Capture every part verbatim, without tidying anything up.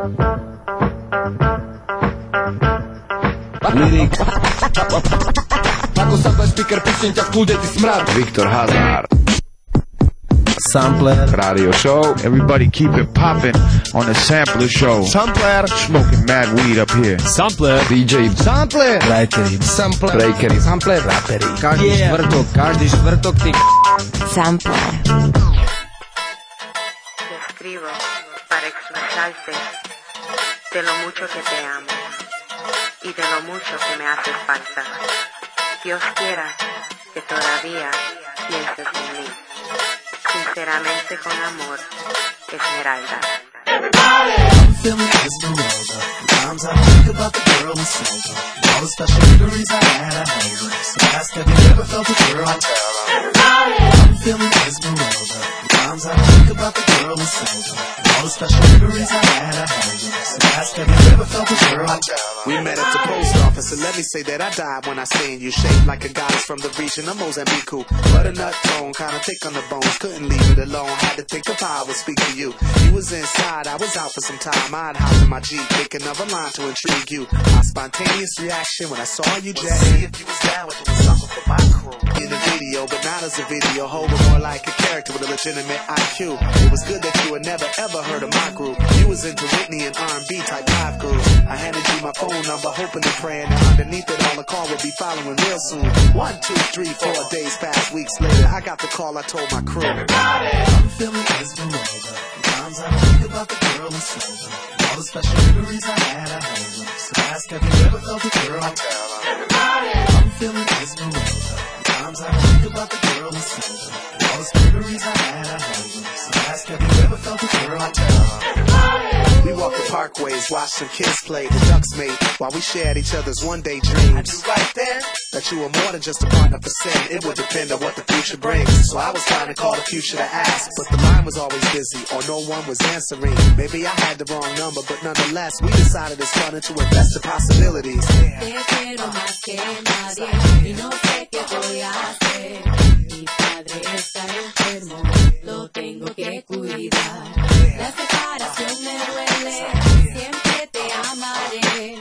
Lyrics. Ako sa tvoj speaker, pustím ťa v kľude, ty smrad. Viktor Hazard. Sampler. Radio show. Everybody keep it poppin' on the Sampler show. Sampler. Smoking mad weed up here. Sampler. dý džej. Sampler. Writery. Sampler. Breakery. Sampler. Rappery. Každý yeah. štvrtok, každý štvrtok, ty Sampler. Te escribo para expresarte de lo mucho que te amo y de lo mucho que me hace falta. Dios quiera que todavía pienses en mí. Sinceramente con amor, Esmeralda. I'm feeling Esmeralda. Sometimes I think about the girl in Selma. All the special memories I had at home. So ask, have you ever felt a girl? I tell her. I'm feeling Esmeralda. Sometimes I think about the girl in Selma. All the special memories I had at home. So ask, have you ever felt a girl? I tell her. We met at the post office, and let me say that I died when I seen you. Shaped like a goddess from the region of Mozambique. Butternut tone, kinda thick on the bones. Couldn't leave it alone, had to think of how I would speak to you. You was inside, I was out for some time. I'd hop in my Jeep, thinking of a line to intrigue you. My spontaneous reaction when I saw you, Jack. See if you was down with doing something for my crew. In the video, but not as a video, holding more like a character with a legitimate I Q. It was good that you had never ever heard of my group. You was into Whitney and R and B type live grooves. I handed you my phone number, hoping and praying that underneath it all the call would be following real soon. One, two, three, four days past, weeks later, I got the call, I told my crew. I'm feeling Esmeralda. Sometimes I think about the girl in Selma. All the special memories I had at home. So ask, have you ever felt a girl? I tell her. I'm feeling Esmeralda. Sometimes I think about the girl in Selma. All the special memories I had at home. So ask, have you ever felt a girl? I tell her. We walked the parkways, watched some kids play the ducks mate, while we shared each other's one day dreams. I knew right then that you were more than just a partner for sin. It would depend on what the future brings. So I was trying to call the future to ask, but the line was always busy or no one was answering. Maybe I had the wrong number, but nonetheless we decided it's fun to invest in possibilities. Te quiero más que nadie y no sé qué voy a hacer. Mi padre está enfermo, lo tengo que cuidar. La separación me duele, siempre te amaré.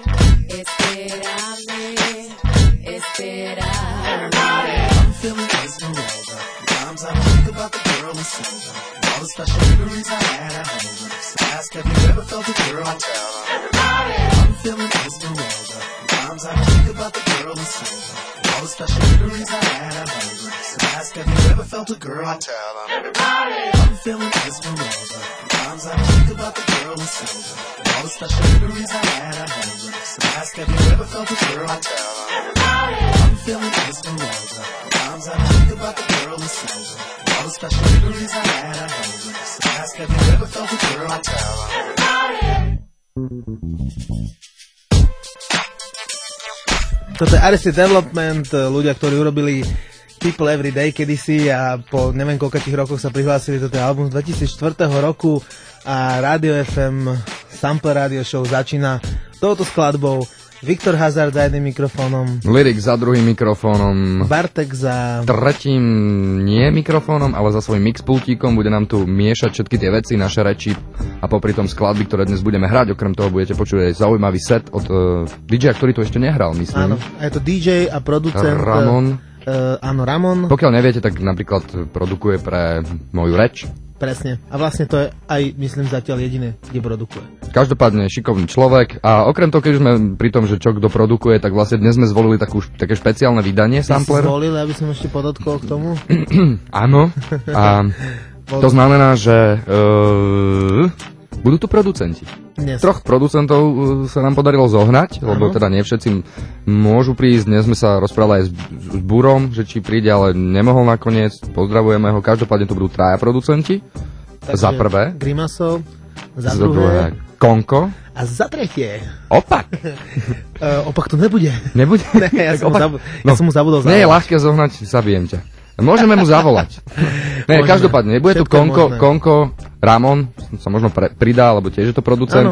Espérame, espérame. I'm feeling Esmeralda. Sometimes I think about the girl in Selma. All the special memories I had at home. So ask, have you ever felt a girl? I tell her. I'm feeling Esmeralda. Sometimes I think about the girl in Selma. All the special memories I had at home. So ask, have you ever felt a girl? I tell her. I'm feeling Esmeralda. Sometimes I think about the girl in Selma. All the special memories I had at home. So ask, have you ever felt a girl? I tell her. I'm feeling Esmeralda. Sometimes I think about the girl in Selma. All the special memories I had at home. So ask, have you ever felt a girl? I tell her. Toto je Arrested Development, ľudia, ktorí urobili People Every Day kedysi a po neviem koľkých rokoch sa prihlásili. Toto je album z dvetisícštvrtého roku a Radio ef em Sample Radio Show začína touto skladbou. Viktor Hazard za jedným mikrofónom, Lyrics za druhým mikrofónom, Bartek za tretím nie mikrofónom, ale za svojím mixpultíkom. Bude nám tu miešať všetky tie veci, naše reči a popri tom skladby, ktoré dnes budeme hrať. Okrem toho budete počuť aj zaujímavý set od uh, dý džeja, ktorý tu ešte nehral, myslím. Áno, je to dý džej a producent Ramon. Uh, áno, Ramon. Pokiaľ neviete, tak napríklad produkuje pre moju reč. Presne. A vlastne to je aj, myslím, zatiaľ jediné, kde produkuje. Každopádne šikovný človek a okrem toho, keď sme pri tom, že čo kto produkuje, tak vlastne dnes sme zvolili takú, také špeciálne vydanie Sampler. Ty si zvolili, aby som ešte podotkol k tomu? Áno. A to znamená, že uh, budú tu producenti. Dnes. Troch producentov sa nám podarilo zohnať, uh-huh. lebo teda nie všetci môžu prísť. Dnes sme sa rozprávali aj s, s Burom, že či príde, ale nemohol nakoniec. Pozdravujeme ho. Každopádne to budú traja producenti. Takže za prvé Grimasov, za, za druhé, druhé Konko a za tretie Opak. uh, opak to nebude. Nebude? Ne, ja, som opak... zabu- ja no, som mu zabudol zavolať. Nie je ľahké zohnať, zabijem ťa. Môžeme mu zavolať. Ne, každopádne, bude tu Konko, Konko, Ramon, sa možno pre, pridá, lebo tiež je to producent. Ano.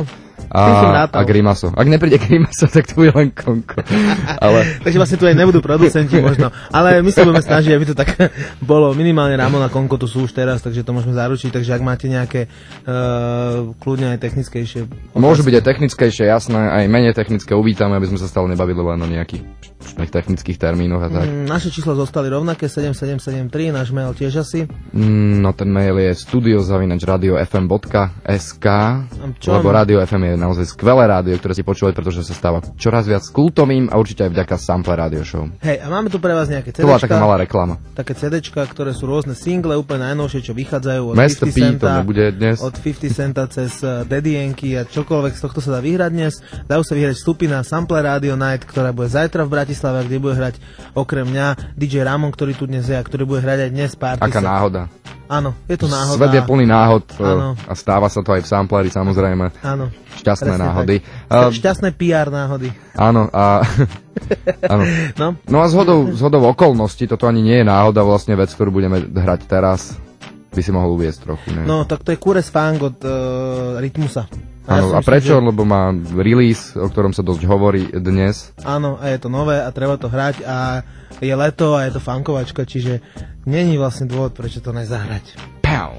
a, a Grimaso. Ak nepríde Grimaso, tak tu je len Konko. Ale... Takže vlastne tu aj nebudú producenti možno. Ale my sa budeme snažiť, aby to tak bolo. Minimálne Ramon a Konko tu sú už teraz, takže to môžeme zaručiť. Takže ak máte nejaké uh, kľudne aj technickejšie otázky. Môžu byť aj technickejšie, jasné, aj menej technické uvítame, aby sme sa stále nebavili len o nejakých technických termínoch a tak. Mm, naše čísla zostali rovnaké, sedem sedem sedem tri, náš mail tiež asi. Mm, no ten mail je studio zavináč radio ef em bodka es ká, lebo Radio ef em je naozaj skvelé rádio, ktoré si počúvať, pretože sa stáva čoraz viac kultovým a určite aj vďaka Sample Radio Show. Hej, a máme tu pre vás nejaké cédečka. To bola taká malá reklama. Také cédečka, ktoré sú rôzne single, úplne najnovšie, čo vychádzajú od Master päťdesiat P, centa, to nebude dnes. od päťdesiat centa cez Daddy Yankee a čokoľvek z tohto sa dá vyhrať dnes. Dajú sa vyhrať vstupy na Sample Radio Night, ktorá bude zajtra v Bratislave, kde bude hrať okrem mňa dý džej Ramon, ktorý tu dnes je a ktorý bude hrať aj dnes party. Aká náhoda. Áno, je to náhoda. Svet je plný náhod Áno. a stáva sa to aj v sampleri, samozrejme. Áno. Šťastné Presne náhody. Tak. Šťastné pé er náhody. Áno, a... áno. No? no a zhodou, zhodou okolností, toto ani nie je náhoda, vlastne vec, ktorú budeme hrať teraz, by si mohol uviesť trochu, ne? No, tak to je Kures Fang od uh, Rytmusa. A áno, a prečo? Že... Lebo má release, o ktorom sa dosť hovorí dnes. Áno, a je to nové a treba to hrať a je leto a je to funkovačka, čiže není vlastne dôvod, prečo to nezahrať. Pow!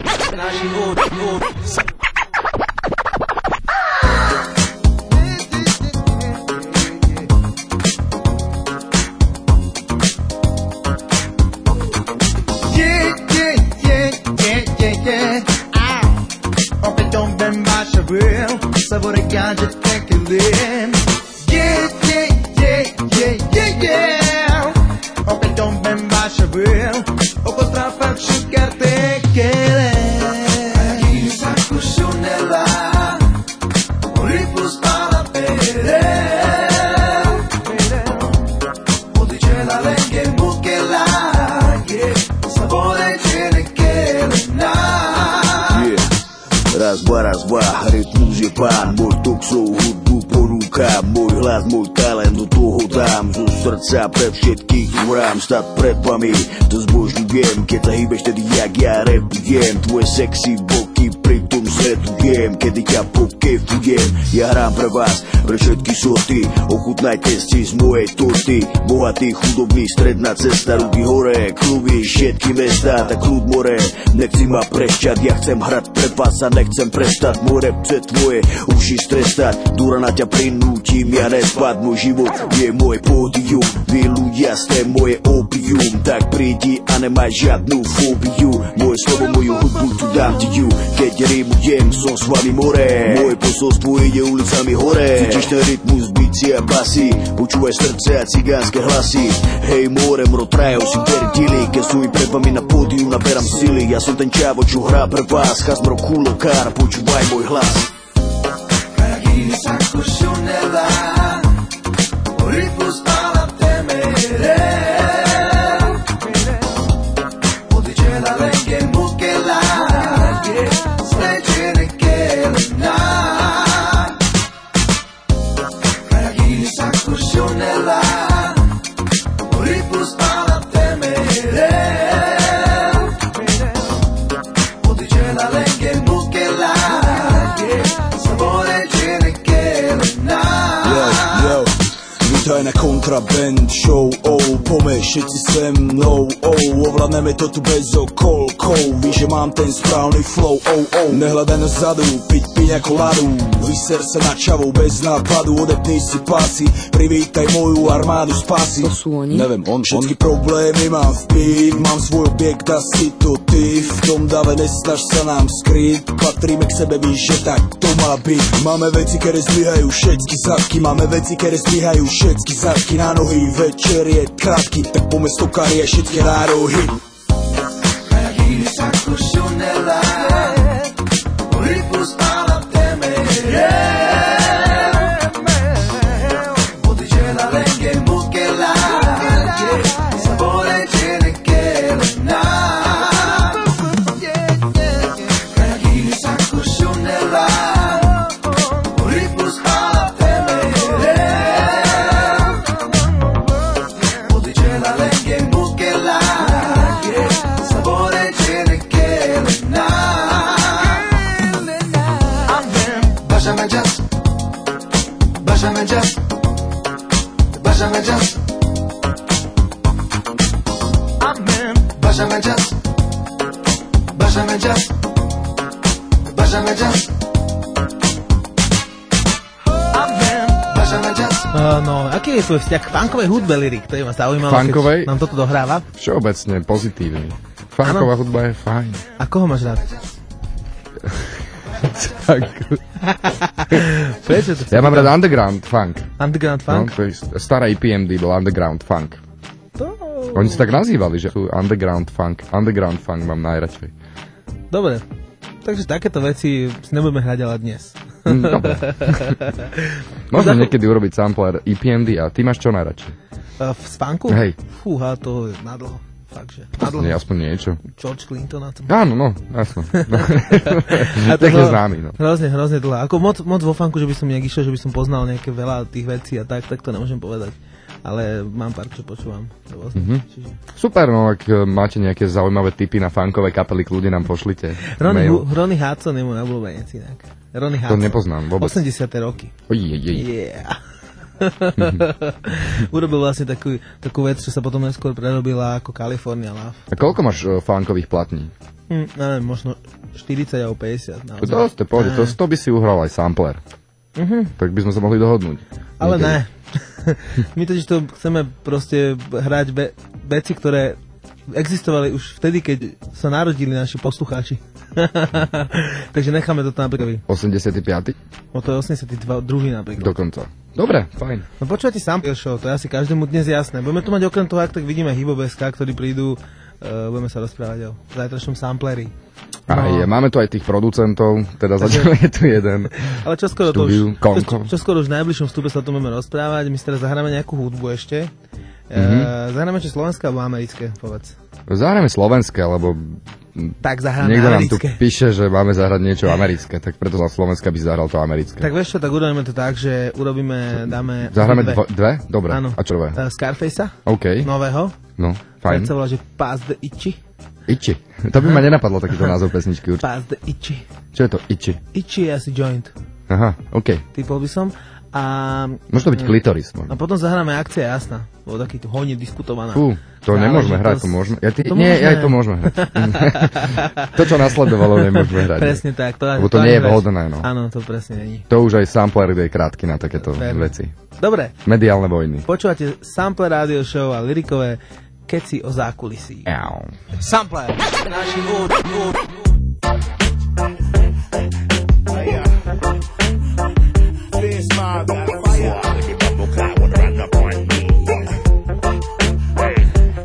Saborear de tequilin. Yeah, yeah, yeah, yeah, yeah, yeah. Open don't ben baixa real. O contra fat sugar tequilin. Aqui saco chunela. Orifus para perel. Odice la lenghe mukela. Yeah, sabore tequilina. Yeah, raz, dva, raz, dva. Rytmus je pán, môj tok svou hudbu ponúkam, môj hlas, môj talent do toho dám, zo srdca pre všetkých hrám, stať pred vami, to zbožňujem, keď sa hýbeš tedy jak ja repujem, tvoje sexy boky pri tom sledujem, kedy ťa pokefujem, ja hrám pre vás, pre všetky sorty, ochutnajte si z mojej torty, bohatý, chudobný, stredná cesta, ruky hore, kluby, všetky mestá, tak kľud more, nechci ma prešťať, ja chcem hrať pre vás a nechcem prestať, môj rap chce tvoje uši strestať, dura na ťa prinútim, ja nespať, môj život je môj pódium, vy ľudia ste moje opium, tak prídi a nemaj žiadnu fóbiu, moje slovo, moju hudbu tu dám ti ju, keď rímujem, som s vami more, moje posolstvo ide ulicami hore, cítiš ten rytmus, bici a basy, počúvaj srdce a cigánske hlasy, hej more, mro trajov si perdili, keď sú i pred vami na pódiu, naberám sily, ja som ten čávo, čo hrá pre vás, chasmro kulokár, počúvaj môj hlas. Caragini saco chunela. Orifus para temere. Odice la lenghe mukela. Stregene kelena. Caragini saco chunela. Orifus para temere. Odice la lenghe mukela. Sabore tequila. Yo, yo, vítaj na Kontraband show, oh, poďme všetci se mnou, oh, ovládneme to tu bez okolkov, víš, že mám ten správny flow, oh, oh, nehľadaj na zadu, piť piňa koladu, vyser sa na čavou bez nápadu, odepni si pásy, privítaj moju armádu spásy. To sú oni? Neviem, on, všetky on. Problémy mám v pík, mám svoj objekt a si to ty, v tom dave nesnaž sa nám skryť, patríme k sebe, víš, že tak to má byť. Máme veci, ktoré zlyhajú všetky zadky, máme veci, ktoré zlyhajú všetky zadky, na nohy večer je krátky, tak poďme stokári a všetky nárohy. Caragini saco chunela. Orifus para temere. Odice la lenghe mukela. Sabore tequila. Caragini saco chunela. Orifus para temere. Odice la lenghe mukela. Sabore tequila. Bájame ya, bájame ya. Amen. Bájame ya, bájame ya, bájame ya. Amen. Bájame ya. Uh, no, aký je tvoj vzťah k funkovej hudbe, Lyrik? To je ma zaujímavé, Funkovej? keď nám toto dohráva. Všeobecne pozitívny. Funková hudba je fajn. A koho máš rád? Prečo to Ja mám rád underground funk. Underground No, funk? to je stará E P M D bol underground funk. To... Oni sa tak nazývali, že sú underground funk. Underground funk mám najradšej. Dobre, takže takéto veci si nebudeme hrať ale dnes. Mm, dobre. Možno niekedy urobiť sampler E P M D a ty máš čo najradšej? Uh, v funku? Hej. Fúha, to je nadlho. Fakže. Nadlho. Nie, aspoň niečo. George Clinton na tom. Áno, no, jasno. A to Taký hro- známy, no. Hrozne, hrozne dlho. Ako moc, moc vo funku, že by som nejak išiel, že by som poznal nejaké veľa tých vecí a tak, tak to nemôžem povedať. Ale mám pár, čo počúvam. Mm-hmm. Čiže... Super, no, ak uh, máte nejaké zaujímavé tipy na funkové kapely, kľudne nám pošlite. Ronny, Hu- Ronny Hudson je môj obľúbenec inak. Ronny To Hudson. nepoznám vôbec. osemdesiate roky. Ojej, jej. Yeah. Urobil vlastne takú, takú vec, čo sa potom neskôr prerobila ako California Love. A koľko máš uh, funkových platní? Hm, neviem, možno štyridsať alebo päťdesiat. Naozaj. Dosť, to pôjde, to, to by si uhral aj sampler. Uh-huh. Tak by sme sa mohli dohodnúť. Ale Niekedy. ne. My totiž to chceme proste hrať be- veci, ktoré existovali už vtedy, keď sa narodili naši poslucháči. Takže necháme to tam napríklad. osemdesiaty piaty O to je osemdesiaty druhý napríklad. Dokonca. Dobre, fajn. No počúvate Sample Show, to je asi každému dnes jasné. Budeme tu mať okrem toho, ak tak vidíme Hybobeska, ktorí prídu, uh, budeme sa rozprávať o zajtrašnom sampleri. No. Aj, máme tu aj tých producentov, teda zatiaľ je tu jeden. Ale čo skoro to Štúdiu, už, Konko. čo, čo skoro už v najbližšom vstupe sa o tom budeme rozprávať. My si teraz zahráme nejakú hudbu ešte. Mhm. Uh, zahráme čo slovenské alebo americké, povedz. Zahráme slovenské, lebo Tak zahráme niekto nám tu americké. píše, že máme zahrať niečo americké, tak preto za Slovenska by zahral to americké. Tak vieš čo, tak urobíme to tak, že urobíme, dáme... Zahráme dve. dvo, dve? Dobre. Áno. A čo dve? Uh, Scarfacea, OK. nového. No, fajn. Ten sa volá, že Pass the Itchy. Iči. To by ma nenapadlo takýto názov pesničky určite. Pass the Itchy. Čo je to Iči? Itchy je asi joint. Aha, OK. Typol by som. A, Môže to byť klitoris. a potom zahráme Akcia jasná. Bolo taký tu hojne diskutovaná. Fú, to nemôžeme hrať, to môžeme. Ja, ty, nie, aj to môžeme hrať. To, čo nasledovalo, nemôžeme hrať. Presne tak. To, Lebo to nie je vhodné, no. Áno, to presne není. To už aj sampler je krátky na takéto Fair. veci. Dobre, Mediálne vojny. počúvate Sample Radio Show a lyrikové keci o zákulisí. Au. Sample. Naši úd, úd. Fierce mob, got a fire. The bubble cloud wanna run up on me. Hey,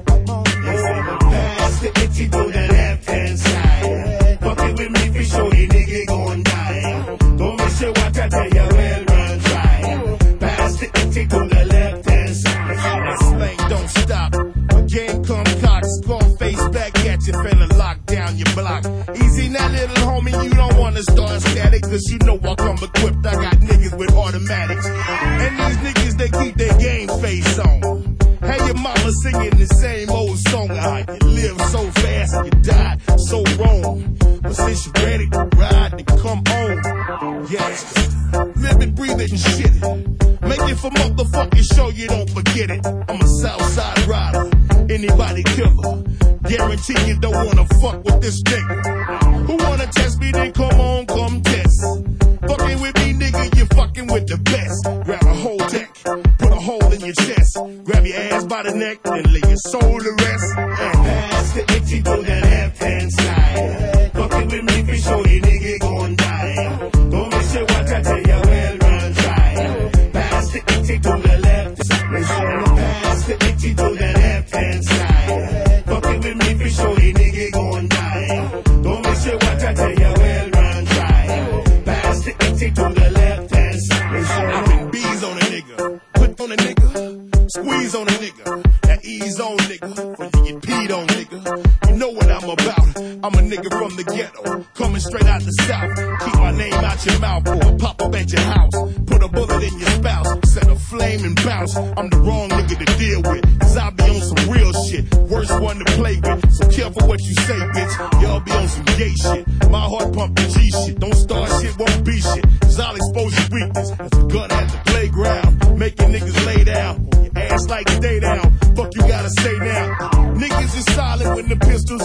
pass the itchy to the left hand side. Fucking with me for sure, you nigga gon' die. Don't miss your watch, I tell you, well run dry. Pass the itchy to the left hand side. That slang don't stop. Again, come cock, skull face back at you, finna lock down your block. Easy now, little homie, you don't wanna start static, cause you know I come equipped. I got niggas with automatics. And these niggas, they keep their game face on. Hey, your mama singing the same old song. How you live so fast and you died so wrong. But since you ready to ride, then come on. Yes, live it, breathe it, and shit it. Make it for motherfucking sure you don't forget it. I'm a Southside rider, anybody killer. Guarantee you don't wanna fuck with this nigga. Who wanna test me, then come on, come test. Fucking with me, nigga, you fucking with the best. Grab a whole deck, put a hole in your chest. Grab your ass by the neck, then lay your soul to rest. And pass the itchy to the left hand side. Fucking with me, for sure, you nigga gon' die. Don't miss your watch, I tell you, well run dry. Pass the itchy to the left side. Pass the itchy to the left hand side. Fucking with me, for sure, you nigga gon' die. Don't miss your watch, I tell you, well run dry. Pass the itchy to the left hand side. I put bees on a nigga, put on a nigga, squeeze on a nigga, that ease on nigga, when you get peed on nigga. You know what I'm about, I'm a nigga from the ghetto, coming straight out the south. Keep my name out your mouth or I'll pop up at your house. Put a bullet in your spouse, set a flame and bounce. I'm the wrong nigga to deal with, cause I be on some real shit. Worst one to play with, so careful what you say, bitch. Y'all be on some gay shit, my heart pumping G shit. Don't start shit, won't be shit, cause I'll expose your weakness. If a gun at the playground,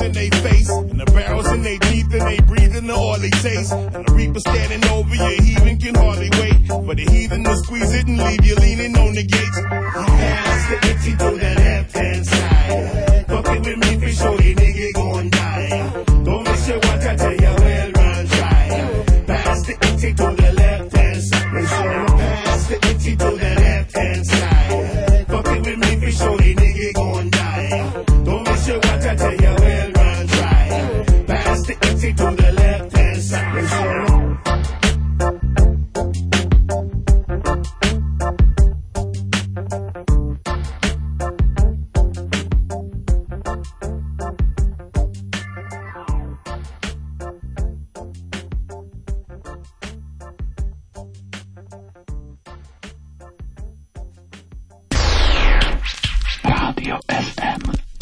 in their face, and the barrels in their teeth, and they breathing the oil they taste. And the reaper standing over you, heathen can hardly wait for the heathen to squeeze it and leave you leaning on the gates. Pass the empty to the left hand side. Fucking with me for sure, the nigga gon' die. Don't miss your watch, I tell you, well run dry. Pass the empty to the left hand side. Pass the empty to the left hand side. Fucking with me for sure, the nigga gon' die. Don't miss your watch, I tell you, well run dry. Pass the empty to the left hand side. Radio ef em.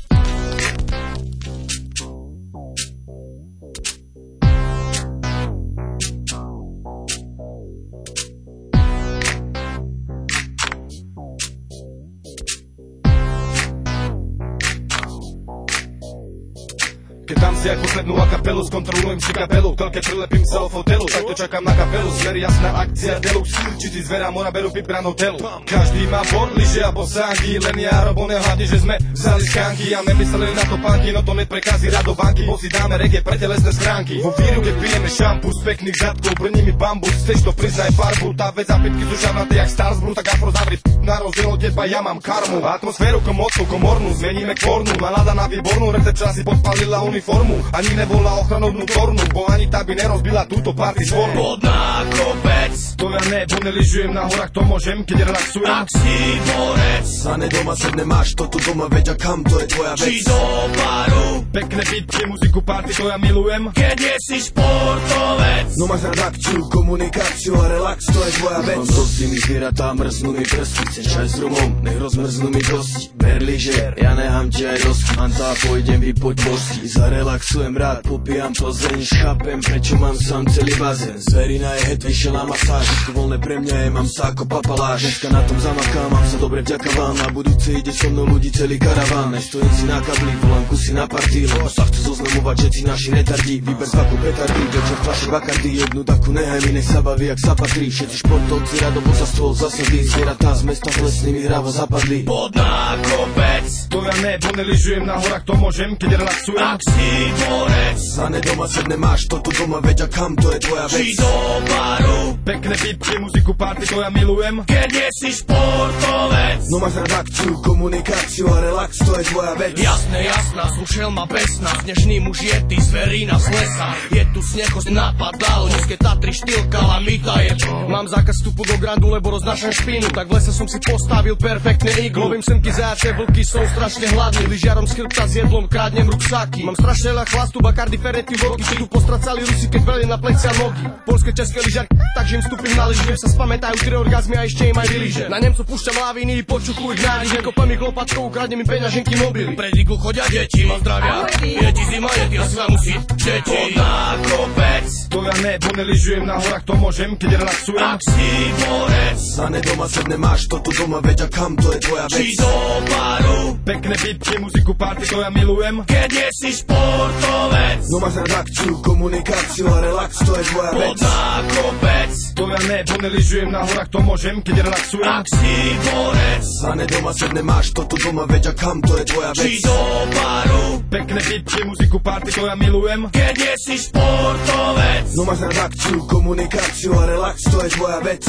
Keď dám si aj poslednú akapelu, skontrolujem si kapelu, toľké prilepím sa o fotelu, takto čakám na kapelu, zver jasná akcia deluxe, či si zvera mora berú pip gran hotelu. Každý má bor, lyže a bosánky, len ja robone hlavne, že sme vzali skánky a nemysleli na to pánky, no to neprekazí rado banky, bo si dáme reggae pre telesné schránky. Vo víru, keď pijeme šampus, pekných zadkov, brní mi bambus, chceš to priznaj farbu, tá vec a pitky sú žavnaté jak Starsbru, tak afro zavri, na rozdiel od teba ja mám karmu, atmosféru komotnú, komornú, zmeníme k pornu, nalada na výbornú, recepčná si podpalila uniformu, ani nevolá ochranu vnútornú, bo ani tá by nerozbila túto party zvornú. Podná kopec, to ja nebo neližujem na horách, to môžem, keď relaxujem. ak si borec, za nedoma sa nemáš, to tu doma veď a kam, to je tvoja vec. či do baru, pekné bitky, muziku, party, to ja milujem. keď je si športovec, no máš rád akciu, komunikáciu a relax, to je tvoja vec. Mám to s tými zvieratá, mrznú mi prsty, chceš aj s rumom, nech rozmrznú mi kosti. Berliže, ja nehám ti aj dosky, Anta, pôjdem vypoť božky. Zarelaxujem rád, popijam Plzeň, chápem, prečo mám sám celý bazén. Zverina je het, vyšiel na masáž, všetko voľné pre mňa je, mám sa ako papaláš. Dneska na tom zamakám, mám sa dobre vďaka vám, na budúce ide so mnou ľudí celý karaván. Nestojím si na kabli, volám kusy na party, lebo sa chcú zoznamovať všetci naši retardi. Vyber takú petardy, večer fľaše bakardy, jednu takú nehaj mi, nech sa baví, jak sa patrí. Všetci športovci radovo za stôl zasadí, zvieratá z mesta lesnými hrávo zapadli. podná kopec, to ja nebo neližujem na horách, to môžem, keď relaxujem. ak si borec, za nedoma sa nemáš, to tu doma veď a kam, to je tvoja vec. či do baru, pekné bitky, muziku, party, to ja milujem. keď je si športovec, no máš rád akciu, komunikáciu a relax, to je tvoja vec. jasné, jasná, slušel ma besná, snežný muž je ty, zverina z lesa. Je tu sneh, kost napadalo, nízke Tatry, štýl, kalamita je. Mám zákaz vstupu do Grandu, lebo roznášam špínu, tak v lese som si postavil perfektné iglo. Lovím semky, zajace, vlky, som strašne hladný, lyžiarom z chrbta s jedlom, krádnem ruksáky. Mám strašne veľa chlastu, Bacardi, Ferretti, vodky, si tu postracali Rusi, keď veľi na plecia nohy. Polské, české lyžiarky, takže im vstúpim na lyži, sa spamätajú tri orgazmy a ešte im aj vyliže. Na Nemcov púšťam laviny, počuchu ich nádiže, kopem ich lopatkou, ukradnem im peňaženky, mobily. Pred iglu chodia deti, ma zdravia, je ti zima, je ti asi vám musí, deti. Podná kopec, to ja nebo neližujem na horách, to môžem, keď relaxujem. ak si borec, za nedoma sa nemáš, to tu doma veď a kam, to je tvoja vec. či do baru, pekné bitky, muziku, party, to ja milujem. keď je si športovec, no máš rád akciu, komunikáciu a relax, to je tvoja vec. podná kopec, to ja nebo neližujem na horách, to môžem, keď relaxujem. ak si borec, za nedoma sa nemáš, to tu doma veď a kam, to je tvoja vec. či do baru, pekné bitky, muziku, party, to ja milujem. keď je si športovec, no máš rád akciu, komunikáciu a relax, to je tvoja vec.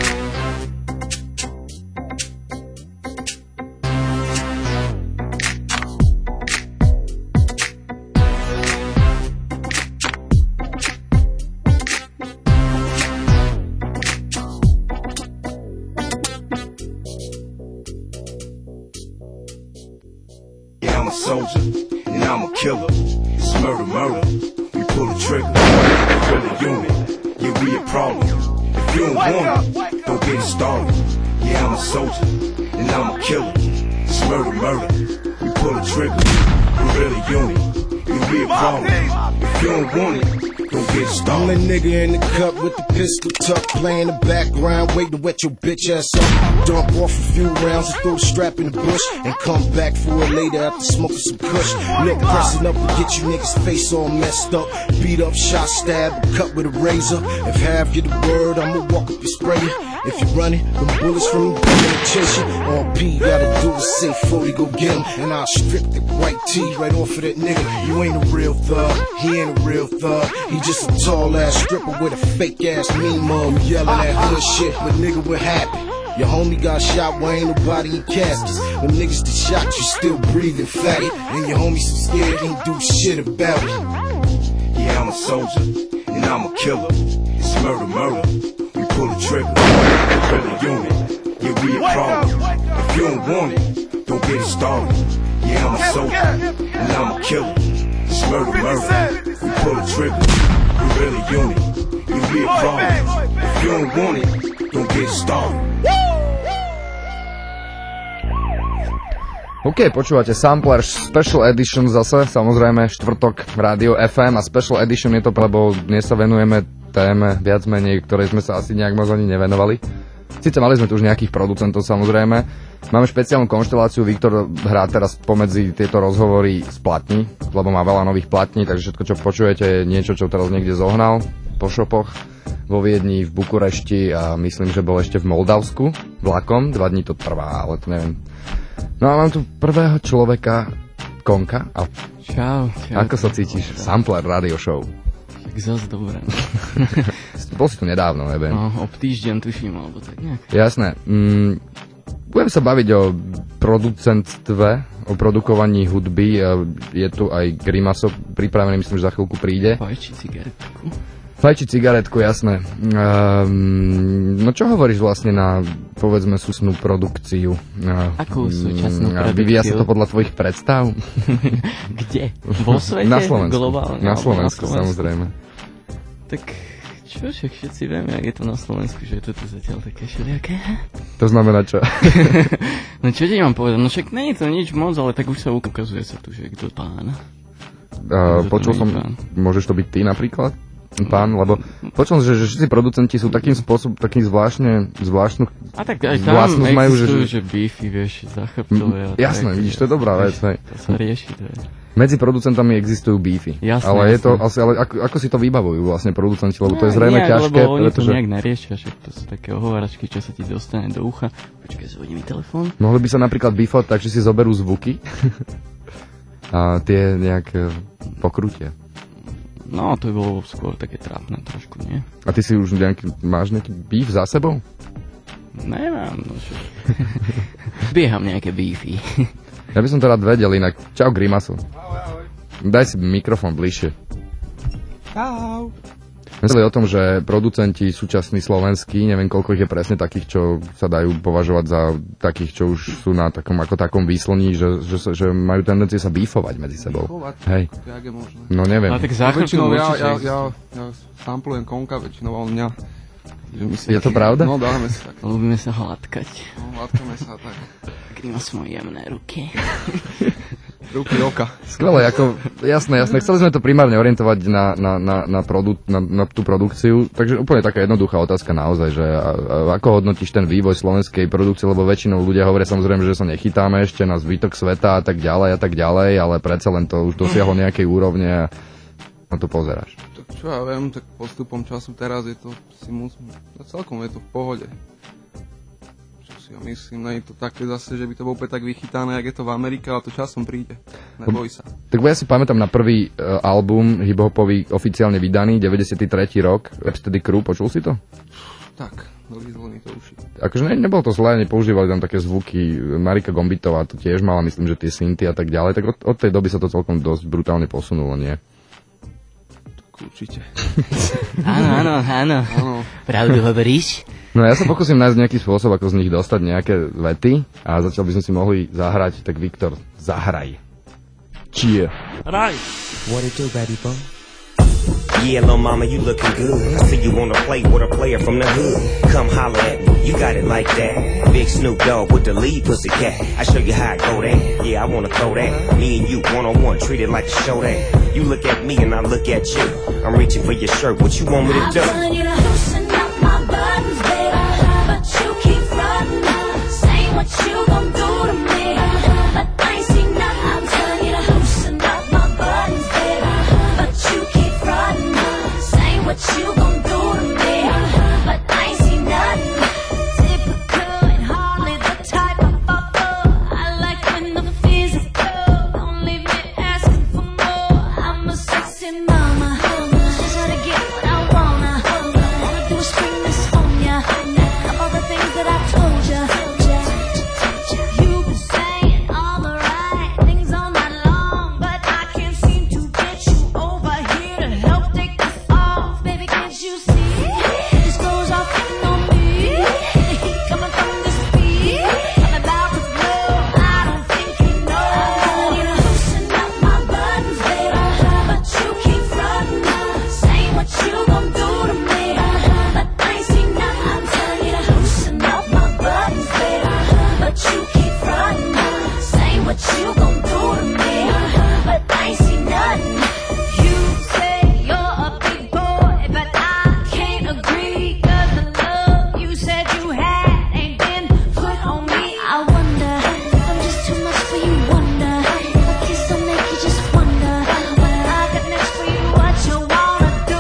Yeah, I'm a soldier, and I'm a killer. It's murder, murder. We pull the trigger. We're really human. Yeah, we a problem. If you don't want it, don't get it started. Yeah, I'm a soldier, and I'm a killer. It's murder, murder. We pull the trigger. We're really human. Yeah, we a problem. If you don't want it, don't get I'm started. a nigga in the cup with the pistol tucked, playing the background, waiting to wet your bitch ass up. Dump off a few rounds and throw the strap in the bush, and come back for it later after smoking some kush. Look, pressing up to get you niggas face all messed up, beat up, shot, stab, cut with a razor. If half get the word, I'ma walk up and spray you. If you running, them bullets from the gun and chase you. All P gotta do is say forty, go get him, and I'll strip the white tee right off of that nigga. You ain't a real thug, he ain't a real thug. He just a tall ass stripper with a fake ass mean mug. You yelling that hood shit, but nigga, we're happy. Your homie got shot, why ain't nobody in caskets? Them niggas that shot you still breathing faggot, and your homie so scared ain't do shit about it. Yeah, I'm a soldier, and I'm a killer. It's murder, murder. We pull the trigger. We kill a unit. Yeah, we a problem. If you don't want it, don't get it started. Yeah, I'm a soldier, and I'm a killer. It's murder, murder. We pull the trigger. We really unit. Yeah, we a problem. If you don't want it, don't get it started. OK, počúvate Sampler Special Edition zase, samozrejme štvrtok Rádio ef em a Special Edition je to, lebo dnes sa venujeme téme viac menej, ktorej sme sa asi nejak moc ani nevenovali. Sice mali sme tu už nejakých producentov samozrejme, máme špeciálnu konšteláciu, Viktor hrá teraz pomedzi tieto rozhovory z platní, lebo má veľa nových platní, takže všetko čo počujete je niečo, čo teraz niekde zohnal po šopoch vo Viedni, v Bukurešti a myslím, že bol ešte v Moldavsku vlakom, dva dní to trvá, ale to neviem. No a mám tu prvého človeka, Konka. A čau, čau. Ako sa cítiš? Sampler Radio Show. Tak zase dobré. Bol si tu nedávno, neviem. No, ob týždeň tuším, alebo tak nejak. Jasné. Mm, budem sa baviť o producentstve, o produkovaní hudby. Je tu aj Grimaso pripravený, myslím, že za chvíľku príde. Fajči cigaretku. Fajči cigaretku, jasné. Um, no čo hovoríš vlastne na, povedzme, súsnú produkciu? Akú súčasnú produkciu? Vyvíja sa to podľa tvojich predstav? Kde? Vo svete? Na Slovensku. Globálne? Na Slovensku, na Slovensku, samozrejme. Tak čo, však všetci vieme, jak je to na Slovensku, že je to tu zatiaľ také všelijaké. To znamená čo? No čo ti mám povedať? No však nie je to nič moc, ale tak už sa ukazuje sa tu, že je kto pán. Uh, počul som, pán. Môžeš to byť ty napríklad? Pán, lebo počul, že, že všetci producenti sú takým spôsobom, takým zvláštne, zvláštnu a tak aj tam existujú, majú, že, že beefy, vieš, zachrbtové. Jasné, tak, vidíš, to je dobrá vec. To sa rieši, to je. Medzi producentami existujú beefy. Jasné, ale jasné. je to, asi, ale ako, ako si to vybavujú vlastne producenti, lebo to je zrejme nejak, ťažké. Lebo oni pretože... to nejak neriešia, že to sú také ohováračky, čo sa ti dostane do ucha. Počkaj, zvodí mi telefón. Mohli by sa napríklad beefovať tak, že si zoberú zvuky a tie nejak pokrútia. No, to by bolo skôr také trápne trošku, nie? A ty si už nejaký, máš nejaký beef za sebou? Nemám, no čo. Bieham nejaké beefy. Ja by som to rád vedel inak. Čau, Grimaso. Daj si mikrofón bližšie. Čau. Mysleli o tom, že producenti súčasní slovenskí, neviem koľko ich je presne takých, čo sa dajú považovať za takých, čo už sú na takom ako takom výslní, že, že, že majú tendencie sa bífovať medzi sebou. Bífovať? Hej. Jak je možné? No neviem. Ale tak záchrapnú väčšinou ja, určite ja, ja, ja samplujem Konka, väčšinou on mňa. Je to pravda? No dáme si tak. Ľúbime sa hladkať. No hladkáme sa tak. Grimas moje jemné ruky. Ruky oka. Skvelé, ako, jasné, jasné. Chceli sme to primárne orientovať na, na, na, na, produ, na, na tú produkciu, takže úplne taká jednoduchá otázka naozaj, že a, a, ako hodnotíš ten vývoj slovenskej produkcie, lebo väčšinou ľudia hovoria samozrejme, že sa nechytáme ešte na zvytok sveta a tak ďalej a tak ďalej, ale predsa len to už dosiahlo nejakej úrovne a na to pozeráš. Tak čo ja viem, tak postupom času teraz je to, si musím, celkom je to v pohode. Ja myslím, nie je to také zase, že by to bolo úplne tak vychytané, jak je to v Amerike, ale to časom príde. Neboj sa. Tak ja si pamätám na prvý uh, album hip-hopový oficiálne vydaný, deväťdesiaty tretí rok, Rhapsody Crew, počul si to? Tak, dolízlo mi to uši. Akože ne, nebolo to zlé, nepoužívali tam také zvuky, Marika Gombitová to tiež mala, myslím, že tie synty a tak ďalej, tak od, od tej doby sa to celkom dosť brutálne posunulo, nie? Tak určite. Áno, áno, áno. Pravdu hovoríš? No ja sa pokúsim nájsť nejaký spôsob, ako z nich dostať nejaké vety a zatiaľ by sme si mohli zahrať, tak Viktor, zahraj. Cheer. Right. What it do, baby boy? Yeah, little mama, you looking good. I see you wanna play with a player from the hood. Come holler at me. you got it like that. Big Snoop Dogg with the lead pussycat. I show you how I go there. Yeah, I wanna throw that. Me and you one on one, treat it like a show that. You look at me and I look at you. I'm reaching for your shirt. What you want me to do? I'm telling you to loosen up my buttons, baby, but you keep frontin', saying what you gon' do to me, but I ain't seen nothing. I'm telling you to loosen up my buttons, baby, but you keep frontin', saying what you gon' do to me, but I ain't seen nothing. Typical and hardly the type of fucker I like when the physical. Don't leave me asking for more. I'm a sexy mama. Just gotta get what I wanna. Wanna do is spring this on ya. All the things that I told ya. You've been saying all the right things all night long, but I can't seem to get you over here to help take this off. Baby, can't you see? This goes off on me. The heat coming from this beat. I'm about to blow. I don't think you know. I'm telling you to loosen up my buttons, baby, but you keep frontin', saying what you gon' do to me, but I ain't seen nothing. I'm telling you to loosen up my buttons, baby, but you keep frontin', saying what you gon' do to me, but I ain't seen nothing. You say you're a big boy, but I can't agree, 'cause the love you said you had ain't been put on me. I wonder if I'm just too much for you, wonder if a kiss don't make you just wonder what I got next for you, what you wanna do.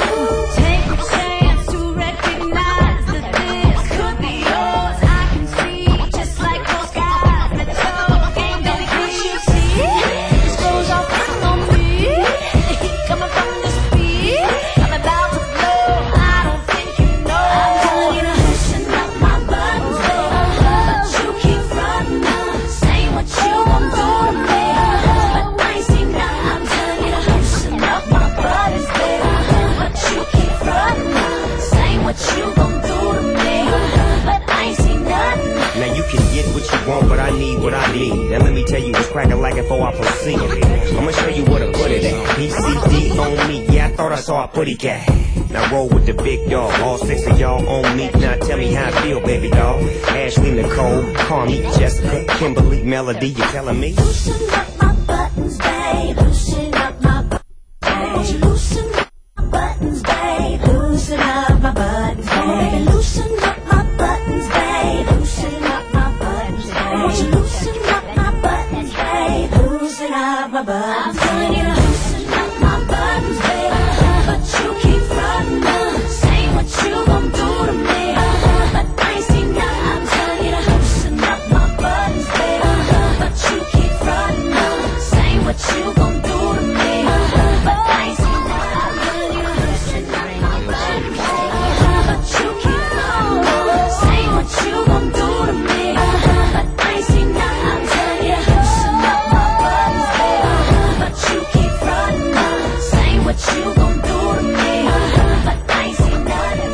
Take a chance to recognize that this could be yours. I can see just like those guys that told game, baby, can't you see? This goes off on me. The heat coming from this beat. I'm about to blow. I don't think you know. I'm telling you to loosen up my buttons, baby, but you keep frontin', saying what you gon' do to me, but I ain't seen nothing. I'm telling you to loosen up my buttons, baby, but you keep frontin', saying what you gon' do to me, but I ain't seen nothing. Now you can get what you want, but I need what I need. And let me tell you what's cracking like before I proceed. I'ma show you what I put it at. P C D on me, yeah, I thought I saw a putty cat. Now roll with the big dog, all six of y'all on me. Now tell me how I feel, baby doll. Ashley, Nicole, Carmi, Jessica, Kimberly, Melody, you telling me? Loosen up my buttons, babe. Loosen up my buttons. Loosen up my buttons, babe. Loosen up my buttons, babe. Loosen up my buttons, babe. Loosen up my buttons, babe. Loosen up my buttons, babe. Loosen up my buttons. I'm telling you to loosen up my buttons, babe, but you keep frontin', saying what you gon' do to me, but I ain't seen nothing. I'm telling you to loosen up my buttons, babe, but you keep frontin', saying what you gon' do to me, but I ain't seen nothing. I'm telling you to loosen up my buttons, babe, but you keep frontin', saying what you gon' do to me, but I ain't seen nothing. I'm telling you to loosen up my buttons, babe, but you keep frontin', saying what you gon' do to me, but I ain't seen nothing.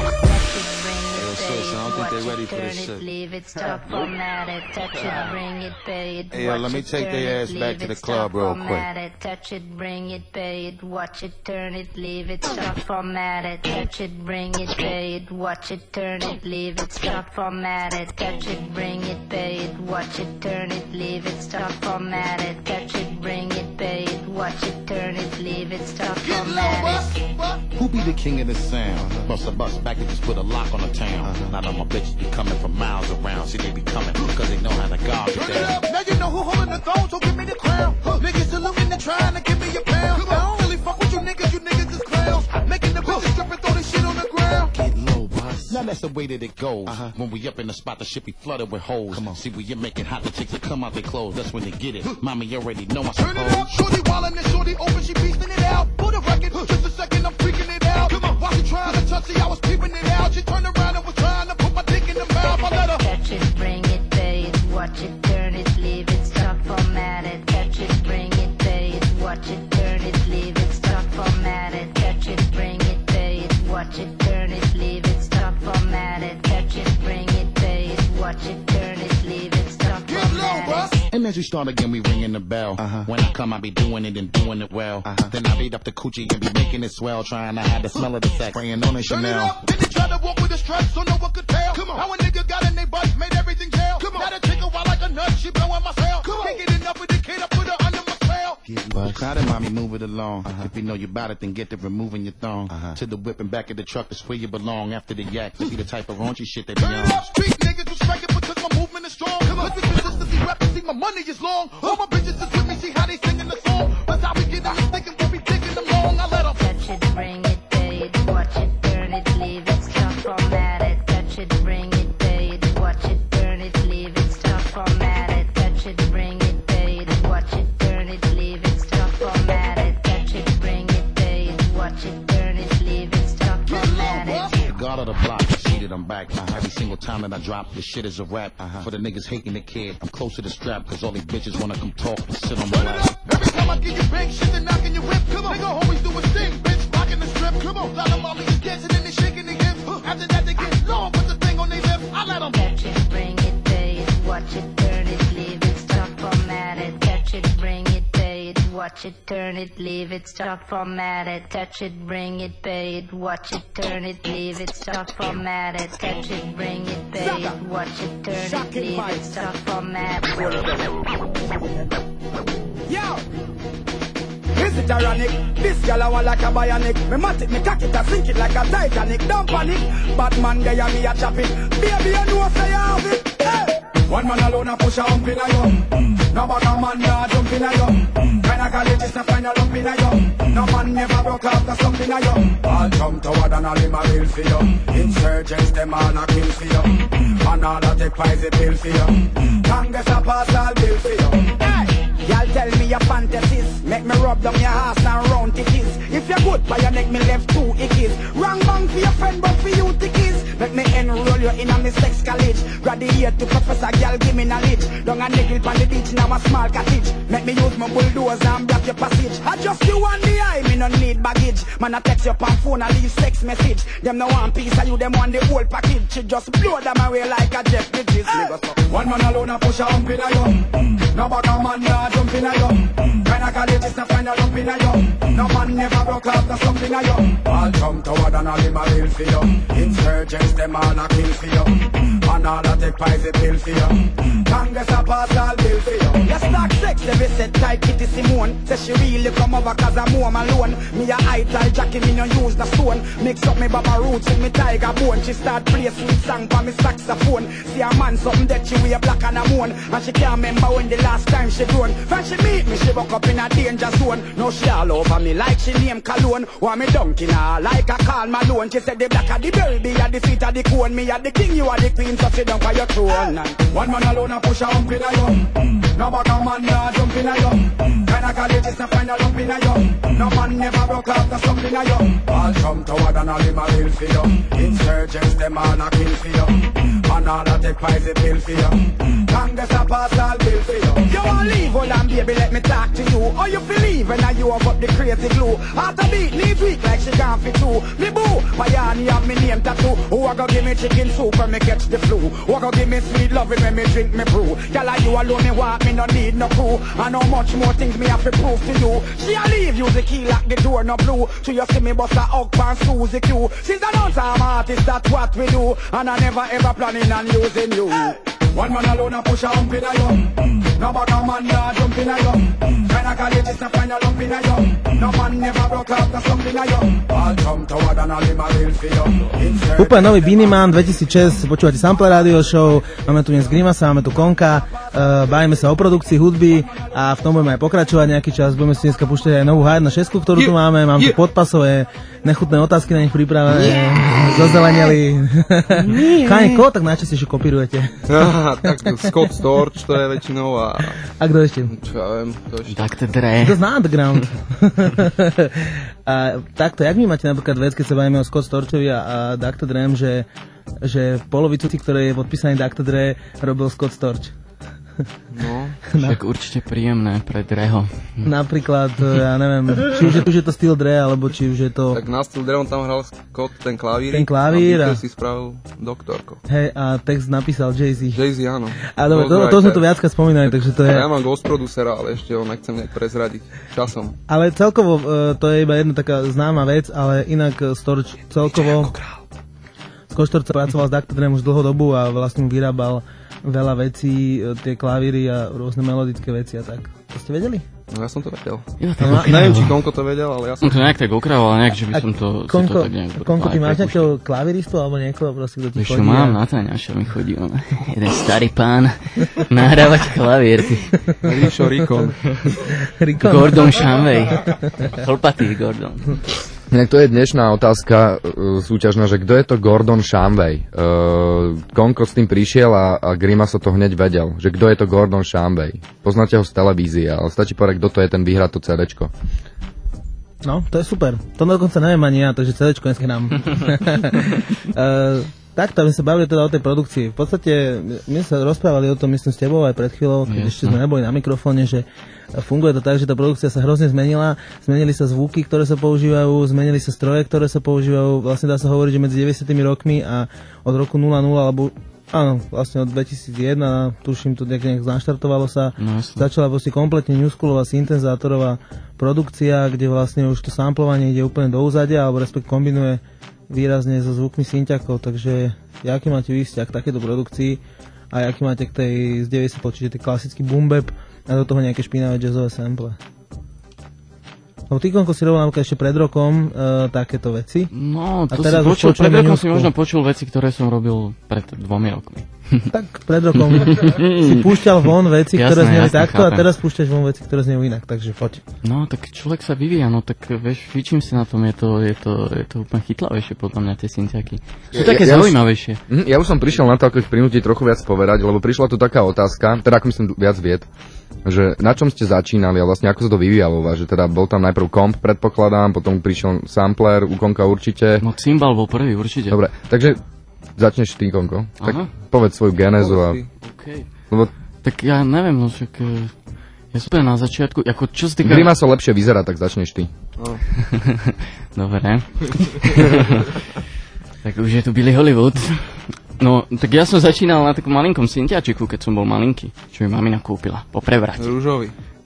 Leave it, stop, format it, touch it, bring it, pay it. Hey, yo, let me take their ass back to the club real quick. It, touch it, bring it, pay it, watch it, turn it, leave it, stop, format it, touch it, bring it, pay it, watch it, turn it, leave it, stop, format it, touch it, bring it, pay it, watch it, turn it, leave it, stop, format it, touch it, bring it, pay it, watch it, turn it, leave it, stop, format it. Who be the king of the sound? Bust a bus back and just put a lock on the town. Now that my bitches be coming from miles around. See, they be coming because they know how to guard it down. Now you know who holding the throne, so give me the crown. Niggas saluting and trying to give me a pound. I don't really fuck with you niggas, you niggas is clowns. Making the bitches strip and throw this shit on the ground. Get low, boss. Now that's the way that it goes. Uh-huh. When we up in the spot, the shit be flooded with holes. Come on. See, when you making hot, the chicks that come out their clothes. That's when they get it. Mommy, you already know I Turn it up, shorty wildin' and shorty open, she beastin' it out. Put a record, just a second, I'm freaking it out. Come on, while she trying to touch it, I was peeping it out. She turned around and was trying to put my dick in the mouth. I let her touch it, bring it, pay it, watch it, turn it, leave it, stop, format it. Touch it, bring it, pay it, watch it, turn it, leave it, stop, format it. Touch it, bring it, pay it, watch it, turn it, leave it, stop, format it. Touch it, bring it, pay it, watch it, turn it, leave it, stop, format it. And as we start again, we ringing the bell. Uh-huh. When I come, I be doing it and doing it well. Uh-huh. Then I beat up the coochie and be making it swell, trying to hide the smell of the sex, spraying on the Turn Chanel. it up, then they try to walk with the stripes, so no one could tell. Come on. I move it along. Uh-huh. If you know you about it, then get to removing your thong. Uh-huh. To the whip and back of the truck, that's where you belong. After the yak, to be the type of raunchy shit that be on. Street niggas who strike it because my movement is strong. Let me consistently rap and see my money is long. All my bitches is with me, see how they singing the song. But how we get them thinking we'll be digging them long. I let them touch it, bring it, pay it, watch it, turn it, leave it, stop, format it. Touch it, bring it, pay it, watch it, turn it, leave it, stop, format it. Touch it, bring it, pay it, watch it, turn it, leave it, stop, format it. Touch it, bring it, pay it, watch it, turn it, leave it, stop, format it. The god of the block, cheated, I'm back. Uh-huh. Every single time that I drop, this shit is a rap. Uh-huh. For the niggas hating the kid, I'm close to the strap, cause all these bitches wanna come talk and sit on my lap. every time I give you big shit and knocking your whip. Come on, nigga always do a thing, bitch, rocking the strip. Come on, lot of Molly is dancing and they shaking their hips. After that they get low, put the thing on their lips. I let them touch it, bring it, pay it, watch it, turn it, leave it, stop, format it. Touch it, bring it, pay it, watch it, turn it, leave it, stop, format it. Touch it, bring it, pay it, watch it, turn it, leave it, stop, format it. Touch it, bring it, pay it, watch it, turn it, leave it, stop, format it. Yo! Is it ironic? This gal I want like a bionic. Me mat it, me cock it, I sink it like a Titanic. Don't panic, Batman they and me a chop it. Baby you know say you have it. Hey! One man alone a push a hump in a yum. No bugger man nah jump in a yum. Kinda college is a final lump in a yum. No man never broke after something a yum. All jump toward and all him a bill for you. Insurgents them all a kill for you. And all a take pies a bill for you. Congress a pass all bill for you. Hey! Y'all tell me your fantasies. Make me rub down your ass and round tickies. If you're good by your neck, me left two ickies. Wrong bang for your friend, but for you tickies. Make me enroll you in a me sex college. Graduate to professor, girl, give me knowledge. Down a niggle on the beach, now a small cottage. Make me use my bulldozer and block your passage. I just you on the eye, me no need baggage. Man, I text you on phone, I leave sex message. Them no one piece, of you them want the whole package. She just blow them away like a Jeff Bridges. Hey. One man alone a push a hump in a yum. No bugger man nah jump in a yum. Kinda college is a final lump in a yum. No man never broke after something a yum. All jump toward and all him a bill for you. Insurgents them all a kill for you. And all a take pies a bill for you. Congress a pass all bill for you. You start sex every set tight Kitty Simone. Say she really come over cause I'm home alone. Me a idol Jackie me no use the stone. Mix up me Baba roots with me tiger bone. She start play sweet song for me saxophone. See a man something that she wear black and a moon. And she can't remember when the last time she grown. When she meet me she woke up in a danger zone. Now she all over me like she name Cologne. Want me dunking her like a Karl Malone. She said the black of the baby at the feet of the cone. Me at the king, you are the queen, so sit down for your throne. One man alone a push a hump in a yum. No bugger man nah jump in a yum. Kinda college is a final lump in a yum. No man never broke after something a yum. All jump toward and all him a bill for you. Insurgents them all a kill for you. And all a take pies a bill for you. Congress a pass all bill for you. You want leave, hold on baby, let me talk to you. Or you believe when you have up the crazy glue. Heart a beat, knees weak like she gone for two. Me boo, my yarny have me name tattoo. Who a go give me chicken soup when me catch the flu? Who a go give me sweet loving when me drink me brew? Girl, you alone me want, me no need no crew. And how much more things me have to prove to you. She a leave, use the key lock the door no blue. So you see me bust a hug pan Suzy Q. She's an answer, I'm artist, that's what we do. And I never ever planning on using you. Hey. One man alone a push a hump in a yum. No bugger man nah jump in a yum. Kinda college is a final lump in a yum. No man never broke after something a yum. All jump toward and all him a bill for you. Úplne nový Beanie-Man dvetisícšesť, počúvate Sample Radio Show, máme tu dnes Grimasa, máme tu Konka, uh, bavíme sa o produkcii hudby a v tom budeme aj pokračovať nejaký čas, budeme si dneska púšťať aj novú há jedna šesť, ktorú tu máme, mám tu podpasové, nechutné otázky na nich pripravené, zozeleneli. Cháni, koho tak najčastejšie kopírujete? Tak Scott Storch, to je väčšinou a... A kto ešte? Čo ja viem, to ešte... doktor Dre. To zná underground. A takto, jak vnímate napríklad vec, keď sa bavíme o Scott Storchovi a, a doktor Drem, že, že polovicu tých, ktoré je podpísaný doktor Dre, robil Scott Storch. No, však určite príjemné pre Dreho. Napríklad, ja neviem, či už je, už je to styl Dre, alebo či už je to... Tak na styl Dre on tam hral Scott, ten klavír. Ten klavír a... a... si spravil doktorko. Hej, a text napísal Jay-Z. Jay-Z, áno. A dobre, to, to sme tu viacka spomínali, takže to je... Ja mám ghost producera, ale ešte ho nechcem nejak prezradiť časom. Ale celkovo, to je iba jedna taká známa vec, ale inak Storch celkovo... Scott Storch pracoval s doktor Drem už dlhú dobu a vlastne vyrábal veľa vecí, tie klavíry a rôzne melodické veci a tak. To ste vedeli? No ja som to vedel. Ja to no, okay. Neviem, či Konko to vedel, ale ja som... No to nejak tak okrajoval, nejak, že by som to, Konko, to tak nejak... Konko, ty máš nejakého klaviristu, alebo niekoho proste, kto ti Víš, chodí? Víš, mám, Natáňaša mi chodí, on, jeden starý pán, nahrávať klavír, ty. Ríšo Rikon. Gordon Shanway. Chlpatý Gordon. Inak to je dnešná otázka uh, súťažná, že kto je to Gordon Shanway? Uh, Konko s tým prišiel a, a Grimaso to hneď vedel, že kto je to Gordon Shanway. Poznáte ho z televízie, ale stačí povedať, kto to je, ten vyhrá to CDčko. No, to je super. To dokonca neviem ani ja, takže CDčko dneska nám. uh, Takto, my sa bavili teda o tej produkcii. V podstate, my sa rozprávali o tom, myslím, s tebou aj pred chvíľou, keď ešte sme neboli na mikrofóne, že funguje to tak, že tá produkcia sa hrozne zmenila. Zmenili sa zvuky, ktoré sa používajú, zmenili sa stroje, ktoré sa používajú. Vlastne dá sa hovoriť, že medzi deväťdesiatimi rokmi a od roku nula nula, alebo áno, vlastne od dvetisícjeden, tuším, to nejak, nejak naštartovalo sa. No, začala vlastne kompletne newschoolová syntezátorová produkcia, kde vlastne už to samplovanie ide úplne do úzadia, alebo respekt kombinuje výrazne so zvukmi synťakov, takže aký máte vy vzťah k takéto produkcii a aký máte k tej z deväťdesiat, čiže tej klasický boom bap a do toho nejaké špinavé jazzové sample? Lebo ty, Konko, si robil napríklad ešte pred rokom uh, takéto veci. No, to a teraz si počul, pred rokom Newsku. si možno počul veci, ktoré som robil pred dvomi rokmi. Tak pred rokom si púšťal von veci, jasné, ktoré zneli jasné, takto chápem. A teraz púšťaš von veci, ktoré znejú inak, takže poď. No, tak človek sa vyvíja, no tak vieš, vyčím si na tom, je to, je to, je to úplne chytlavejšie podľa mňa tie synťaky. Sú Ja- také ja- ja zaujímavejšie. Mhm, Ja už som prišiel na to, ako ich prinútiť trochu viac povedať, lebo prišla tu taká otázka, teda ako myslím viac vied, že na čom ste začínali a vlastne ako sa to vyvíjalo u vás, že teda bol tam najprv komp, predpokladám, potom prišiel sampler, u Konka určite. No cymbal bol prvý, určite. Dobre, takže začneš ty, Konko. Tak Aha. povedz svoju genézu a... Okay. Lebo Tak ja neviem, no však e, ja som úplne na začiatku, ako čo sa týka... Grimaso lepšie vyzerá, tak začneš ty. Oh. Dobre. Tak už je tu Billy Hollywood. No, tak ja som začínal na takom malinkom syntiačiku, keď som bol malinký, čo mi mamina kúpila po prevrate. Rúžový.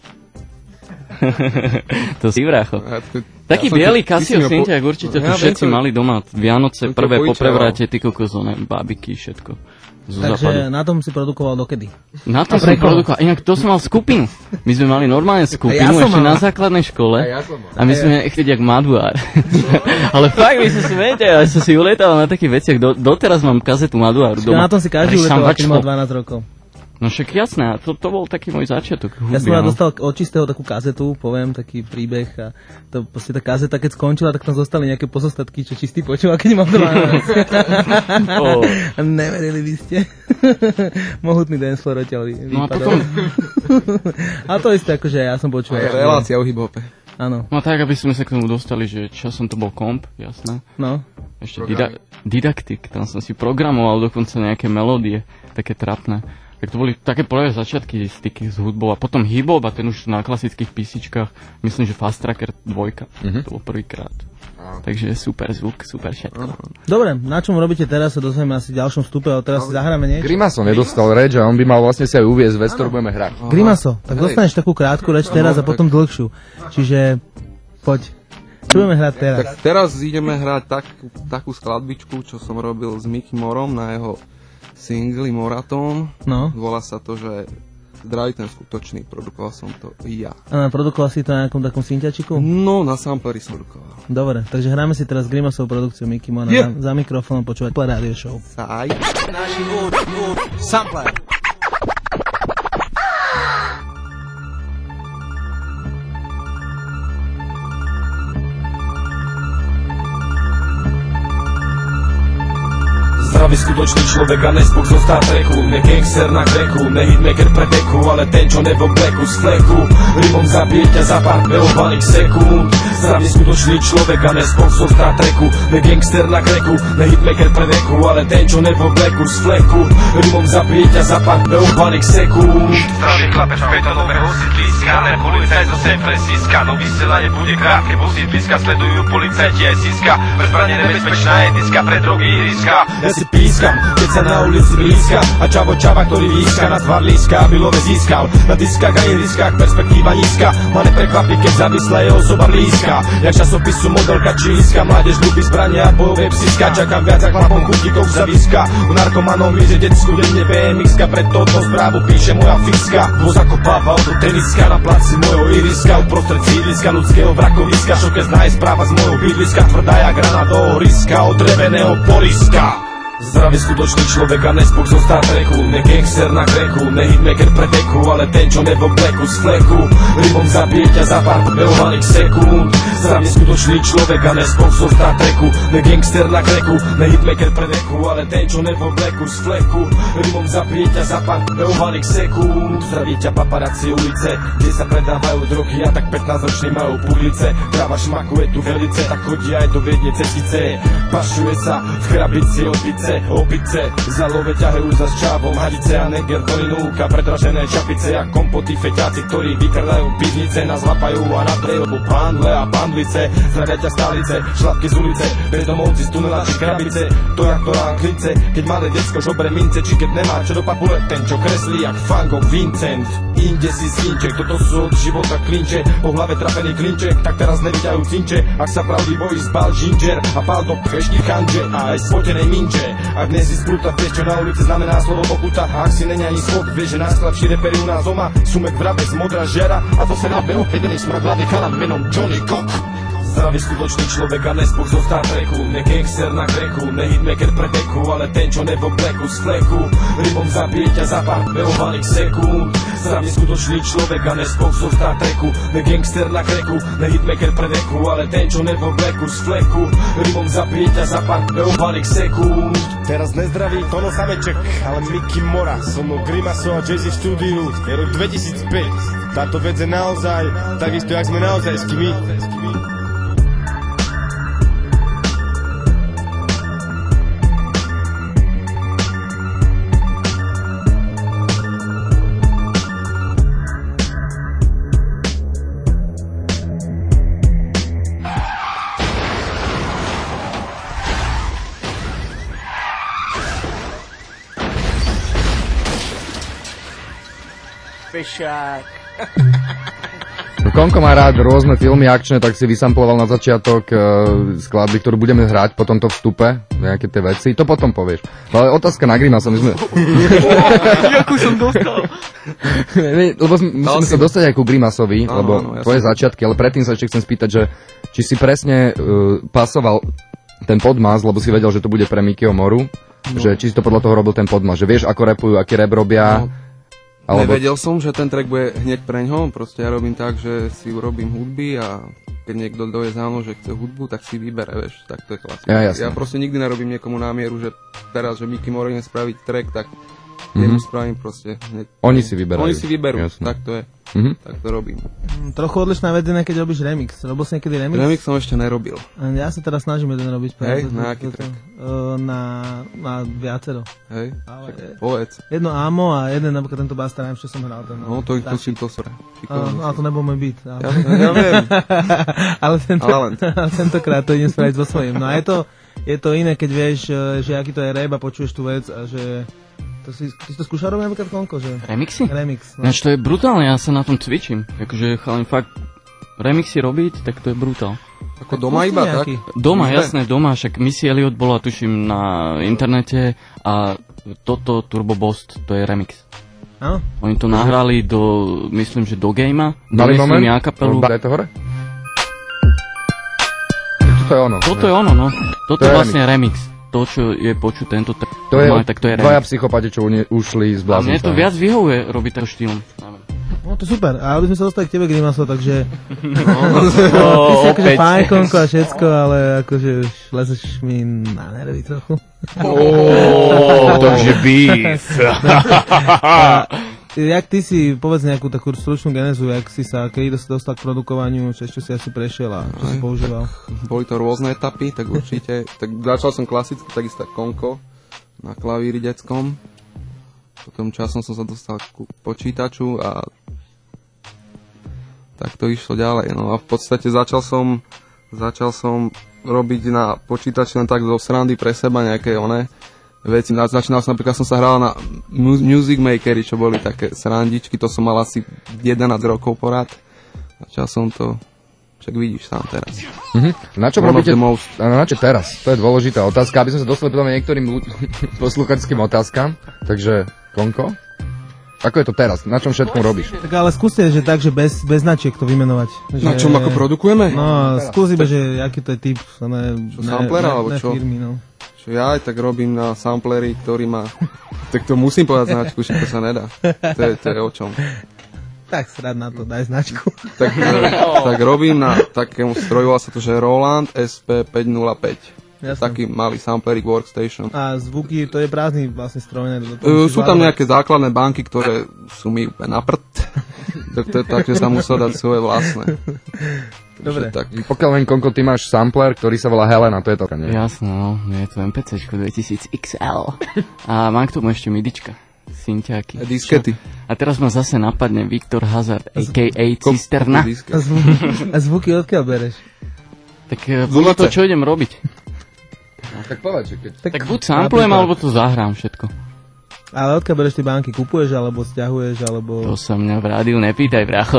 To si vrácho. Ja to- Taký ja som biely to- Casio ty si mi ho po- syntiak, určite to Ja viem, všetci to- mali doma. Vianoce, som to prvé po požičal. prevrate, ty kokos, oné, bábiky, všetko. Z Takže západu. na tom si produkoval dokedy? Na A to som pre koho? produkoval. Inak to som mal skupinu. My sme mali normálne skupinu A ja som ešte mal. na základnej škole. A ja som mal. A my sme chceli jak Maduár. Ale fakt, vy sa smiete, ja som si uletal na takých veciach. Do, doteraz mám kazetu Maduáru Čiže doma. na tom si každý Riešam uletoval, keď vačko. mal dvanásť rokov. No však jasné, to, to bol taký môj začiatok. Ja som hudby, ja no. dostal od čistého takú kazetu, poviem, taký príbeh a to proste tá kazeta, keď skončila, tak tam zostali nejaké pozostatky, čo čistý počúval, keď mám dvanásť. Oh. Neverili by ste. Mohutný dancefloor odtiaľ vy- No a vypadal. potom- A to isté, akože ja som počúval. Aj relácia o hip-hope. Áno. No tak, aby sme sa k tomu dostali, že časom to bol komp, jasné. No. Ešte dida- didaktik, tam som si programoval dokonca nejaké melódie, také trapné. Tak to boli také prvé začiatky styky s hudbou a potom hip-hop a ten už na klasických písičkách, myslím, že Fast Tracker dva, Mhm. to bol prvýkrát. Takže super zvuk, super všetko. Dobre, na čom robíte teraz, sa dozvieme asi v ďalšom vstupe, ale teraz si zahráme niečo. Grimaso nedostal reč a on by mal vlastne si aj uviesť vec, ktorú budeme hrať. Grimaso, tak dostaneš takú krátku reč teraz a potom dlhšiu. Čiže poď. Čo budeme hrať teraz? Tak teraz ideme hrať takú, takú skladbičku, čo som robil s Mickey Morom na jeho singli Moratón. No. Volá sa to, že Zdraví ten skutočný, produkoval som to ja. A produkoval si to na nejakom takom synťačiku? No, na sampleri som produkoval. Dobre, takže hráme si teraz Grimasovú produkciu Mickey Mona Yeah. za, za mikrofónom počúvať Radio Show. Saj. Sampler. Zdravý skutočný človek a nespok zo Star Treku. Ne gangster na kreku, ne hitmaker pre deku, ale ten čo nebo bleku z fleku. Rimom zabije ťa za pár beovaných sekúnd. Zdravý skutočný človek a nespok zo Star Treku. Ne gangster na kreku, ne hitmaker pre deku, ale ten čo nebo bleku z fleku. Rimom zabije ťa za pár beovaných sekúnd. Zdravý chlapec v betonového sídliska, ne policajt zo San Francisca. No vysielanie bude krátke, bo sídliska sledujú policajti aj Siska. Pre zbranie nebezpečná je diska, pre drogy iriska. Ja si pískam, keď sa na ulici blízka a čavo čava, ktorý výska na tvar líska, aby love získal. Na diskách a ihriskách perspektíva nízka, ma neprekvapí, keď zavisla je osoba blízka. Jak časopisu modelka či líska, mládež ľubí zbranie a bojové psíska. Čakám viac a chlapom chutíkov za výska. U narkomanov míže detsku denne bé em iks-ka, preto to správu píše moja fiska. Voz zakopáva auto teniska na placi mojho iriska, uprostred sídliska ľudského vrakoviska. Šokes najspráva z mojho bydliska, tvrdá jak rana do ohriska, od dreveného poriska. Zdravý skutočný človek a nespok zo Star Treku, ne gangster na kreku, ne hitmaker pre deku, ale ten čo ne v obleku z fleku, rybom zabije ťa za pár behovaných sekúnd. Zdravý skutočný človek a nespok zo Star Treku, ne gangster na kreku, ne hitmaker pre deku, ale ten čo ne v obleku z fleku, rybom zabije ťa za pár behovaných sekúnd. Zdraví ťa paparazzi ulice, kde sa predávajú drogy a tak pätnásťroční majú pulice. Tráva šmakuje tu velice, tak chodí aj do Viedne cestice. Pašuje sa v krabici opice, opice, za love ťahajú za ščávom hadice a neger to inúka, predražené čapice a kompoty feťáci, ktorí vykrdajú pivnice, nás lapajú a natriejú pandle a pandlice. Zdravia ťa stálice, šlapky z ulice, bezdomovci z tunela či krabice, to jak to ránklice, keď malé decko žobre mince, či keď nemá čo do papule, ten čo kreslí jak Van Gogh Vincent. Inde si svinček, toto sú od života klinče, po hlave trapený klinček, tak teraz neviďajú cinče, ak sa pravdý bojí zbal ginger a pál do pešky kanže a aj spotenej minče. Ak dnes si zbruta, vieš čo na ulici znamená slovo pokuta, a ak si není ani svok, vieš, že najslabší reperi u nás doma, sumek vrabec, modrá žiara a to sa nabeho jedený smrk hlavný chalan menom Johnny Cock. Zdravý skutočný človek a nespok zo Star Treku, ne gangster na kreku, ne hitmaker pre deku, ale ten čo ne v obleku z fleku, rybom zabije ťa za pár behovaných sekúnd. Zdravý skutočný človek a nespok zo Star Treku, ne gangster na kreku, ne hitmaker pre deku, ale ten čo ne v obleku z fleku, rybom zabije ťa za pár behovaných sekúnd. Teraz nezdraví Tono Sameček, ale Mickey Mora, som mnou Grimaso a Jay-Z v štúdiu, je rok dvetisícpäť. Táto vec je naozaj, takisto jak sme naozaj my. Fešák. Konko má rád rôzne filmy akčné, tak si vysamploval na začiatok uh, skladby, ktorú budeme hrať po tomto vstupe, nejaké tie veci, to potom povieš. Ale otázka na Grimasa, my sme... Jakú som dostal? Lebo musíme sa dostať aj ku Grimasovi, Áno, lebo áno, ja tvoje som... začiatky, ale predtým sa ešte chcem spýtať, že či si presne uh, pasoval ten podmaz, lebo si vedel, že to bude pre Mickeyho Moru, no. Že či si to podľa toho robil ten podmaz, že vieš, ako rapujú, aký rap robia... No. Alebo... Nevedel som, že ten track bude hneď preňho, proste ja robím tak, že si urobím hudby a keď niekto dojde za mnou, že chce hudbu, tak si vybere, vieš, tak to je klasika. Ja, ja proste nikdy nerobím niekomu námieru, že teraz, že Mickey Moore ide spraviť track, tak Mhm. jemu spravím proste hneď. Oni si vyberajú. Oni si vyberú, Jasne. tak to je. Mhm. Tak to robím. Trochu odlišná vec je, keď robíš remix. Robil si niekedy remix? Remix som ešte nerobil. Ja sa teraz snažím jeden robiť. Hej, to, na to, aký to, track? Uh, na, na viacero. Hej, Ale, povedz. jedno Amo a jeden, napríklad tento Basta, neviem, čo som hral. Ten, No, to ich musím to sra. Uh, ale to nebol môj beat. Ja, ja viem. ale, tento, ale tentokrát to idem spraviť so svojím. No a je to, je to iné, keď vieš, že aký to je rap a počuješ tú vec a že... To si, ty si to skúšal robiť napríklad Konko, že? Remixy? Remix, no. Ináč to je brutálne, ja sa na tom cvičím. Akože chalím fakt remixy robiť, tak to je brutál. Ako doma iba, tak? Doma, jasné, doma, však Missy Elliott bola, tuším, na internete a toto Turbo Boss, to je remix. Áno? Oni to nahrali do, myslím, že do gamea. Malý moment, ja kapelu. daj to hore. Toto je ono. Toto je ono, no. Toto je vlastne remix. To, čo je počuť tento t- to je, tak to je dvaja remix. psychopati, čo unie, ušli z A bláznica. mne to viac vyhovuje robiť takým štýlom. No to super, a aby sme sa dostali k tebe, Grimaso, takže... No, ty si akože opäť. fajn, Konko a všetko, ale akože už lezeš mi na nervy trochu. Oh, takže beef. Jak ty si, povedz nejakú takú stručnú genézu, jak si sa, kedy si dostal k produkovaniu, čo ešte si asi prešiel a čo si používal? Boli to rôzne etapy, tak určite. Tak začal som klasicky, takisto Konko na klavíri detskom. Potom časom som sa dostal k počítaču a tak to išlo ďalej. No a v podstate začal som, začal som robiť na počítači len tak zo srandy pre seba nejaké one veci. Začínal som, napríklad som sa hral na mu- Music Makery, čo boli také srandičky, to som mal asi jedenásť rokov porad. Začal som to, však vidíš sám teraz. Mhm. Na čo One robíte, of the most. na čo teraz? To je dôležitá otázka, aby sme sa dostali potom niektorým ľud- posluchačským otázkam. Takže, Konko? Ako je to teraz? Na čom všetkom robíš? Tak ale skúste, že tak, že bez, bez značiek to vymenovať. Že... Na čom ako produkujeme? No, skúsime, že aký to je typ ne, Čo, ne, samplera, ne, alebo ne čo? firmy, no. Čo ja aj tak robím na sampleri, ktorý má... Tak to musím povedať značku, že to sa nedá. To je, to je o čom. Tak srad na to, daj značku. Tak, tak robím na takému stroju, volá sa to, že Roland es pé päť nula päť. Jasne. Taký malý samplerik workstation. A zvuky, to je prázdny vlastne stroj. Ne? Uh, sú tam nejaké základné banky, ktoré sú mi úplne na prd. Takže sa musel dať svoje vlastné. Dobre. Tak. Pokiaľ len, Konko, ty máš sampler, ktorý sa volá Helena, to je to, nie? Jasné, no, je to MPCčko dvetisíc iks el. A mám k tomu ešte midička. Synťáky. A diskety. A teraz ma zase napadne Viktor Hazard, á ká á Cisterna. A zvuky, a zvuky odkiaľ bereš? Tak podľa toho, čo idem robiť. Tak povedz, že keď... Tak, tak buď samplujem, alebo to zahrám všetko. Ale odkiaľ bereš tie banky? Kupuješ, alebo stiahuješ, alebo... To sa mňa v rádiu nepýtaj, brácho.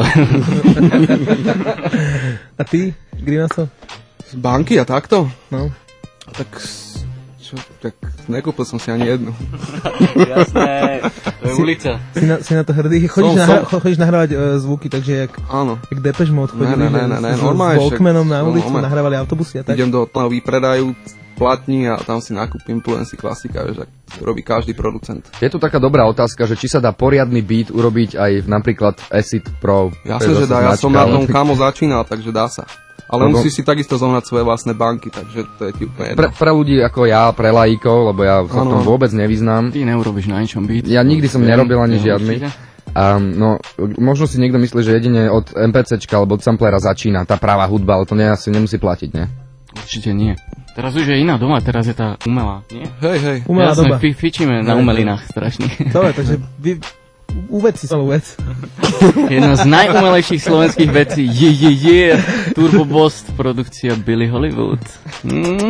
A ty, Grimaso? Z banky a takto? No. Tak... Čo? Tak nekúpil som si ani jednu. Jasné, to je ulica. Si na, si na to hrdý? Chodíš, Som, nahra, som. chodíš nahrávať uh, zvuky, takže jak, Áno. jak Depeche Mode chodili, Ne, ne, ne, ne, že s- normálne, s Walkmanom však- na ulicu normálne. nahrávali autobusy a tak? Idem do toho výpredajú platní a tam si nakúpim, plujem si klasika, vieš, ak robí každý producent. Je tu taká dobrá otázka, že či sa dá poriadny beat urobiť aj v napríklad Acid Pro. Jasne, že dá, ja som na tom kamo začínal, takže dá sa. Ale Lebo- musíš si takisto zohnať svoje vlastné banky, takže to je ti úplne jedno. Pre, pre ľudí ako ja, pre laikov, lebo ja sa v tom Áno. vôbec nevyznám. Ty neurobiš na ničom beat. Ja nikdy som Viem, nerobil ani viem, žiadny. určite. A no, možno si niekto myslí, že jedine od MPCčka alebo od samplera začína tá práva hudba, ale to ne, asi nemusí platiť, ne? Určite nie. Teraz už je iná doma, teraz je tá umelá, nie? Hej, hej. Umelá Jasné, doba. fi- fičíme na umelinách strašných. Dobre, takže vy... Uvedz si celú vec. Jedna z najumelejších slovenských vecí je, je, je Turbo Boss, produkcia Billy Hollywood. Mm.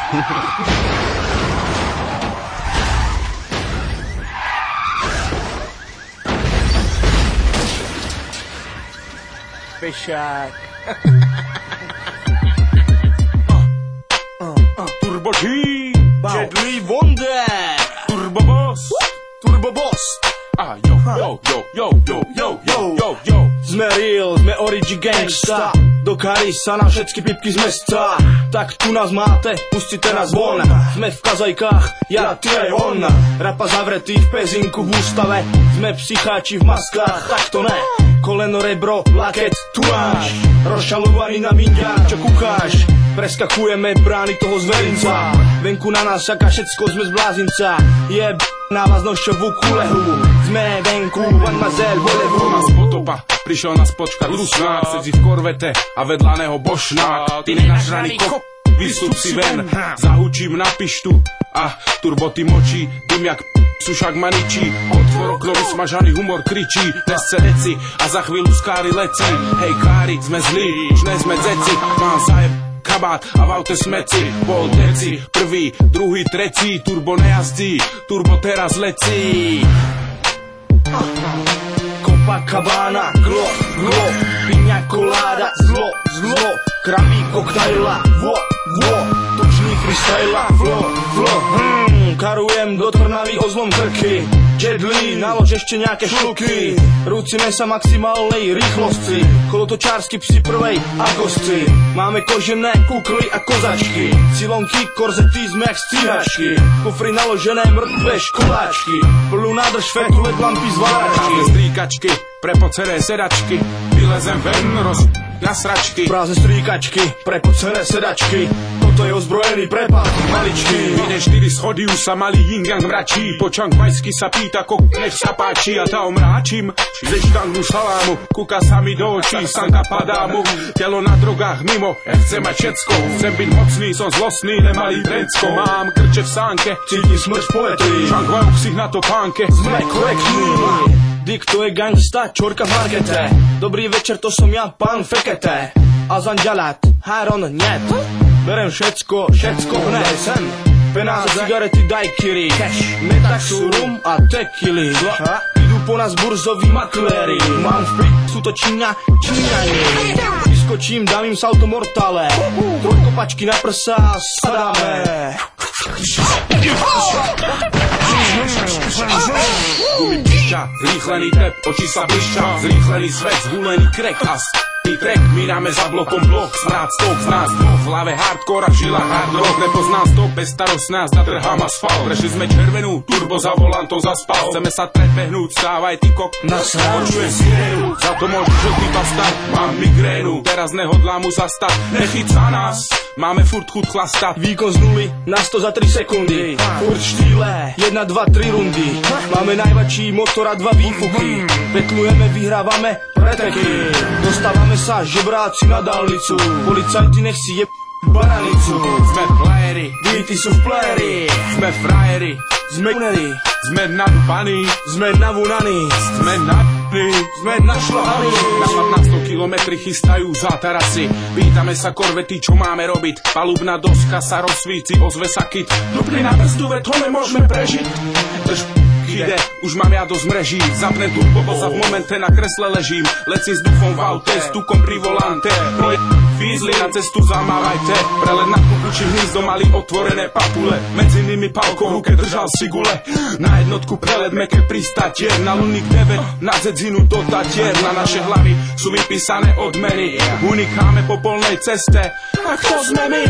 Pešák. Turbo G, Deadly Wonder, Turbo Boss, Turbo Boss. Ah, yo, yo, yo, yo, yo, yo, yo, yo, yo. Sme real, sme origi gangsta. Dokári sa na všetky pipky z mesta. Tak tu nás máte, pustite nás von. Sme v kazajkách, ja, ty aj on. Rapa zavretý v pezinku v ústave. Sme psycháči v maskách, tak to ne. Koleno, rebro, laket, tu máš. Rozšalovaný na minďák, čo kúkáš. Preskakujeme brány toho zverinca. Venku na nás čaká všetko, sme z blázinca. Je b***, na vás nošovú kulehu. Sme venku, mademoiselle, volevu. Nás potopa, prišiel nás počkať lusnák. Sedí v korvete a vedľa neho bošnák. Ty nenažraný kop, vystup si ven. Zahučím na pištu a turbo ty močí. Dym jak p***, sušák maničí. Otvor okno, vysmažaný humor kričí. Nesce reci a za chvíľu skári leci. Hej kári, sme zlí, už ne sme dzeci. Mám zajeb kabát a v aute smeci. Pol deci, prvý, druhý, tretí. Turbo nejazdí, turbo teraz lecí. Copacabana, glo, glo, piña colada, zlo, zlo, kraví koktajla, vo, vo, tučný freestyla, flo, flo, hm, karujem do Trnavy ozlom krky, Deadly, nalož ešte nejaké šluky, rúcime sa maximálnej rýchlosti, kolotočársky psi prvej agosty, máme kožené kukly a kozačky, silonky, korzety sme jak stíhačky, kufry naložené mŕtve školáčky, plnú nádrž fetu, led lampy z váračky. Práve stríkačky, prepocené sedačky, vylezem ven, roz... na sračky. Prázdne stríkačky, prepocené sedačky, toto je ozbrojený prepad, maličky. Ide štyri schody, už sa malý yin-yang mračí, počank majsky sa pýta, kok, nech sa páči, a tá omráčim. Ze štangu šalámu, kúka sa mi do očí, sanka padá mu, telo na drogách mimo, ja chcem mať všetko, chcem byť mocný, som zlostný, nemalý drecko, mám krče v sánke, cítim smrť v poetrii, šank majú ksich na topánke, sme korektní. Dick to je gangsta, čorka v markete. Dobrý večer, to som ja, pán Fekete. A zanďalát, Haron, net. Berem všetko, všetko, hnej sem. Penáze, cigarety, dajkiri, metaxu, rum a tequily. Idú po nás burzoví makléri. Mám v plik, sú to Číňa, Číňani. Vyskočím, dám im salto mortale. Trojkopačky na prsa a sadáme. Gumy pišťa, zrýchlený tep, oči sa blišťa. Zrýchlený svet, zhulený krek a s***ný trek. Míráme za blokom blok, smrád stok z nás dvoch. V hlave hardcore a v žilách hard rock. Nepoznám stop, bez starost nás nadrhám asfalt. Prešli sme červenú, turbo za volantou zaspal. Chceme sa trepehnúť, stávaj ty kok. Počujem sirénu, za to môžu žltý bastard. Mám migrénu, teraz nehodlám mu zastať. Nechyť sa nás, máme furt chud chlastať. Výkon z nuly na sto za tri sekundy. Furt štýle, jedna, dva, tri rundy. Máme najväčší motor a dva výfuky. Petlujeme, vyhrávame preteky. Dostávame sa žebráci na dálnicu. Policajti nech si je baranicu. Sme playeri, beaty sú v playeri. Sme frajeri, sme uneri. Sme nadbaní, sme navunaní. Sme nadbaní, sme našľahaní. Na pätnásť kilometry chystajú zátarasy. Pýtame sa korvety, čo máme robiť. Palubná doska sa rozsvíci, ozve sa kit. Dupli na brzdu, ve to nemôžeme prežiť. Drž ide, už mám ja dosť mreží. Zapnem turbo, bo sa v momente na kresle ležím. Lecím s dufom v aute, s tukom pri volante. Proje fízli na cestu zamávajte. Prelet na kukuči hnízdo mali otvorené papule. Medzi nimi palko v ruke držal sigule. Na jednotku prelet meké pristatier. Na Luník deväť, na Zedzinu do Tatier. Na naše hlavy sú vypísané odmeny. Unikáme po polnej ceste. A kto sme my?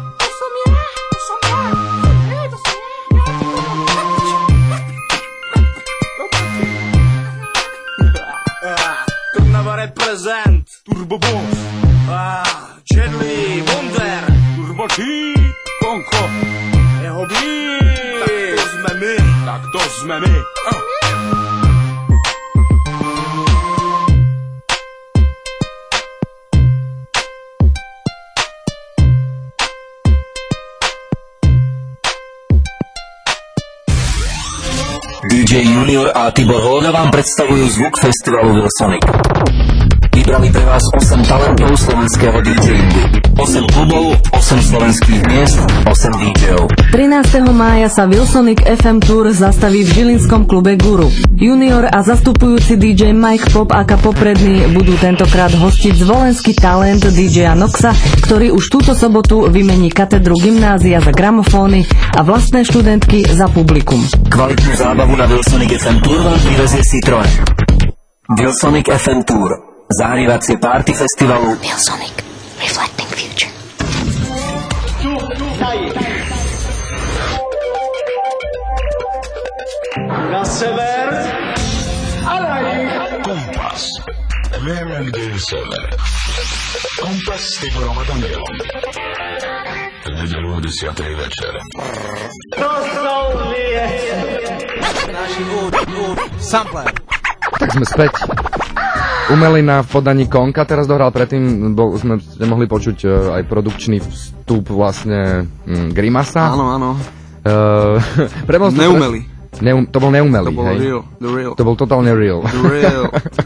Represent Turbo Boss, ah, Chedley, Wonder, Turbo T, Konko, jeho beat. Tak to sme my, tak to sme my. Ah. dý džej Junior a Tibor Holda vám predstavujú zvuk festivalu Wilsonic. Vybrali pre vás osem talentov slovenského DJingu. osem klubov, osem slovenských miest, osem DJov. trinásteho mája sa Wilsonic ef em Tour zastaví v žilinskom klube Guru. Junior a zastupujúci dý džej Mike Pop aka Popredný budú tentokrát hostiť zvolenský talent dý džeja Noxa, ktorý už túto sobotu vymení katedru gymnázia za gramofóny a vlastné študentky za publikum. Kvalitnú zábavu na Wilsonic ef em Tour vám privezie Citroën. Wilsonic ef em Tour. Zahrievacie party festivalu Wilsonic, reflecting future. Na sever, ale aj Kompas. Vieme, kde je sever. Kompas s Tiborom a Danielom. V nedeľu o desiatej večer. To sú vie. Sampler. Tak sme späť. Umelina v podaní Konka teraz dohral, predtým bol, sme nemohli počuť uh, aj produkčný vstup vlastne um, Grimasa. Áno, áno. Uh, Neumelý. Neum, to bol neumelý, To bol hej? real, the real. To bol totálne real. The real.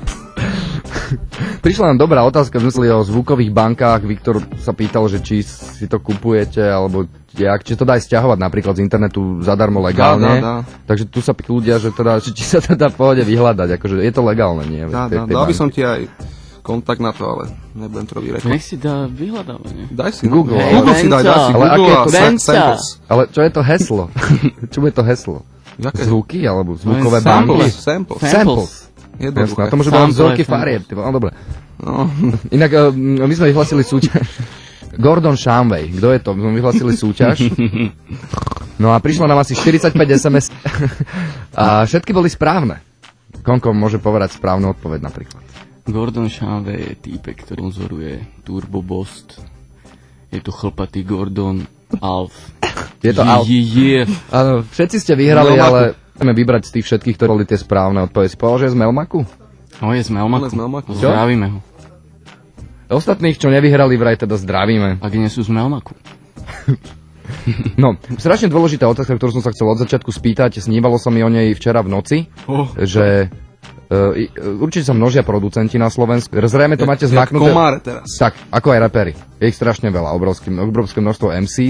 Prišla nám dobrá otázka, v zmysle o zvukových bankách. Viktor sa pýtal, že či si to kupujete, alebo jak, či to dá aj stiahovať napríklad z internetu zadarmo legálne. Dá, dá, dá. Takže tu sa pýtajú ľudia, že teda, či, či sa to dá v pohode vyhľadať, akože je to legálne, nie? Dá, dá, dal by som ti aj kontakt na to, ale nebudem to robiť reklamu. Nech si dá vyhľadávanie. Daj si Google. Hey, Google si daj, daj si ale Google a sa- samples. Ale čo je to heslo? čo je to heslo? Jaké? Zvuky alebo zvukové Samples, banky? samples. Samples. Jednoduché. Jasné, a to môže byť len Sample, vzorky samples. farieb. ty vole, No dobre. No. Inak uh, my sme vyhlasili súťaž. Gordon Shamway. Kto je to? My sme vyhlasili súťaž. No a prišlo nám asi štyridsaťpäť es em es. A všetky boli správne. Konko môže povedať správnu odpoveď napríklad. Gordon Shamway je týpek, ktorý sponzoruje Turbo Boss. Je to chlpatý Gordon Alf. Je to Je, Alf. je, je. Áno, všetci ste vyhrali, Melmaku. ale chceme vybrať z tých všetkých, ktorí boli tie správne odpovede. Povedal, že je z Melmaku? No je z Melmaku. On je z Melmaku. Zdravíme ho. Ostatných, čo nevyhrali, vraj teda zdravíme. Ak nie sú z Melmaku. No, strašne dôležitá otázka, ktorú som sa chcel od začiatku spýtať. Snívalo sa mi o nej včera v noci, Oh. že uh, určite sa množia producenti na Slovensku. Zrejme to Jak- máte jak znaknuté. komáre teraz. Tak, ako aj rapery. Je ich strašne veľa, obrovské, obrovské množstvo em cés.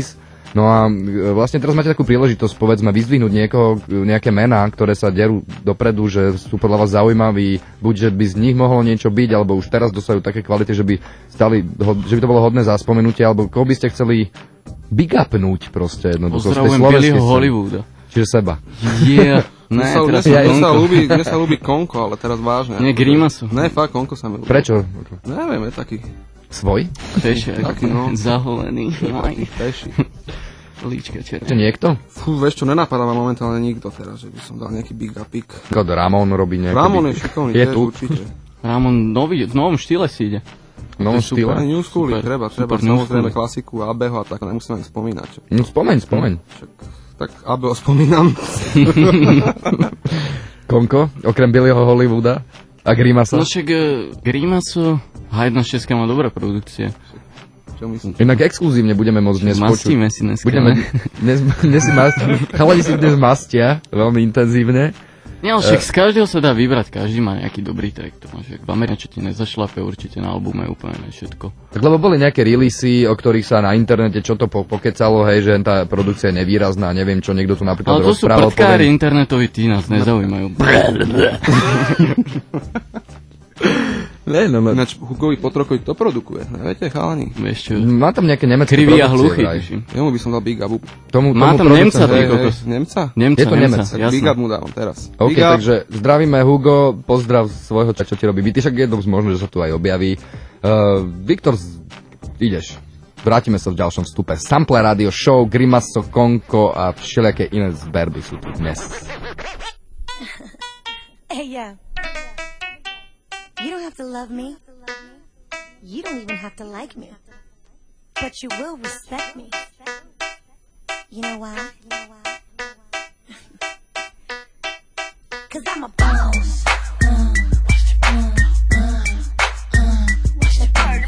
No a e, vlastne teraz máte takú príležitosť, povedzme, vyzdvihnúť niekoho, nejaké mená, ktoré sa derú dopredu, že sú podľa vás zaujímaví, buď že by z nich mohlo niečo byť, alebo už teraz dosajú také kvality, že by, stali, že by to bolo hodné za spomenutie, alebo koho by ste chceli big upnúť proste jednoducho. Pozdravujem Billyho Hollywooda. Čiže seba. Yeah. Ne, mne sa, teraz mne, sa, mne, sa ľúbi, mne sa ľúbi Konko, ale teraz vážne. Nie, Grimasu. Ne, fakt, Konko sa mi ľúbi. Prečo? Neviem, je taký... Svoj? Teši, taký, no. Zaholený. Taký teši. Líčka červená. To niekto? Fú, vieš čo, nenapadá ma momentálne nikto teraz, že by som dal nejaký big upik. Kod Ramon robí nejaký... Ramon je šikovný, je tiež, tu. určite. Ramon nový, v novom štýle si ide. V novom štýle? Aj New School, treba, treba, samozrejme klasiku, Abeho a tak, nemusím ani spomínať. Čo? No spomeň, spomeň. Čak, tak Abeho spomínam. Konko, okrem Billyho Hollywooda a Grimasa? No však uh, Grimasu, Hajdna Česká má dobré produkcie. Inak exkluzívne budeme môcť dnes počuť. Mastíme si dneska, budeme, ne? dnes, dnes si mast, chalani si dnes mastia veľmi intenzívne. Nie, ale však z každého sa dá vybrať, každý má nejaký dobrý track. To máš, v Amerike, čo ti nezašlape, určite na albume úplne všetko. Tak lebo boli nejaké releasy, o ktorých sa na internete čo to po, pokecalo, hej, že tá produkcia je nevýrazná, neviem čo, niekto tu napríklad rozprával. Ale to rozprával, sú prdkári poviem... internetoví, tí nás nezaujímajú. Ne, no, no. Ináč Hugovi Potrokovi to produkuje, neviete, chalani? Vieš čo? Má tam nejaké nemecké Krivý a produkcie. hluchý, tuším. Jemu by som dal Big Up. Tomu, Má tomu tam Nemca, ty kokos. Nemca? Nemca, je to Nemca, Nemec. Tak Big Up mu dávam teraz. OK, Big takže zdravíme Hugo, pozdrav svojho, čo ti robí byty, však jednou z možno, že sa tu aj objaví. Uh, Viktor, ideš. Vrátime sa v ďalšom vstupe. Sample Radio Show, Grimaso, Konko a všelijaké iné zberby sú tu dnes. Hey, yeah. You don't have to love me. You don't even have to like me. But you will respect me. You know why? Cause I'm a boss. Uh, uh, uh, uh, watch the party.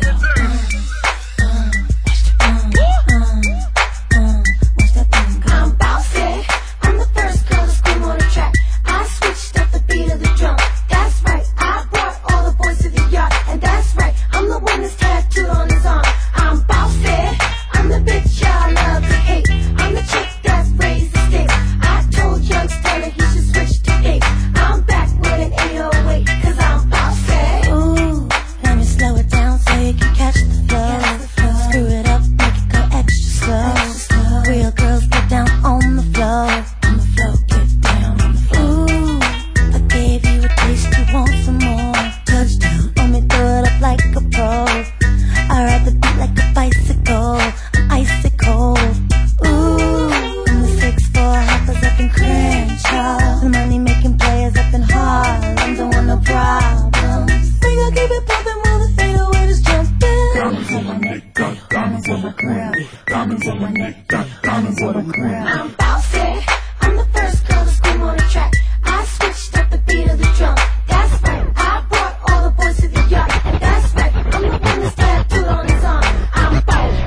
I'm bossy. I'm the first girl to scream on the track. I switched up the beat of the drum. That's right. I brought all the boys to the yard, and that's right. I'm the one that's tattooed on his arm. I'm bossy. I'm the bitch y'all love to hate. I'm the chick that's raised the stakes. I told young Stanley he should switch to eight. I'm back with an eight oh eight, cause I'm bossy. Ooh, let me slow it down so you can catch the flow. Screw it up, make it go extra slow. Real girls get down on the floor. On the floor, get down on the floor. Ooh, I gave you a taste, you want some more. Touchdown, let me throw it up like a pro. I ride the beat like a bicycle, I'm icy cold. Ooh, I'm the six four hoppers up in Crenshaw. The money making players up in Harlem, don't want no problems. We gon' keep it poppin' while the eight oh eight is jumpin'. Diamonds on my neck, got diamonds on my crown. Diamonds on my neck, got diamonds on my crown. I'm bossy, I'm the first girl to scream on the track. I switched up the beat of the drum. That's right, I brought all the boys to the yard, and that's right, I'm the one that's tattooed on his arm. I'm bossy.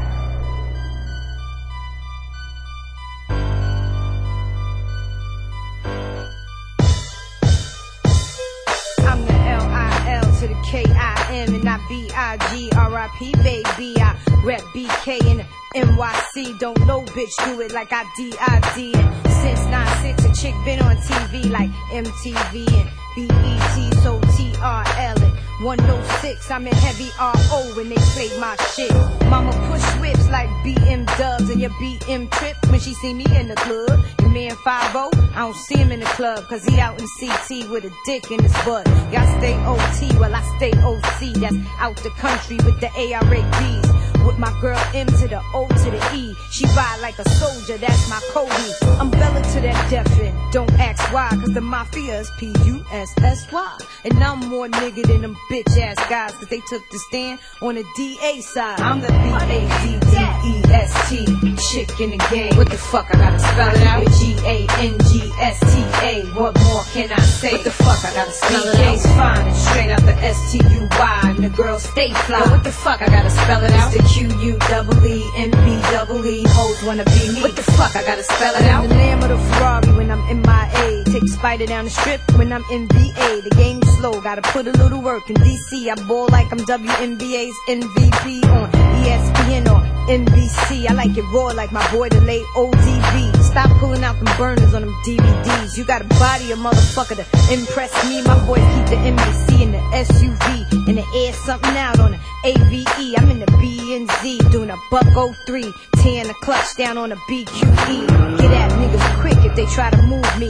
I'm the L I L to the K I M and not B I G R I P, baby. I rep B K and N Y C. Don't know, bitch, do it like I D I D. And since nine six, a chick been on T V like M T V and B E T, so T R L and one oh six. I'm in heavy R O when they play my shit. Mama push whips like B M dubs and your B M trip when she see me in the club. Your man five oh, I don't see him in the club cause he out in C T with a dick in his butt. Y'all stay O T while I stay O C. That's out the country with the A R A Ds. With my girl M to the O to the E. She ride like a soldier, that's my Cody. I'm Bella to that death end. Don't ask why, cause the mafia is P U S S Y. And I'm more nigga than them bitch ass guys, cause they took the stand on the D A side. I'm the B A D D E S T, chick in the game. What the fuck, I gotta spell it out? G A N G S T A, what more can I say? What the fuck, I gotta spell it out? D J's fine and straight out the S T U Y, and the girls stay fly. But what the fuck, I gotta spell it out? It's the Q U double E M B double E, hoes wanna be me. What the fuck, I gotta spell it out? I'm the lamb of the Ferrari when I'm in my A. Take a spider down the strip when I'm in V A. The game's slow, gotta put a little work in D C. I ball like I'm W N B A's M V P on E S P N or N B C. I like it raw like my boy the late O D B. Stop pulling out them burners on them D V Ds. You got a body, a motherfucker to impress me. My boys keep the M B C in the S U V. In the air, something out on the A V E. I'm in the B and Z doing a buck oh three. Tearing the clutch down on the B Q E. Get at niggas quick if they try to move me.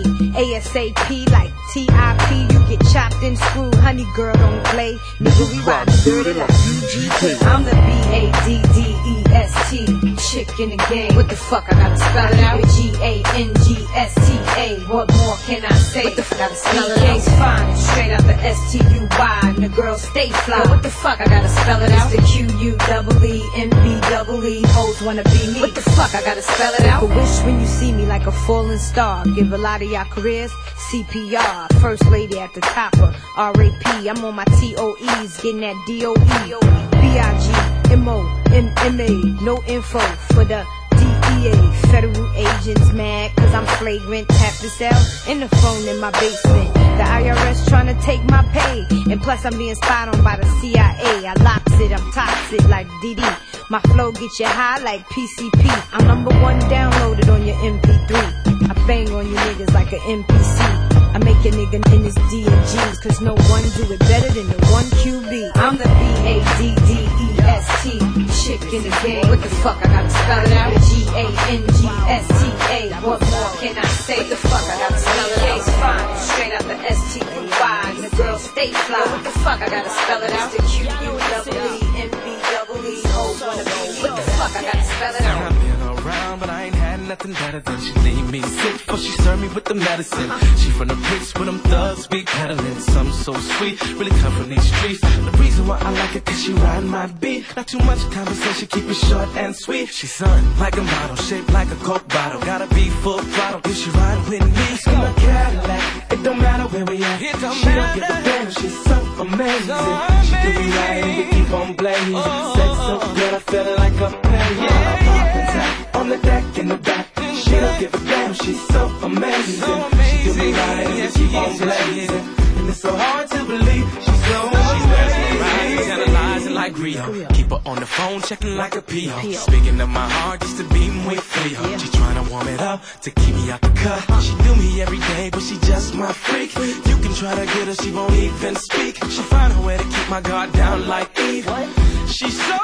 ASAP like T I P. You get chopped and screwed. Honey girl don't play. Nigga, we ride dirty like U G K. I'm the B A D D E S T. Chick in the game. What the fuck? I gotta spell it out. G A N G S T A. What more can I say? What the fuck? I gotta spell it out. Fine. Straight out the S T U Y. And the girls stay fly. What the fuck? I gotta spell it out. It's the Q U double E M B double E. Hoes wanna be me. What the fuck? I gotta spell it out. Make a wish when you see me like a falling star. Give a lot of y'all careers C P R. First lady at the top of R A P. I'm on my T O Es, getting that D O E. B I G M O M M A. No info for the D E A. Federal agents mad cause I'm flagrant. Tap the cell in the phone in my basement. The I R S tryna take my pay. And plus I'm being spied on by the C I A. I locks it, I'm toxic like D D. My flow get you high like P C P. I'm number one downloaded on your M P three. I bang on you niggas like an N P C. I make a nigga in his D and G's. Cause no one do it better than the one Q B. I'm the B A D D E S T. Chick in the game. What the fuck? I gotta spell it out. G A N G S T A. What more can I say? What the fuck? I gotta spell it out. It's fine. Straight out the S T U Y. And the girls stay fly. What the fuck? I gotta spell it out. It's the Q U double E M B double E. Hoes wanna be me. What the fuck? I gotta spell it out. I've been around, but I ain't had nothing better than she leave me sick before she served me with the medicine. She from the bricks where them thugs be peddling. Something so sweet, really come from these streets. The reason why I like it cause she riding my beat. Not too much conversation, keep it short and sweet. She's something like a model, shaped like a Coke bottle. Gotta be full throttle if she riding with me. In my Cadillac, it don't matter where we at. It don't she matter. Don't give a damn, she's so amazing. So amazing. She do me right and we keep on blazing. Oh. Sex so good, I feel like a pain. Yeah, yeah. On the deck in the back, she don't give a damn, she's so amazing. So amazing. She do me right and we keep on blazing. And it's so hard to believe she's so amazing. Analyzing like Rio, keep her on the phone checking like a P O. Speaking of my heart just to be with Frio. She tryna warm it up to keep me out the cut. She do me every day, but she just my freak. You can try to get her, she won't even speak. She find a way to keep my guard down like Eve. She's so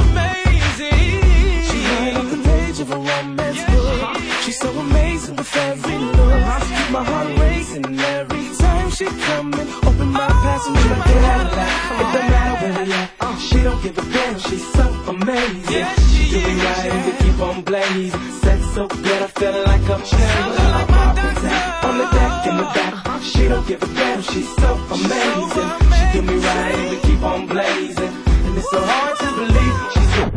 amazing. She ain't on the page of a romance book. She's so amazing with every look. Keep my heart racing every time she come and open my passenger Cadillac. It don't matter where we at. She don't give a damn. She's so amazing. She do me right and we keep on blazing. Sex so good I feel like a plane. Like my on the deck in the back. She don't give a damn. She's so amazing. She do me right and we keep on blazing. And it's so hard to believe she's so.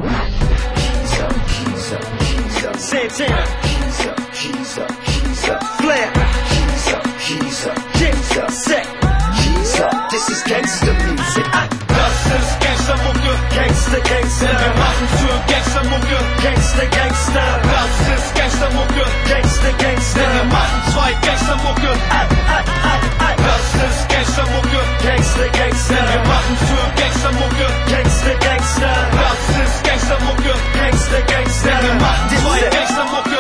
Keys up, keys up, keys up. Santana. Keys up, keys up, keys up. Flair. Keys up, keys up, keys up. Set. Keys up. This is gangster music. Das ist Gangstermucke. Gangster, Gangster. Wir machen für Gangstermucke. Gangster, Gangster. Das ist Gangstermucke. Gangster, Gangster. Wir machen zwei Gangstermucke. Das ist Gangstermucke. Gangster, Gangster. Wir machen für Gangstermucke. Gangster, Gangster. Das ist Gangstermucke. Gangster, Gangster. Wir machen zwei Gangstermucke.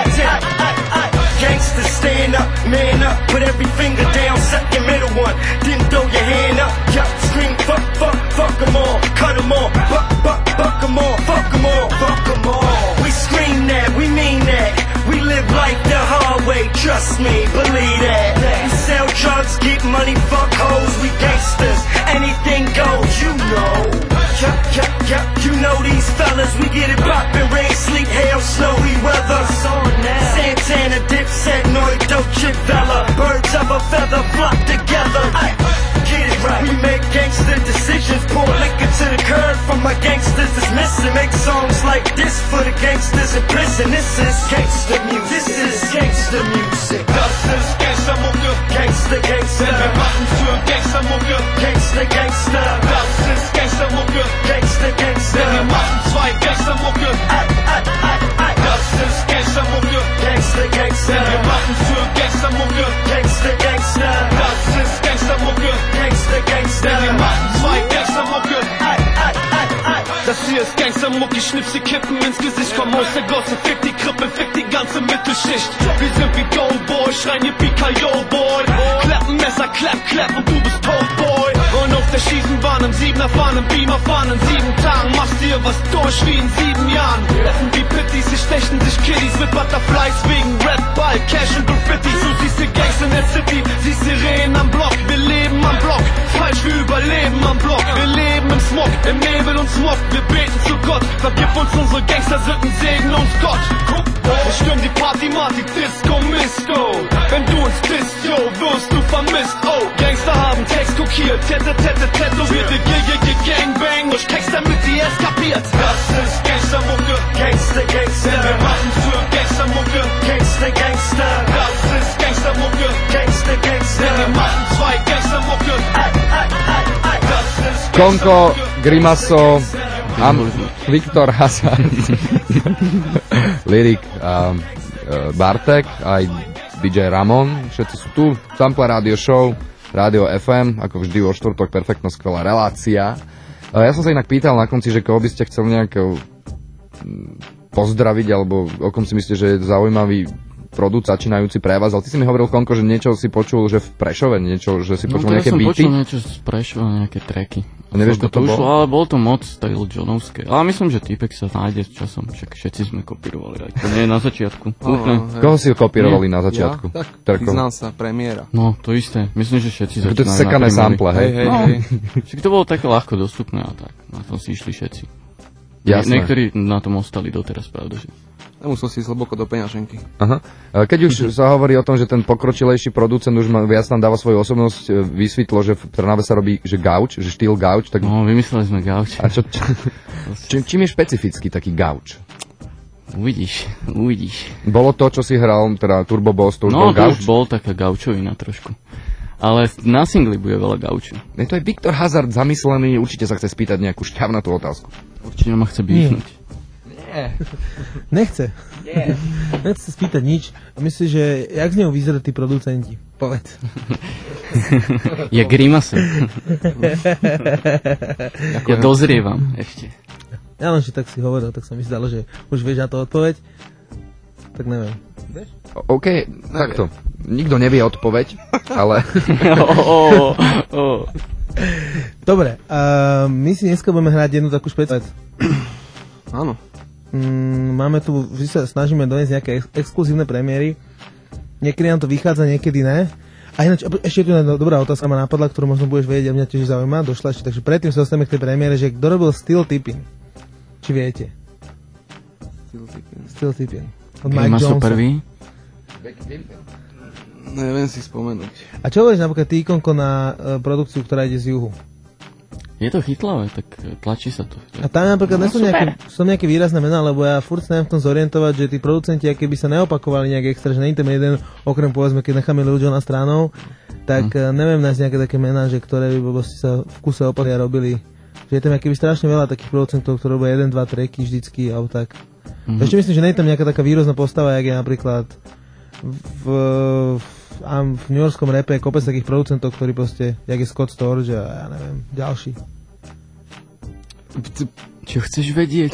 Gangster, stand up, man up, put every finger down, suck your middle one, then throw your hand up, yup, scream, fuck, fuck, fuck them all, cut them all, buck, buck, buck them all, fuck them all, fuck them all. We scream that, we mean that, we live life the hard way, trust me, believe that. We sell drugs, get money, fuck hoes, we gangsters, anything goes, you know. Yup, yup, yup, you know these fellas, we get it poppin', rain, sleet, hail, snowy weather. Santana, Dipset, Noy, Dolce, Vella, birds of a feather flock together. I get it right. We make gangster decisions, pour liquor to the curb from my gangsters that's missing. Make songs like this for the gangsters in prison. This is gangster music. This is gangster music. Das ist Gangstermucke. Gangster, Gangster. Wir machen für Gangstermucke. Gangster, Gangster. Das ist Gangstermucke. Gangster, Gangster. Wir machen zwei Gangstermucke. Das ist Gangstermucke. Gangster, Gangster. Wir machen für Gangstermucke. Gangster, Gangster. Das ist Gangstermucke. Gangster, Gangster. Wir machen zwei Gangstermucke. Das hier ist Gangster Gangster, Mucki, schnipp sie Kippen ins Gesicht, komm aus der Gosse, fick die Krippe, fick die ganze Mittelschicht. Wir sind wie Go-Boy, schreien Yippie-Ki-Yo-Boy. Klappen, Messer, klapp, klapp und du bist Toad-Boy. Und auf der Schießenbahn im Siebener fahren, im Beamer fahren, in sieben Tagen machst dir was durch wie in sieben Jahren. Essen wie Pitties, sie stechen sich Kiddies mit Butterflies wegen Red Ball, Cash und Graffiti. Du siehst die Gangs in der City, siehst Sirenen am Block. Wir leben am Block, falsch, wir überleben am Block. Wir leben im Smog, im Nebel und Smog. Wir beten zu Gott, vergib uns unsere Gangster, sind ein Segen und Gott. Ich stürm die Party, Marty, Disco, Misco. Wenn du uns disst, yo, wirst du vermisst. Oh, Gangster haben Text kokiert, tette, tette, tätowierte, yeah, yeah, yeah, Gangbang. Durch Text, damit die eskapiert. Das ist Gangstermucke, Gangster, Gangster. Wir machen für Gangstermucke, Gangster, Gangster. Das ist Gangstermucke, Gangster, Gangster. Wir machen zwei Gangstermucke. Das ist Konko, Grimaso, Am, Viktor Hazard, Lyrik, um, uh, Bartek, aj dý džej Ramon, všetci sú tu, Sample Radio Show, Rádio ef em, ako vždy vo štvrtok, perfektná, skvelá relácia. Uh, ja som sa inak pýtal na konci, že koho by ste chcel nejak uh, pozdraviť, alebo o kom si myslíte, že je zaujímavý produkt začínajúci pre vás, ale ty si mi hovoril, Konko, že niečo si počul, že v Prešove, niečo, že si počul no, nejaké beaty. No, počul niečo z Prešova, nejaké tracky. A nevieš, kto to bol? Ušlo, ale bol to moc styl Johnovské. Ale myslím, že týpek sa nájde s časom, však všetci sme kopírovali, aj to nie je na začiatku. Oh, koho si ho kopírovali nie? Na začiatku? Ja? Tak, vyznám sa, Premiéra. No, to isté. Myslím, že všetci začínajú. To je sekané sample, hej? hej, no, hej. Však to bolo také ľahko dostupné a tak. Na tom si išli všetci. Jasné. Niektorí na tom ostali doteraz, pravda, že... Nemusel si hlboko do peňaženky. Aha. Keď už sa hovorí o tom, že ten pokročilejší producent už viac tam dáva svoju osobnosť, vysvetlo, že v Trnave sa robí, že gauč, že štýl gauč. Tak... No, vymysleli sme gauč. A čo, čo, čím, čím je špecifický taký gauč? Uvidíš, uvidíš. Bolo to, čo si hral, teda Turbo Boss, to už no, bol gauč? No, to už bol taká gaučovina trošku. Ale na singli bude veľa gauču. Je to aj Viktor Hazard zamyslený, určite sa chce spýtať nejakú šťavnatú otázku. Určite ma chce býchnuť. Nechce. Yeah. Nechce sa spýtať nič. A myslíš, že jak z neho vyzerá tí producenti? Povedz. Ja grimasem. Ja dozrievam ešte. Ja len, že tak si hovoril, tak sa mi zdalo, že už vieš na to odpoveď. Tak neviem. Vieš? OK, takto. Nikto nevie odpoveď, ale... oh, oh. Dobre, uh, my si dneska budeme hrať jednu takú špeciálnu. Áno. Máme tu, vždy sa snažíme doniesť nejaké ex- exkluzívne premiéry. Niekedy nám to vychádza, niekedy ne. A ináč, ešte tu jedna dobrá otázka ma napadla, ktorú možno budeš vedieť a mňa tiež zaujíma. Došla ešte, takže predtým sa dostaneme k tej premiére, že kto robil Steel Tipping? Či viete? Steel Tipping. Steel Tipping. Od Mike Jonesa. prvý? Neviem si spomenúť. A čo hovoríš napríklad ty, Ikonko, na uh, produkciu, ktorá ide z juhu? Je to chytlavé, tak tlačí sa to. A tam napríklad no, sú, nejaké, sú nejaké výrazné mená, lebo ja furt sa neviem v tom zorientovať, že tí producenti, aké by sa neopakovali nejak extra, že nie je tam jeden, okrem povedzme, keď necháme Lil Jona stranou, tak hmm. neviem nájsť nejaké také mená, že ktoré by sa v kuse opakovali a robili. Že je tam akýby strašne veľa takých producentov, ktorí robia jeden, dva tracky vždycky, alebo tak. Hmm. Ešte myslím, že nie je tam nejaká taká výrazná postava, jak je napríklad v, v, v New Yorkskom rape je kopec takých producentov, ktorí proste, jak je Scott Storch a ja neviem, ďalší. Čo chceš vedieť?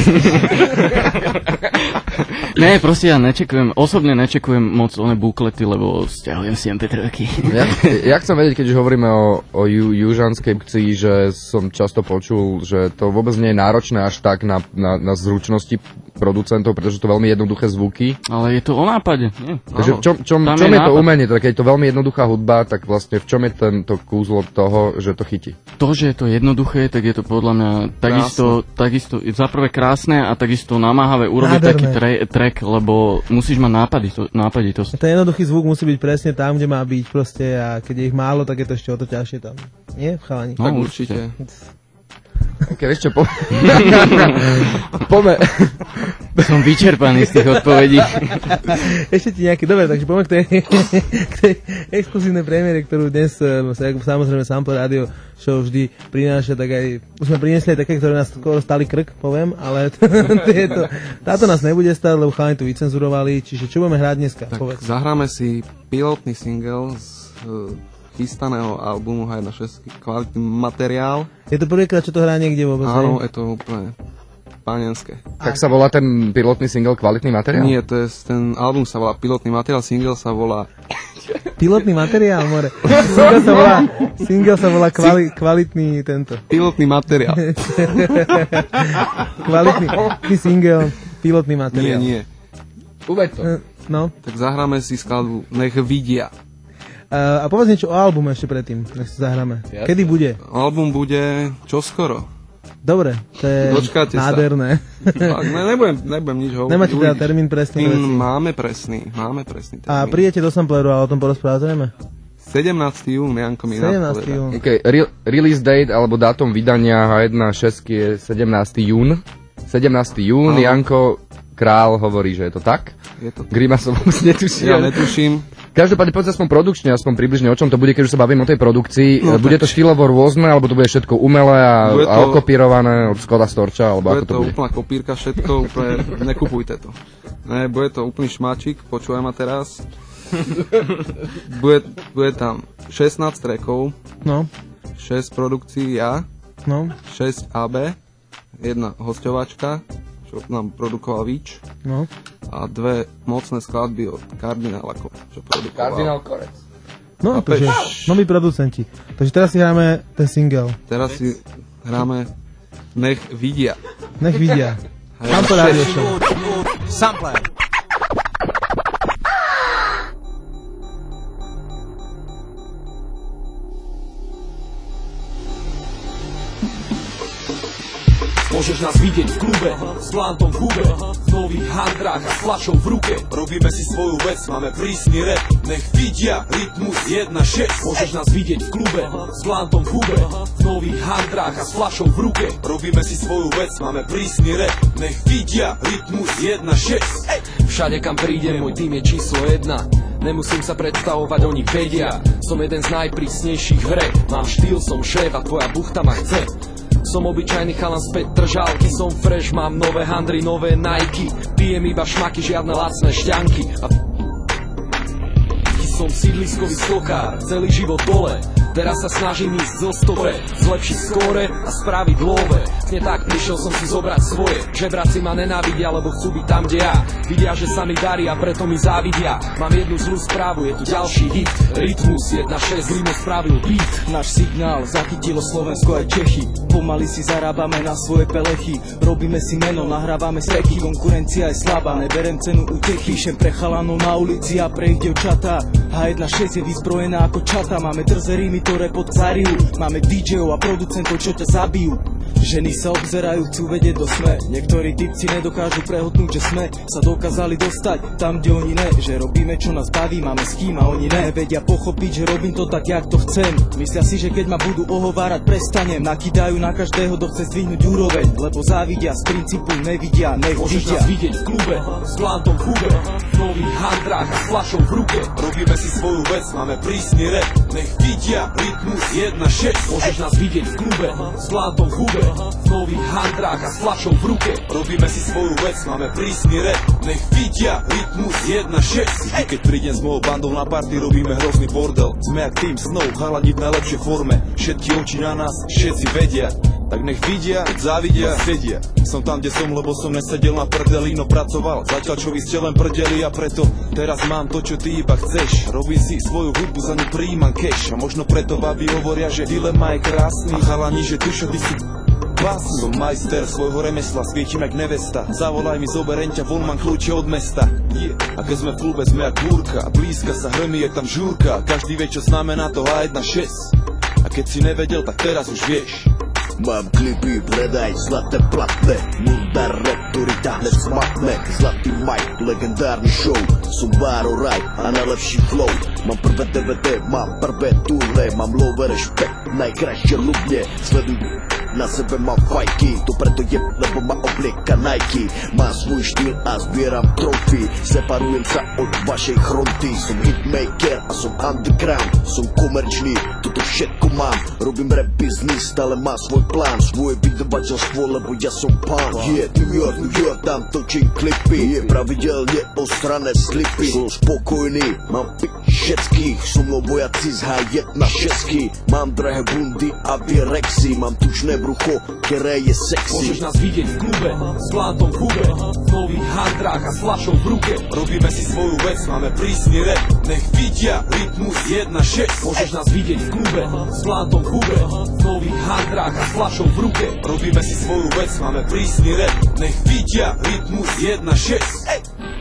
Ne, proste ja nečekujem, osobne nečekujem moc one buklety, lebo stiahujem si em pé tri. Ja, ja chcem vedieť, keď už hovoríme o, o ju, južanskej pci, že som často počul, že to vôbec nie je náročné až tak na, na, na zručnosti producentov, pretože to veľmi jednoduché zvuky. Ale je to o nápade, nie? Takže v čom, čom, čom je, je to umenie? Teda, keď je to veľmi jednoduchá hudba, tak vlastne v čom je tento kúzlo toho, že to chytí? To, že je to jednoduché, tak je to podľa mňa takisto, takisto za prvé krásne a takisto namáhavé urobiť Nádherné. taký tre, track, lebo musíš mať nápaditosť. nápaditosť. Ten jednoduchý zvuk musí byť presne tam, kde má byť proste a keď je ich málo, tak je to ešte o to ťažšie tam. Nie? V chalani? No, tak určite. Ok, vieš čo, po... Pome... Som vyčerpaný z tých odpovedí. Ešte ti nejaký, dobre, takže poďme k tej, k tej exkluzívnej premiére, ktorú dnes, samozrejme, Sample Radio Show vždy prináša, tak aj, už sme priniesli také, ktoré nás skoro stali krk, poviem, ale tieto, táto nás nebude stáť, lebo chalani tu vycenzurovali, čiže čo budeme hrať dneska? Tak povedz. Zahráme si pilotný single z chystaného albumu há jedna šesť, kvalitný materiál. Je to prvýkrát, čo to hrá niekde vôbec? Áno, je to úplne pánenské. Tak sa volá ten pilotný single Kvalitný materiál? Nie, to je, ten album sa volá Pilotný materiál, single sa volá... Pilotný materiál, more. Single sa volá, single sa volá kvali, kvalitný tento. Pilotný materiál. Kvalitný single, pilotný materiál. Nie, nie. Uveď to. No. Tak zahráme si skladbu Nech vidia. Uh, a povedz niečo o albume ešte predtým, nech si zahráme. Jasne. Kedy bude? Album bude čoskoro. Dobre, to je Dočkáte nádherné. Tak, ne, nebudem, nebudem nič hovoriť. Nemáte teda termín presný? Tým máme presný, máme presný termín. A prídete do sampleru a o tom porozprávame? sedemnásteho júna, Janko mi sedemnásteho júna. Okay, re- release date alebo dátum vydania há jedna šesť je sedemnásteho júna. sedemnásteho júna, Janko Král hovorí, že je to tak. Je to tak. Grimasov už netuším. Ja netuším. Každopádne povedz aspoň produkčne, aspoň približne o čom to bude, keď už sa bavím o tej produkcii. No, bude to štýlovo rôzne, alebo to bude všetko umelé a, to, a okopírované od Škoda Storča, alebo ako to bude? Bude to úplná kopírka, všetko, úplne nekupujte to. Ne, bude to úplný šmačík, počúvaj ma teraz. Bude, bude tam šestnásť trackov, no. šesť produkcií ja, no. šesť á bé, jedna hosťovačka, čo nám produkoval Víč, no. a dve mocné skladby od Kardinála, čo produkoval. Kardinál Korec. No, takže noví producenti. Takže teraz si hráme ten single. Teraz si hráme Nech vidia. Nech vidia. Sample Radio Show. Sample. Môžeš nás vidieť v klube, s plantom v hube, v nových handrách a s fľašou v ruke. Robíme si svoju vec, máme prísny rap, nech vidia rytmus jedna šesť. Môžeš nás vidieť v klube, s plantom v hube, v nových handrách a s fľašou v ruke. Robíme si svoju vec, máme prísny rap, nech vidia rytmus jedna šesť. Všade kam prídem, môj tým je číslo jedna. Nemusím sa predstavovať, oni vedia. Som jeden z najprísnejších v hre. Mám štýl, som šéf a tvoja buchta ma chce. Som obyčajný chalan z Petržalky, som fresh, mám nové handry, nové Nike. Pijem iba šmaky, žiadne lacné šťanky. A som sídliskový skokár, celý život dole. Teraz sa snažím ísť zo stope, zlepšiť skóre a spraviť love. Nie tak prišiel som si zobrať svoje. Žebraci ma nenávidia, lebo chcú byť tam, kde ja. Vidia, že sa mi darí a preto mi závidia. Mám jednu zlú správu, je tu ďalší hit. Rytmus jedna šesť, Rimo spravil beat. Náš signál zachytilo Slovensko aj Čechy. Pomaly si zarábame na svoje pelechy. Robíme si meno, nahrávame streky. Konkurencia je slabá, neberem cenu utechy. Píšem pre chalanov na ulici a pre ich devčatá. há jedna šesť je vyzbrojená ako čata. Máme drze rímy, ktoré podcarujú. Máme dí džejov a producentov, čo ťa zabijú. Ženy sa obzerajú, chcú vedieť, do sme. Niektorí typci nedokážu prehodnúť, že sme sa dokázali dostať tam, kde oni ne. Že robíme, čo nás baví, máme s kým a oni ne. Vedia pochopiť, že robím to tak, jak to chcem. Myslia si, že keď ma budú ohovárať, prestanem. Nakydajú na každého, kto chce zdvihnúť úroveň. Lebo závidia, z princípu nevidia, nech Môžeš vidia. nás vidieť v klube, s plantom v hube, v nových handrách a s fľašou v ruke. Robíme si svoju vec, máme prísny rap, nech vidia rytmus jedna šesť. Môžeš nás vidieť v klube, s plantom v hube, v nových handrách a s fľašou v ruke. Robíme si svoju vec, máme prísny rap, nech vidia rytmus jedna šesť. Vždy keď prídem s mojou bandou na party, robíme hrozný bordel. Sme jak tým snov, chalani v najlepšej forme. Všetky oči na nás, všetci vedia. Tak nech vidia, keď závidia, sedia. Som tam, kde som, lebo som nesedel na prdeli, no pracoval. Zatiaľ čo vy ste len prdeli a preto teraz mám to, čo ty iba chceš. Robím si svoju hudbu, za ňu prijímam cash. A možno preto babi hovoria, že dilema je krásny. A chalani, že tušo, ty si básny. Som majster svojho remesla, svietim jak nevesta. Zavolaj mi, zoberem ťa, von mám kľúče od mesta. Yeah. A keď sme v klube, sme jak búrka. Blízka sa hrmi, je tam žúrka. Každý vie, čo znamená to há jedna šesť. A keď si nevedel, tak teraz už vieš. Mám klipy, predaj zlaté platné. Mundar rap, ktorý ťahne smatné. Zlatý mic, legendárny show. Som Váro Raj a najlepší flow. Mám prvé dé vé dé, mám prvé turné. Mám love rešpekt, najkrajšie ľudne. Sleduj, na sebe mám fajky. To preto je, lebo ma oblieka Nike. Mám svoj štýl a zbieram trofy. Separujem sa od vašej chronty. Som hitmaker a som underground. Som komerčný, toto všetko mám. Robím rap business, stále má svoj plán. Svoje vydavateľstvo, lebo ja som pán. Je yeah, New York, New York, tam točím klipy. Je yeah, pravidelne ostrané slipy. Som spokojný, mám pič všetkých, so mnou vojaci z há jedna šesť. Mám drahé bundy a Birexy, mám tučné brucho, ktoré je sexy. Môžeš nás vidieť v klube, s plantom v hube, v nových handrách a s fľašou v ruke. Robíme si svoju vec, máme prísny rap, nech vidia rytmus jedna šesť. Môžeš nás vidieť v klube, s plantom v hube, v nových handrách a s fľašou v ruke. Robíme si svoju vec, máme prísny rap, nech vidia rytmus jedna šesť.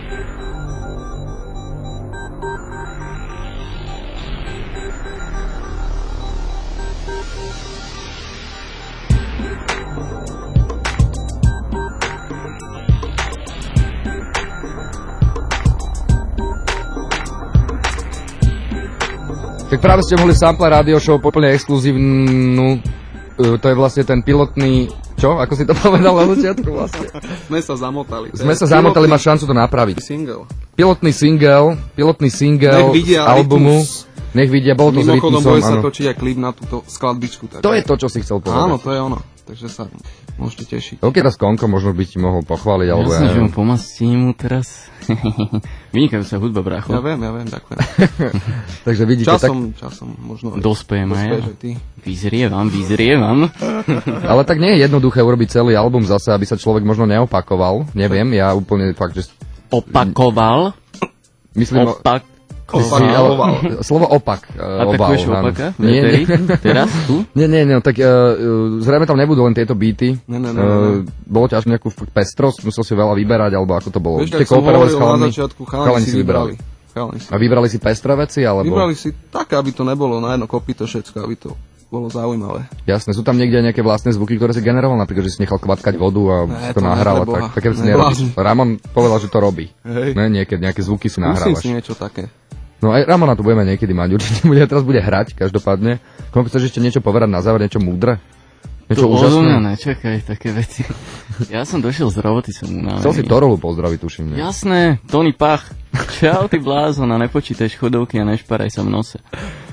Tak práve ste mohli sample radio show úplne exkluzívnu, to je vlastne ten pilotný, čo? Ako si to povedal na začiatku vlastne? Sme sa zamotali. Sme sa zamotali, máš šancu to napraviť. Single. Pilotný single, pilotný single z albumu. Rytmus. Nech vidia, bolo to s rytmusom. Mimochodom bude sa točiť aj klip na túto skladbičku. Tak. To je to, čo si chcel povedať. Áno, to je ono. Takže sa môžete tešiť. OK, tá Skonko možno by ti mohol pochváliť, alebo ja... Ja som, že mu pomastím mu teraz. Vynikajú sa hudba, brácho. Ja viem, ja viem, ďakujem. Takže vidíte, časom, tak... Časom, možno... Dospejeme, ja. Vyzrievam, vyzrievam. Ale tak nie je jednoduché urobiť celý album zase, aby sa človek možno neopakoval. Neviem, ja úplne fakt, že... Opakoval? Myslím... Opak... Opak, ale, slovo opak. A takuješ opaka? Nie, nie. Teraz? Tu? Nie, nie, nie, tak uh, zrejme tam nebudú len tieto beaty. Ne, ne, ne, uh, bolo ťažko nejakú pestrosť, musel si veľa vyberať, alebo ako to bolo. Vieš, tak som hovoril na začiatku, chalani si vybrali. Chalani si. A vybrali si pestré veci, alebo? Vybrali si tak, aby to nebolo na jedno kopito všetko, aby to bolo zaujímavé. Jasné, sú tam niekde nejaké vlastné zvuky, ktoré si generoval, napríklad, že si nechal kvatkať vodu a ne, si to, to nahral. Tak, také veci nerobíš. Ramon povedal, že to robí. Ne, niekedy nejaké zvuky si nahrávaš. Musím si niečo také. No aj Ramona tu budeme niekedy mať, určite bude, teraz bude hrať, každopádne. Komu chceš ešte niečo povedať na záver, niečo múdre? Niečo to úžasné? To mňa nečakaj, také veci. Ja som došiel z roboty, som unavený. Chcel si Torolu pozdraviť, tuším. Ne? Jasné, Tony Pach. Čau, ty blázon, a nepočítaj chodovky a nešparaj sa v nose.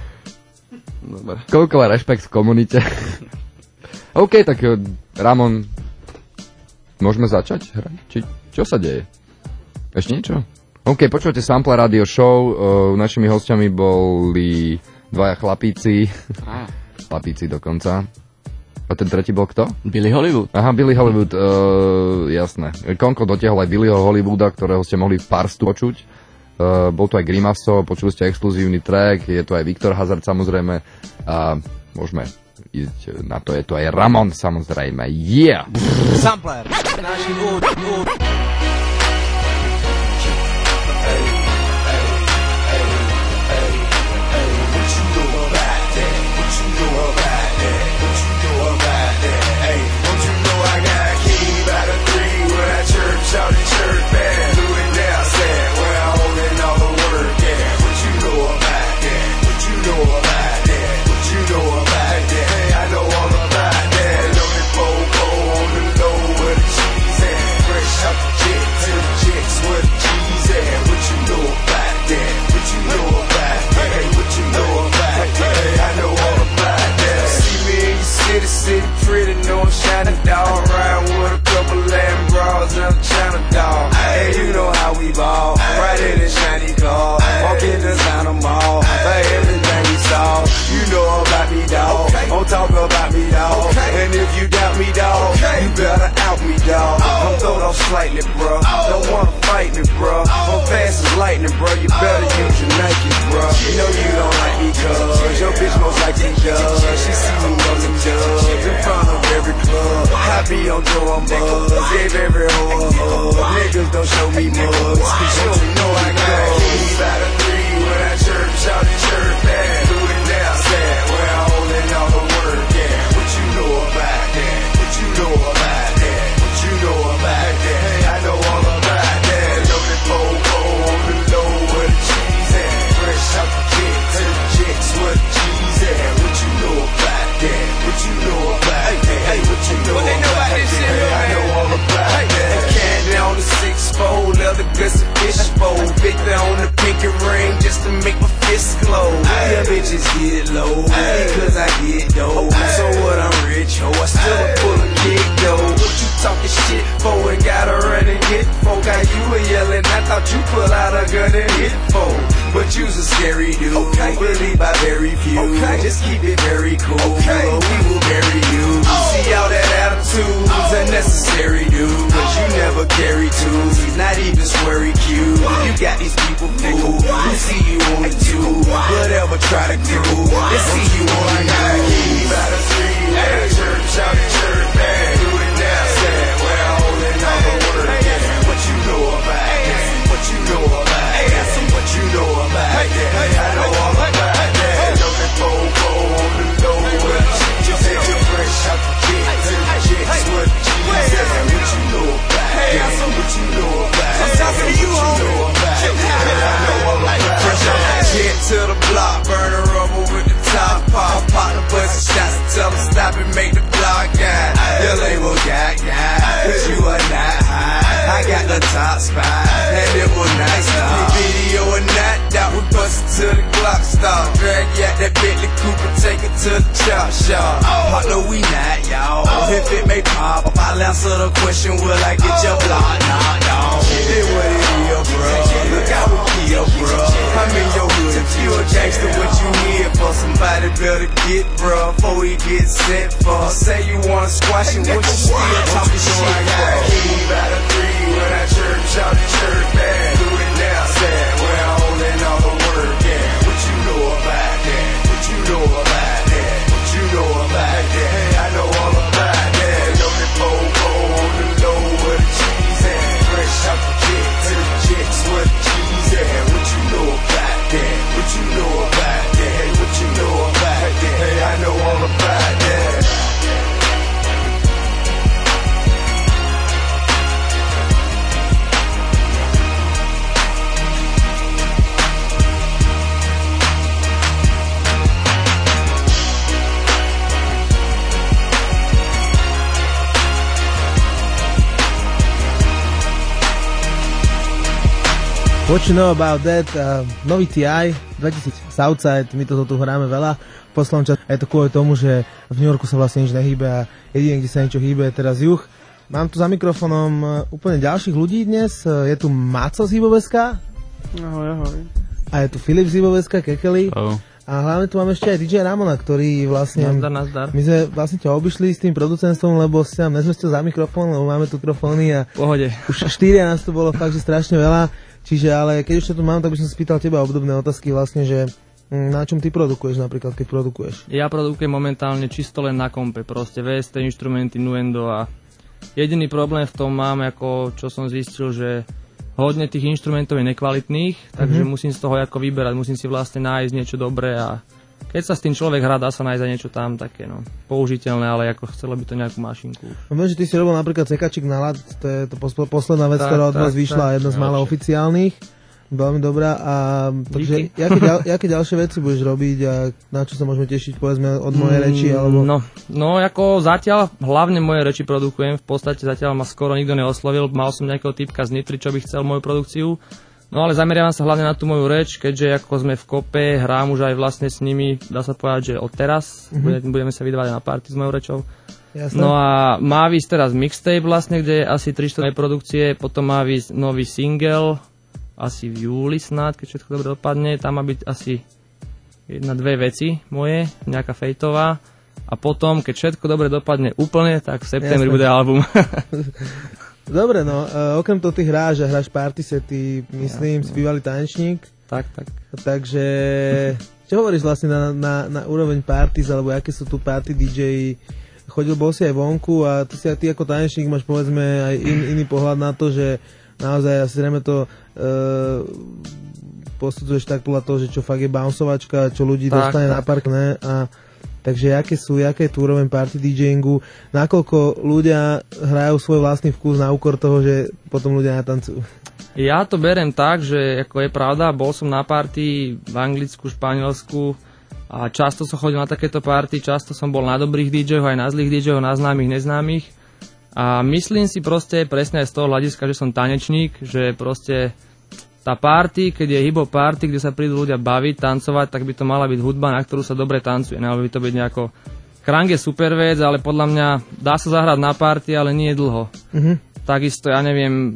Dobre. Koľko rešpekt v komunite. OK, tak Ramon, môžeme začať hrať? Či, čo sa deje? Ešte niečo? OK, počúvate Sample Radio Show, uh, našimi hostiami boli dvaja chlapíci, ah. chlapíci dokonca. A ten tretí bol kto? Billy Hollywood. Aha, Billy Hollywood, uh, jasné. Konko dotiahol aj Billyho Hollywooda, ktorého ste mohli v Parstu počuť. Uh, bol tu aj Grimaso, počuli ste exkluzívny track, je tu aj Viktor Hazard samozrejme. A môžeme ísť na to, je tu aj Ramon samozrejme. Yeah! Sampler, náš hud, hud. Shout at church band, do it now, sad. Where I'm holding all the work, yeah. What you know about that? What you know about that? What you know about that? Hey, I know all about that. Loaded po-po on the low where the cheese at. Fresh out the jet to the chicks where the cheese at. What you know about that? What you know about that? Hey, what you know about that? Hey, I know all about that. See me in your city, city pretty, know I'm shining dog. Ride with a couple Lamb bras and I'm China dog. Hey, you know how we ball. Right in the shiny car. Walk in the China mall. For everything we saw. You know about me, dog. Don't talk about me, dog. And if you doubt me, dog, you better out me, dog. I'm throwed off slightly, bro. Don't wanna fight me, bro. I'm fast as lightning, bro. You better use your Nike, bro. You know you don't like me, cuz your bitch most likely does. She see me on the dubs in front of every club. I be on Joe, I'm buzz. Gave every hoe a hug. Niggas don't show me mugs. Cause you don't know I got keys out of three when I church out the church band. Do it now, sad. Where I'm holding all the work, yeah. What you know about that? What you know about that? What you know about that? Hey, I know all about that. Loaded po-po on the low where the cheese at. Fresh out the kit to the chicks where the cheese at. What you know about that? What you know about that? Hey, what you know about that? Hey, I know all about that. Candy on the six fold, leather guts and fish bowl. Victor on the pinky ring just to make my fist glow. Yeah, bitches get low because I get dough. So what? I'm rich, ho. I still pull a kick though. What you talking shit for? And gotta run and hit for. Got you a yelling, I thought you pull out a gun and hit for. But you's a scary dude, okay. Believe by very few. Okay. Just keep it very cool, okay. Or we will bury you. Oh. See all that attitude's oh. unnecessary, dude. Cause you never carry tools, he's not even sweary cute. You got these people fooled, who see you on the tube. Whatever try to do, they see you on the night. Keep out the street, at the church, out the church, man. Do it now, sad, well, holding all the word. What you know about it, what you know about it, what you know about it. I know all about that. Looking for gold on the low, with the cheese. Take your fresh out the kid to the chicks with the cheese. What you know about it, what you know about it. I'm talking to you, homie. I know all about it. Fresh out the kid to the block, burn a rubber with the top pop. Pop the buzzer shots and tell them stop and make the block guy. Your label got guy, cause you are not high. I got the top spot, and it will not stop. Video or not, that we bust it to the Glock stop. Drag you out that Bentley Cooper, take it to the chop shop. Oh, no, we not, y'all. If it may pop, I'll answer the question, will I get your block? Nah, nah. It what it is, bro. Look out with Kia, bro. I'm in your hood. If you a gangster, what you here for? Somebody better get, bro, before he gets set for. Say you wanna squash it, what you still talking shit, bro? Keep out of three. When I church out the church, man, do it now, sad. We're holding all the work, yeah. What you know about that? What you know about that? What you know about that? I know all about that. Looking for gold on the low with the cheese and fresh out the kid to the chicks with the cheese and what you know about that? What you know about that? What you know about that? I know all about that. What you know about that? Uh, nový T I dvetisíc Southside, my to tu hráme veľa v poslednom čase. Je to kvôli tomu, že v New Yorku sa vlastne nič nehýbe a jedine, kde sa niečo hýbe, je teraz juh. Mám tu za mikrofónom úplne ďalších ľudí dnes. Je tu Maco z Hyboveska. Ahoj, ahoj. A je tu Filip z Hyboveska, Kekeli. Ahoj. A hlavne tu máme ešte aj dý džej Ramona, ktorý vlastne... Nazdar, nazdar. My sme vlastne ťa obišli s tým producentstvom, lebo si nám nezmestil za mikrofón, lebo máme tu mikrofóny a... Pohode. Už štyria nás tu bolo fakt, že strašne veľa. Čiže ale keď už to tu mám, tak by som spýtal teba obdobné otázky vlastne, že na čom ty produkuješ napríklad, keď produkuješ? Ja produkujem momentálne čisto len na kompe, proste vé es té inštrumenty, Nuendo a jediný problém v tom mám, ako čo som zistil, že hodne tých inštrumentov je nekvalitných, takže mm-hmm. musím z toho ako vyberať, musím si vlastne nájsť niečo dobré a keď sa s tým človek hrá, dá sa nájsť aj niečo tam také, no, použiteľné, ale ako chcelo by to nejakú mašinku. No, že ty si robil napríklad cekačik na lad, to je to posledná vec, tak, ktorá od nás vyšla, jedna z mála oficiálnych, veľmi dobrá. A takže jaké, ďal, jaké ďalšie veci budeš robiť a na čo sa môžeme tešiť, povedzme, od mojej reči? Alebo... No, no, ako zatiaľ hlavne moje reči produkujem, v podstate zatiaľ ma skoro nikto neoslovil, mal som nejakého typka z Nitry, čo by chcel moju produkciu. No ale zameriavam sa hlavne na tú moju reč, keďže ako sme v kope, hrám už aj vlastne s nimi, dá sa povedať, že od teraz, mm-hmm. budeme sa vydávať na party s mojou rečou. Jasne. No a má výsť teraz mixtape vlastne, kde je asi tri štyri produkcie, potom má výsť nový single, asi v júli snad, keď všetko dobre dopadne, tam má byť asi jedna, dve veci moje, nejaká fejtová a potom, keď všetko dobre dopadne úplne, tak v septembri bude album. Dobre, no, uh, okrem toho ty hráš a hráš party sety, myslím, ja, si bývalý tanečník. Tak, tak. Takže, čo hovoríš vlastne na, na, na úroveň parties, alebo aké sú tu party dý džeji? Chodil bol si aj vonku a ty, si, ty ako tanečník máš povedzme aj in, iný pohľad na to, že naozaj asi zrejme to uh, posudzuješ tak podľa toho, že čo fakt je bouncovačka, čo ľudí tak, dostane tak. Na park, ne? A takže aké sú, aké je tu úroveň party DJingu, nakoľko ľudia hrajú svoj vlastný vkus na úkor toho, že potom ľudia natancujú? Ja to berem tak, že ako je pravda, bol som na party v Anglicku, Španielsku a často som chodil na takéto party, často som bol na dobrých dý džejoch, aj na zlých dý džejoch, na známych, neznámych a myslím si proste presne aj z toho hľadiska, že som tanečník, že proste tá party, keď je hip-hop party, kde sa prídu ľudia baviť, tancovať, tak by to mala byť hudba, na ktorú sa dobre tancuje. Nemalo by to byť nejako... Krang je super vec, ale podľa mňa dá sa zahrať na party, ale nie dlho. Mm-hmm. Takisto, ja neviem,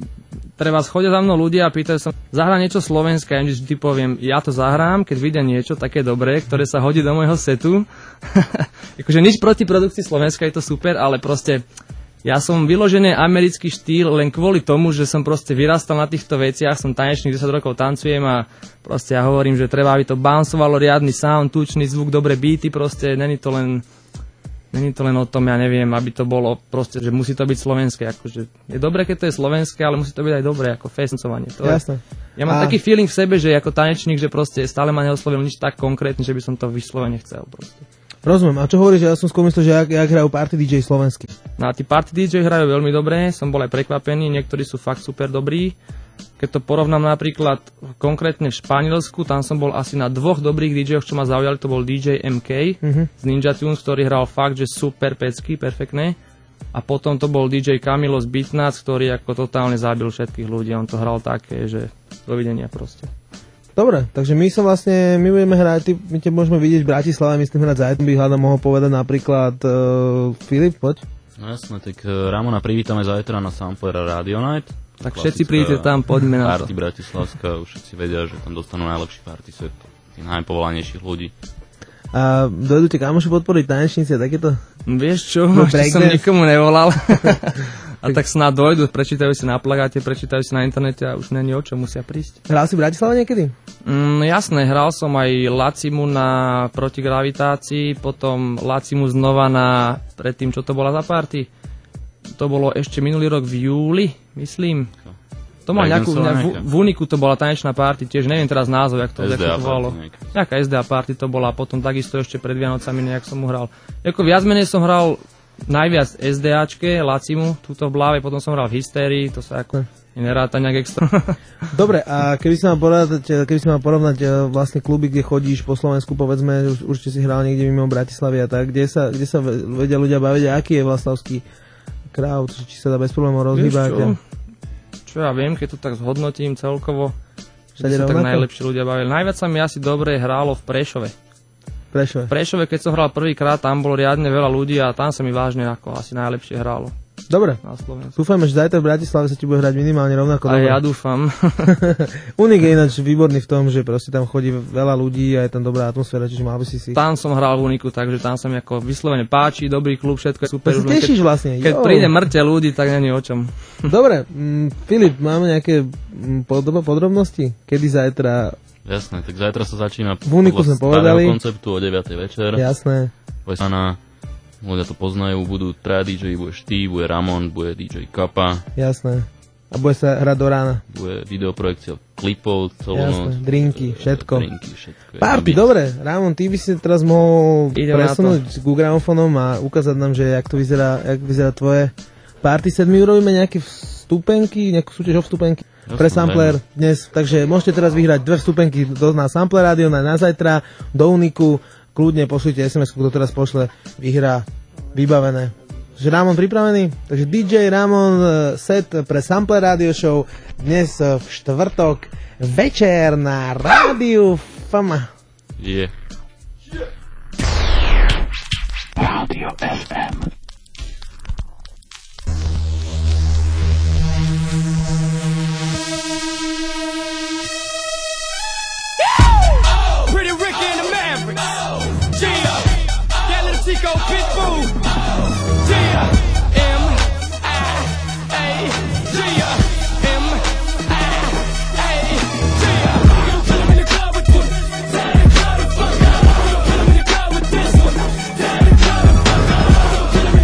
treba schodia za mnou ľudia a pýtajú sa, zahrá niečo slovenské, ja vždy poviem, ja to zahrám, keď vidia niečo také dobré, ktoré sa hodí do môjho setu. Akože nič proti produkcii Slovenska, je to super, ale proste ja som vyložený americký štýl len kvôli tomu, že som proste vyrastal na týchto veciach, som tanečný, desať rokov tancujem a proste ja hovorím, že treba, aby to bouncovalo, riadny sound, tučný zvuk, dobré beaty, proste není to len, není to len o tom, ja neviem, aby to bolo proste, že musí to byť slovenské, akože je dobré, keď to je slovenské, ale musí to byť aj dobré, ako festncovanie. Jasné. Ja mám a... taký feeling v sebe, že ako tanečník, že proste stále ma neoslovil nič tak konkrétne, že by som to vyslovene chcel proste. Rozumiem. A čo hovoríš, že ja som skôr myslel, že jak, jak hrajú party dí džej slovenský? No a tí party dí džej hrajú veľmi dobre, som bol aj prekvapený, niektorí sú fakt super dobrí. Keď to porovnám napríklad konkrétne v Španielsku, tam som bol asi na dvoch dobrých dí džejoch, čo ma zaujali, to bol dí džej em ká Mhm. z Ninja Tunes, ktorý hral fakt, že super pecky, perfektné. A potom to bol dí džej Camilo z Beatnuts, ktorý ako totálne zabil všetkých ľudí, on to hral také, že dovidenia proste. Dobre, takže my sa vlastne, my budeme hrať, ty, my te môžeme vidieť v Bratislave, myslím hrať zajtra, by hľadom mohol povedať napríklad uh, Filip, poď. No jasné, tak uh, Ramona privítame zajtra na Sampler Radio Night. Tak všetci príďte tam, poďme na to. Party Bratislavská, už všetci vedia, že tam dostanú najlepší party svet, tých najpovolanejších ľudí. A dojdú tie kamoši podporiť tanečníci a takéto? Vieš čo, no, ešte som nikomu nevolal. A tak snad dojdu, prečítajú si na plagáte, prečítajú si na internete a už není o čo, musia prísť. Hral si v Bratislave niekedy? Mm, jasné, hral som aj Lacimu na protigravitácii, potom Lacimu znova na predtým, čo to bola za party. To bolo ešte minulý rok v júli, myslím. To mal nejakú, v, v Uniku to bola tanečná party, tiež neviem teraz názov, jak to, jak to volalo. Nejaká es dé á party to bola, potom takisto ešte pred Vianocami nejak som mu hral. Jako viac menej som hral najviac SDAčke, Lacimu, túto v Bláve, potom som hral v Hysterii, to sa ako neráta nejak extra. Dobre, a keby si mal porovnať, keby si mal porovnať vlastne kluby, kde chodíš po Slovensku, povedzme, už, určite si hral niekde mimo Bratislavy a tak, kde sa, kde sa vedia ľudia baviť, a aký je vlastlavský crowd, či sa dá bez problémov rozhýbať? Čo ja viem, keď to tak zhodnotím celkovo, že sa tak najlepšie ľudia bavili. Najviac sa mi asi dobre hrálo v Prešove. Prešove. V Prešove, keď som hral prvýkrát, tam bolo riadne veľa ľudí a tam sa mi vážne ako asi najlepšie hrálo. Dobre, na Slovensku. Dúfame, že zajtra v Bratislave sa ti bude hrať minimálne rovnako. A dobre. Ja dúfam. Unik je ináč výborný v tom, že proste tam chodí veľa ľudí a je tam dobrá atmosféra, čiže mal by si si... Tam som hral v Uniku, takže tam sa mi ako vyslovene páči, dobrý klub, všetko je super. To si tešíš keď, vlastne. Keď jo. príde mŕte ľudí, tak není o čom. Dobre, mm, Filip, máme nejaké mm, podrobnosti? Kedy zajtra... Jasné, tak zajtra sa začína v Uniku sme povedali. Konceptu o deviatej večer. Jasné. Vesana, ľudia to poznajú, budú traja dí džeji, bude Štý, bude Ramon, bude dí džej Kappa. Jasné. A bude sa hrať do rána. Bude videoprojekcia klipov celú noc. Jasné, drinky, všetko. Drinky, všetko. Party, dobre. Ramon, ty by si teraz mohol Idem presunúť k gramofónom a ukázať nám, že jak to vyzerá, jak vyzerá tvoje party set. My urobíme nejaké vstupenky, nejakú súťaž o vstupenky pre Sampler dnes. Takže môžete teraz vyhrať dve vstupenky do, na Sampler Radio na, na zajtra, do Uniku. Kľudne pošlite es em es, kto teraz pošle, vyhrá, vybavené. Takže Ramon pripravený? Takže dí džej Ramon set pre Sampler Radio Show dnes v štvrtok večer na Rádiu Fama. Je. Yeah. Rádio ef em. Chico Pitbull, Gia, M I A, Gia, M I A, Gia. We gon' put 'em in the club with this. Tell the club to fuck up. We gon' put 'em in the club with this one. Tell the club to fuck up. We gon' put 'em in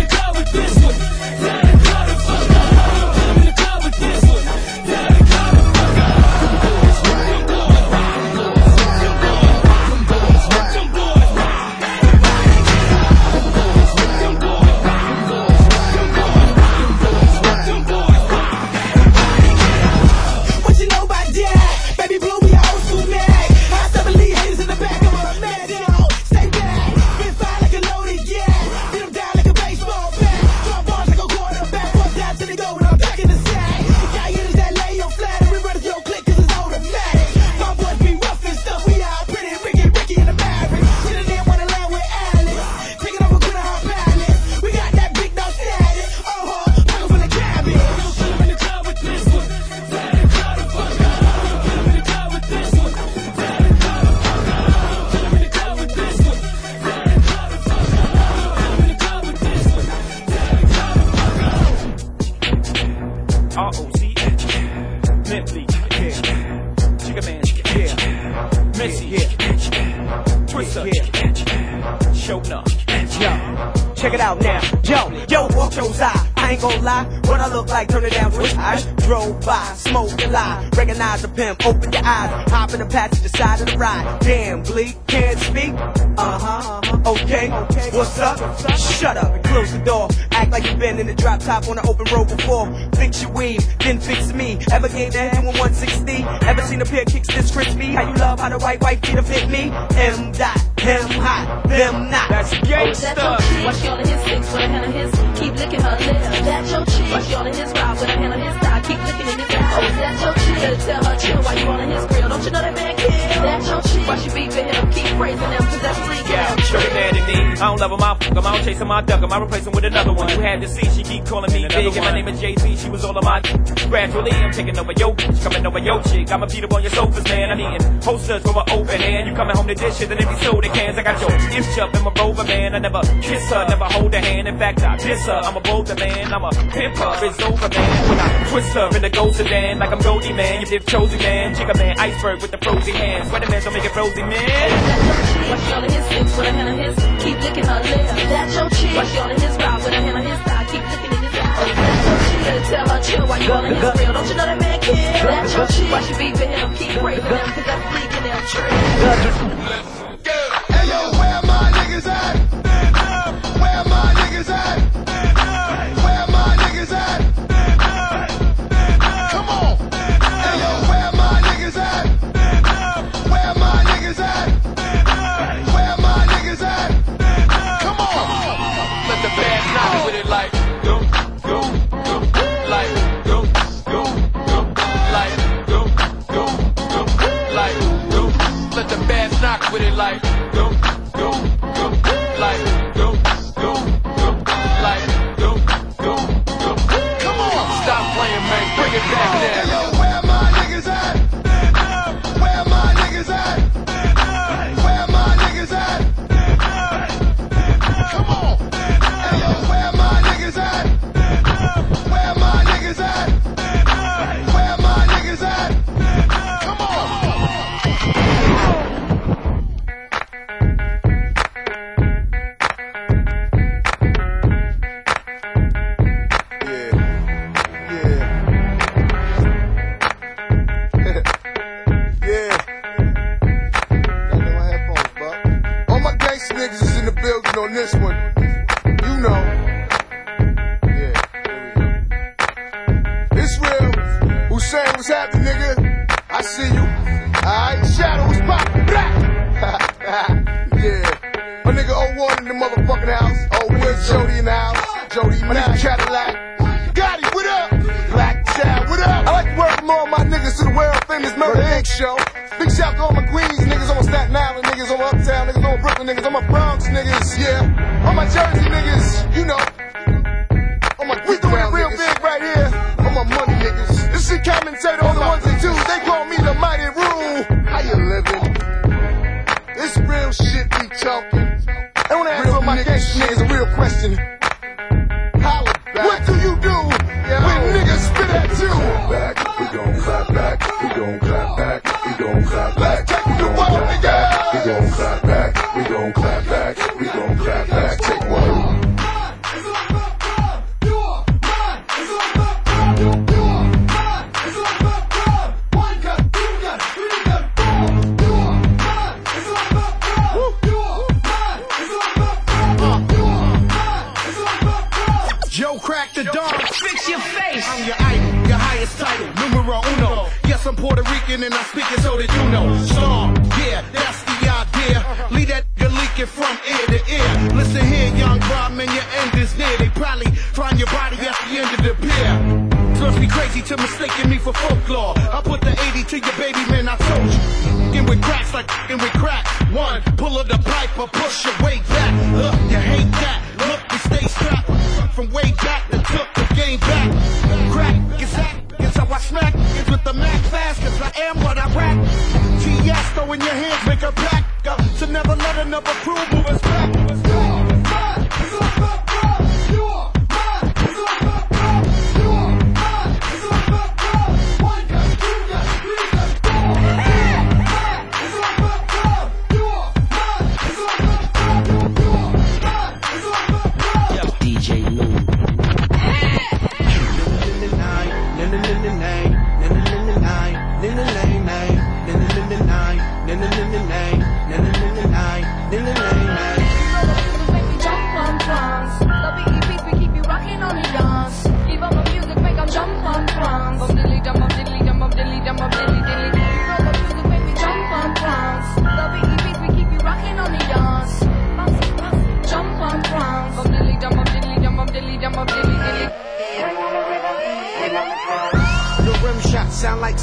show no. Yo, check it out now. Yo, yo, walk those eyes. I ain't gon' lie, what I look like, turn it down, switch eyes. Drove by, smoke a lie. Recognize the pimp, open your eyes. Hop in the passenger side of the ride. Damn, bleak, can't speak. Uh-huh, okay, what's up? Shut up and close the door. Act like you've been in the drop top on an open road before. Fix your weave, then fix me. Ever gave that hand with one sixty? Ever seen a pair of kicks this crispy? How you love how the white white feet have fit me? M dot, him hot, them not. That's gangsta. Watch all of his sticks with a hand of his. Keep licking her lips. That's your chick. Watch all of his ride with a hand of his thigh. Keep licking in his ass. Oh, that's your chick. Better tell her chill while you all in his grill. Don't you know that man kill? That's your chick. Why she beefing him? Keep praising him cause that's legal. Yeah, sure they mad at me. I don't love him, I fuck him. I don't chase him, I duck him. I replace him with another one. You had to see, she keep calling me big. And my name is Jay-Z, she was all of my. Gradually, I'm taking over your bitch. Coming over your chick. I'ma beat up on your sofas, man. I'm eating posters from an open hand. You coming home to dishes and empty soda cans. I got your inch up in my rover, man. I never kiss her, never hold her hand. In fact, I diss her. I'm a bolder man. I'm a pimp her. It's over, man. When I twist her in the ghost sedan, like I'm Goldie, man. You did chosen, man. Chica, man. Iceberg with the frozen hands. Weather man, don't make it frozen, man. Watch all of his sticks with a hand of his. Keep licking her lips. That's your chick. Watch all of his ride with a hand of his thigh. Keep licking in his ass. Oh, that's your chick. Better tell her chill while you all in his grill. Don't you know that man kill? That's your chick. Why she beefing him? Keep praising him cause that's leaking them tricks. Hey yo, where my niggas at? Where my niggas at? Where my niggas at? Come on. Hey yo, where my niggas at? Where my niggas at? Where my niggas at? Come on. Let the band knock with it like go, go, go, like go, go, go, like go, go, go, like go. Let the band knock with it like go, go, go, like go, go, go, like go, go, go. Come on, stop playing, man. Bring it back now. Hey yo, where my niggas at? Where my niggas at? Where my niggas at? Come on. Hey yo, where my niggas at? Where my niggas at? Where my niggas at? Come on. On this one, you know, yeah, it's real. Hussein, what's happening, nigga? I see you. Alright, Shadow was poppin'. Yeah, my nigga O one in the motherfucking house. Oh, where's Jody in the house? Jody, my nigga Cadillac. Gotti, what up? Black Chad, what up? I like to welcome all my niggas to the world famous Murder Incorporated show. Big shout to all my Queens niggas, all my Staten Island niggas, all my Uptown niggas, all my Brooklyn niggas, all my Bronx niggas, yeah. All my Jersey niggas, you know. All my we doing it real big right here. All my money niggas. This shit commentator on the ones and twos. They call me the mighty rule. How you living? This real shit we talking. I wanna ask all my gangsta niggas a real question. Holla back. What do you do when niggas spit at you? Back, we gon' clap back. We gon' clap back. We gon' clap back. We gon' clap back. We gon' clap back. We gon' clap back. We gon' clap back. Take one. Joe crack the dawn. Fix your face. I'm your idol, your highest title, numero uno. Yes, I'm Puerto Rican and I speak it so that you know. Storm, yeah, that's the idea. Leave that nigga leaking from ear to ear. Listen here, young Bob, man, your end is near. They probably find your body at the end of the pier. Must be crazy to mistaking me for folklore. I put the eighty to your baby, man, I told you. Fucking with cracks like fucking with crack. One, pull of the pipe or push your way back. Look, you hate that. Look, you stay strapped. From way back that took the game back. Crack, is that? Is how I smack. It's with the Mac fast, cause I am what I rap. T S throw in your hands, make her back up. To never let another crew move us back.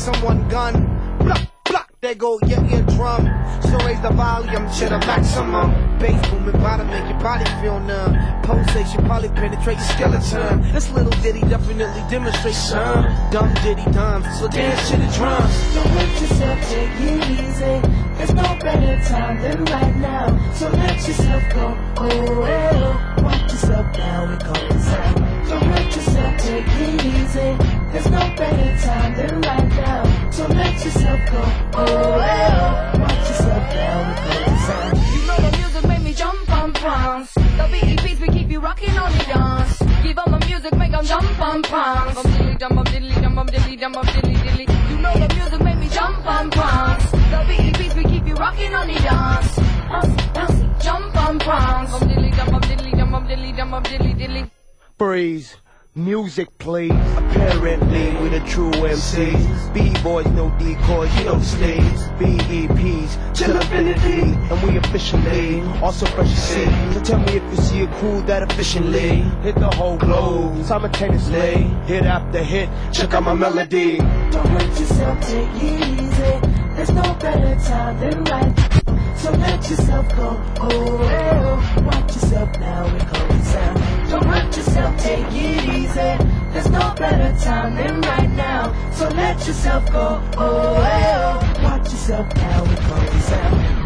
someone gun. Blah, blah, there go your eardrum. So raise the volume to the maximum. Bass booming, bottom make your body feel numb. Pulsation probably penetrate your skeleton. This little ditty definitely demonstrates some dumb ditty dumb. So dance to the drums. Don't hurt yourself, take it easy. There's no better time than right now. So let yourself go. Oh, well, watch yourself now, we call it sound. Don't hurt yourself, take it easy. There's no better time than right now. So let yourself go. Oh, well, watch yourself now, we call it sound. You know the music make me jump on prongs. The B E Ps we keep you rocking on the dance. Give up my music, make them jump on prongs. Bum diddly dum bum diddly dum bum diddly dum bum diddly diddly. You know the music make me jump on prongs. The B E Ps we keep you rocking on the dance. Bouncy, bouncy, jump on prongs. Bum diddly dum bum diddly dum bum diddly dum bum diddly diddly. Breeze. Music plays, apparently we the true M Cs. B-boys, no decoys, you know the stage. B E Ps, till infinity, and we officially also fresh to see. So tell me if you see a crew that efficiently hit the whole globe simultaneously. Hit after hit, check out my melody. Don't hurt yourself, take it easy. There's no better time than right. So let yourself go. Oh, well, watch yourself now, we call it sound. Don't hurt yourself, take it easy. There's no better time than right now. So let yourself go. Oh, well, watch yourself now, we call it sound.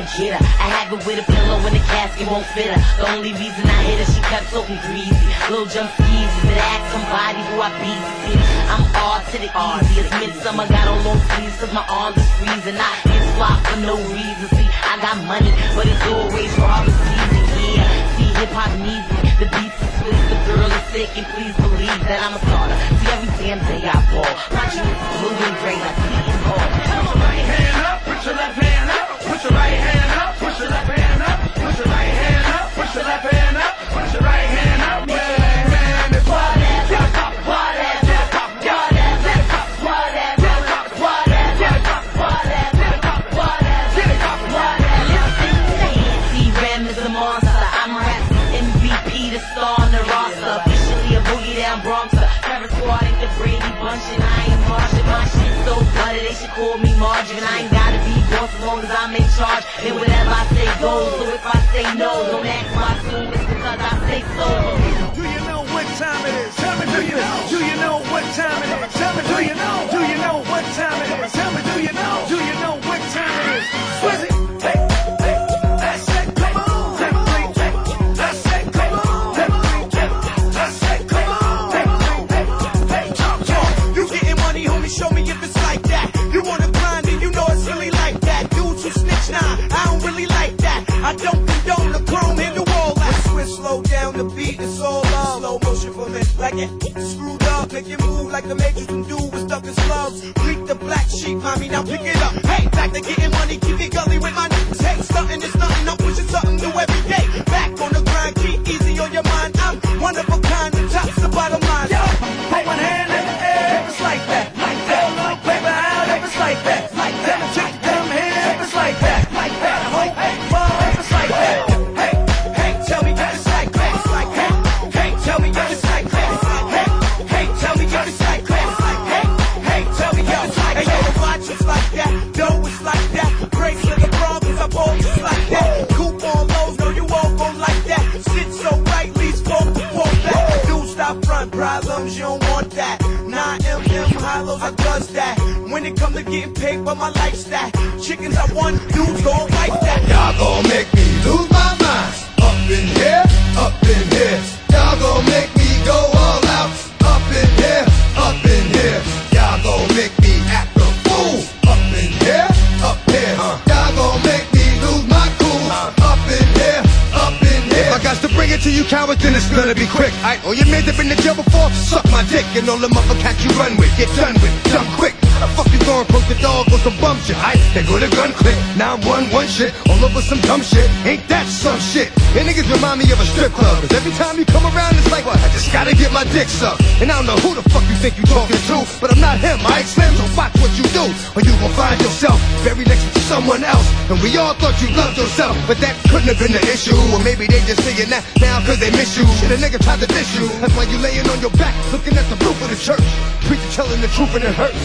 get her. I have it with a pillow and the casket won't fit her. The only reason I hit her, she kept so greasy. Little jump skeezy, but ask somebody who I beat. See, I'm all to the easiest. Midsummer got on long sleeves cause my arms is freezing. I hit swap for no reason. See, I got money, but it's always Robert season. Yeah, see, hip hop needs me. The beats is sweet, the girl is sick, and please believe that I'm a starter. See, every damn day I ball. My jeans blue and gray, like Seton Hall. Put your right hand up, put your left hand up, put your right hand up, put your left hand up, put your right hand up, put your left hand up, put your right hand up, put your left hand up. Squad ass, get a cop, squad ass, get a cop, squad ass, get a cop, squad ass, get a cop, squad ass, get a cop, squad ass, get a cop, squad ass, get a cop, squad ass. C-Ram is a monster, I'm rap M V P, the star on the roster. Officially a boogie down Bronxer. Travis Squad ain't the Brady Bunch, and I ain't Martian. My shit so butter, they should call me Margin. I ain't gotta be boss as long as I'm in charge. Then whatever I say goes. So if I say no, don't ask my soon. It's because I say so. Do you know what time it is? Tell me, do you know? Do you know what time it is? Tell me, do you know? Do you know what time it is? Tell me, do you know? Do you know what time it is? Swizzy, hey, hey, I said, come on, let me read that. I said, come on, let me read that. I said, come on, hey, hey, hey, talk, talk. You getting money, homie, show me if it's like that. You wanna grind and you know it's really like that. Dudes who snitch, nah, I don't really like that. I don't condone the chrome in the wall. I switch, slow down the beat, it's all love. Slow motion for me, like it screwed up. Make it move like the Matrix and do was stuck in slums. Bleak the black sheep, mommy, now pick it up. Hey, back to getting money, keep it gully with my niggas. Hey, stuntin' is nothing, I'm pushing something new every day. Back on the grind, keep easy on your mind. I'm one of a kind, the top's the bottom line. Yo, put one hand in the air, if it's like that, like that. Look paper out, if it's like that, like that. Chick come here, if it's like that, like that. Hope, ball, if it's like that. Hey, hey, tell me if it's like that. It's like that. Hey, tell me if it's like that. It's like that. Hey, tell me if it's like that. It's like that. Hey, tell me if it's like that. Hey, yo, the watch is like that. No, it's like that. Bracelet of problems, I ball just like that. Coupon lows, no, you all gon' like that. Sit so right, least fall to fall back. Dude, stop front problems, you don't want that. nine M M hollows, I does that. When it come to getting paid for my lifestyle, chickens I want, dudes gon' like that. Y'all gon' make me lose my mind. Up in here, up in here. Y'all gon' make me go all out. Up in here, up in here. Y'all gon' make me act a fool. Up in here, up here. Y'all gon' make me lose my cool. Up in here, up in here. If I got to bring it to you cowards, then it's gonna be quick. I all your men that been in jail before, suck my dick. And all the motherfuckers you run with, get done with, done quick. How the fuck you going poke the dog on some bum shit? I they go to gun click, now I'm one one shit, all over some dumb shit. Ain't that some shit? And niggas remind me of a strip club, cause every time you come around it's like, what? I just gotta get my dick sucked. And I don't know who the fuck you think you talking to, but I'm not him, I slam, so watch what you do, or you gon' find yourself very next to someone else. And we all thought you loved yourself, but that couldn't have been the issue. Or maybe they just saying that now cause they miss you. Shit, a nigga tried to diss you, that's why you laying on your back, looking at the roof of the church. Preacher telling the truth and it hurts.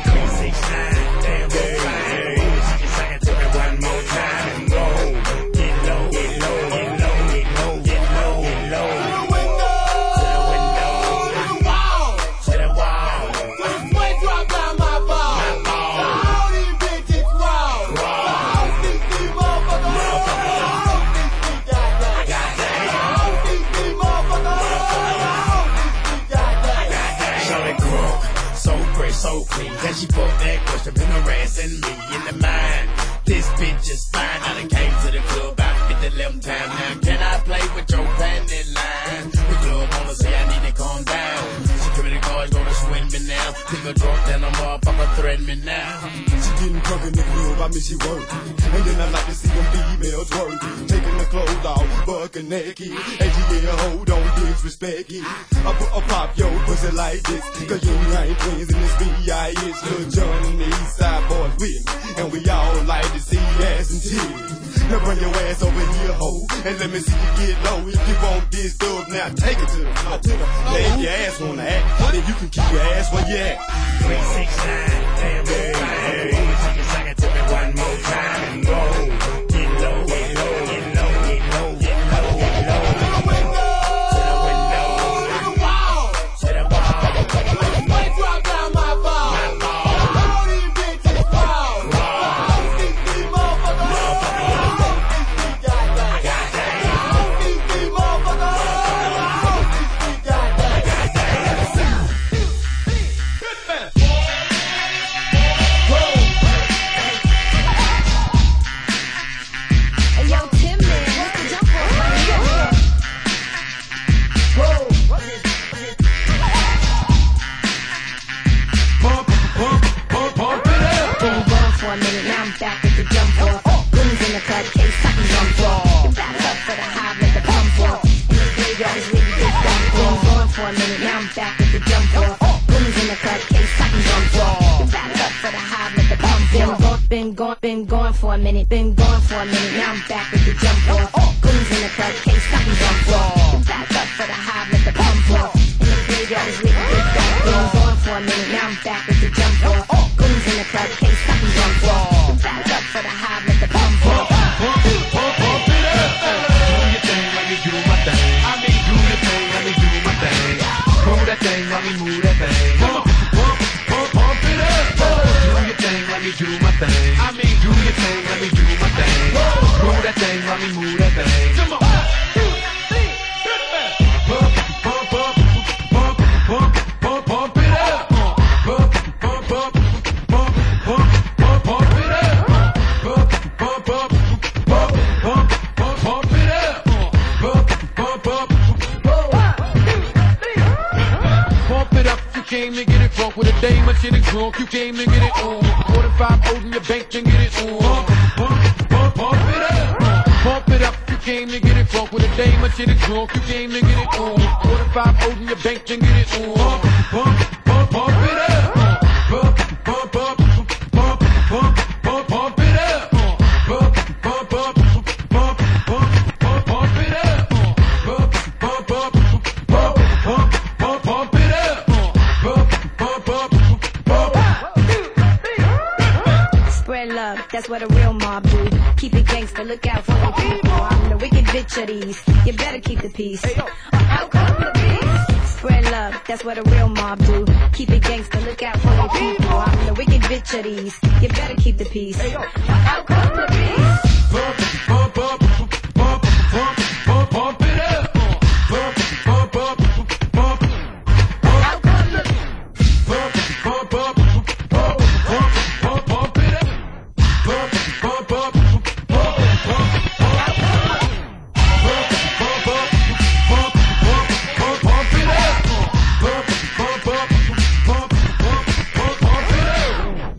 So clean, then she put that question, been harassing me in the mind. This bitch is fine, I done came to the club about fifty eleven time now. Can I play with your panty line? The club wanna say I need to calm down. Security guards gonna swing me now. Pick a drunk, then a motherfucker threaten me now. She getting drunk in the club, I miss she work. And then I like to see them females twerk. Taking the clothes off, bucking naked. And she yeah, hold on, disrespect it. I put a pop yo pussy like this. Cause you ain't twins in this B I It's Lil Jon and the East Side boys with me. And we all like to see ass and titties. Now bring your ass over here, ho. And let me see you get low. If you want this stuff, now take it to the floor. Now if your ass wanna act, then you can keep your ass where you at. three six nine, damn, hey, hey, hey. You sing it to me one more time and go. Get low, get low, get low, get low, get low, get low. To the window, to the window, to the wall, to the wall. Might drop down my ball. My ball. All these bitches fall. All these motherfuckers. Been going, been going for a minute, been going for a minute. Now I'm back with the jump off. Goons in the club, can't stop me jump off. Back up for the high, let the pump off. In the graveyard is lit, big back. Been going for a minute, now I'm back with the jump off. Goons in the club, can't stop me jump off. Back up for the high, let the pump off. Pump it, pump, pump it up. Do your thing, let me do my thing. I mean, do your thing, let me do my thing. Move that thing, let me move that thing. Pump, pump, pump, pump it up. Do your thing, let me do my thing. I mean, do your thing, let me do my thing. Move that thing, let me move that thing. Come on. Pump, pump, pump, pump, pump, pump, pump it up. Pump, pump, pump, pump, pump, pump, pump it up. Pump, pump, pump, pump, pump, pump, pump it up. Pump, pump, pump, pump it up. You came to get it drunk with a dame, I shit it drunk. You came to get it on. forty-five O's in your bank, then get it on. Pump, pump, pump, pump it up. Pump it up. You came to get it drunk with a dame, I shit it drunk. You came to get it on. forty-five O's in your bank, then get it on. Pump, pump, pump, pump it up. Pump, pump, pump, pump, pump, pump, pump it up. Pump, pump, pump, pump, pump, pump, pump it up. Pump, pump, pump, pump, pump, pump, pump it up. Pump, pump, pump, pump. Spread love, that's what a real mob do. Keep it gangster, look out for the people. I'm the wicked bitch of these. You better keep the peace. Out come the beast. Spread love, that's what a real mob do. Keep it gangster, look out for the people. I'm the wicked bitch of these. You better keep the peace. Out come the beast. Pump, pump, pump, pump, pump, pump, pump it up. Pump, pump, pump, pump. Out come the pump, pump, pump, pump, pump, pump, pump it up. Pump, pump, pump, pump, pump, pump, pump, pump, pump, pump, pump, pump it up. Pump, pump, pump, pump, pump, pump, pump it up.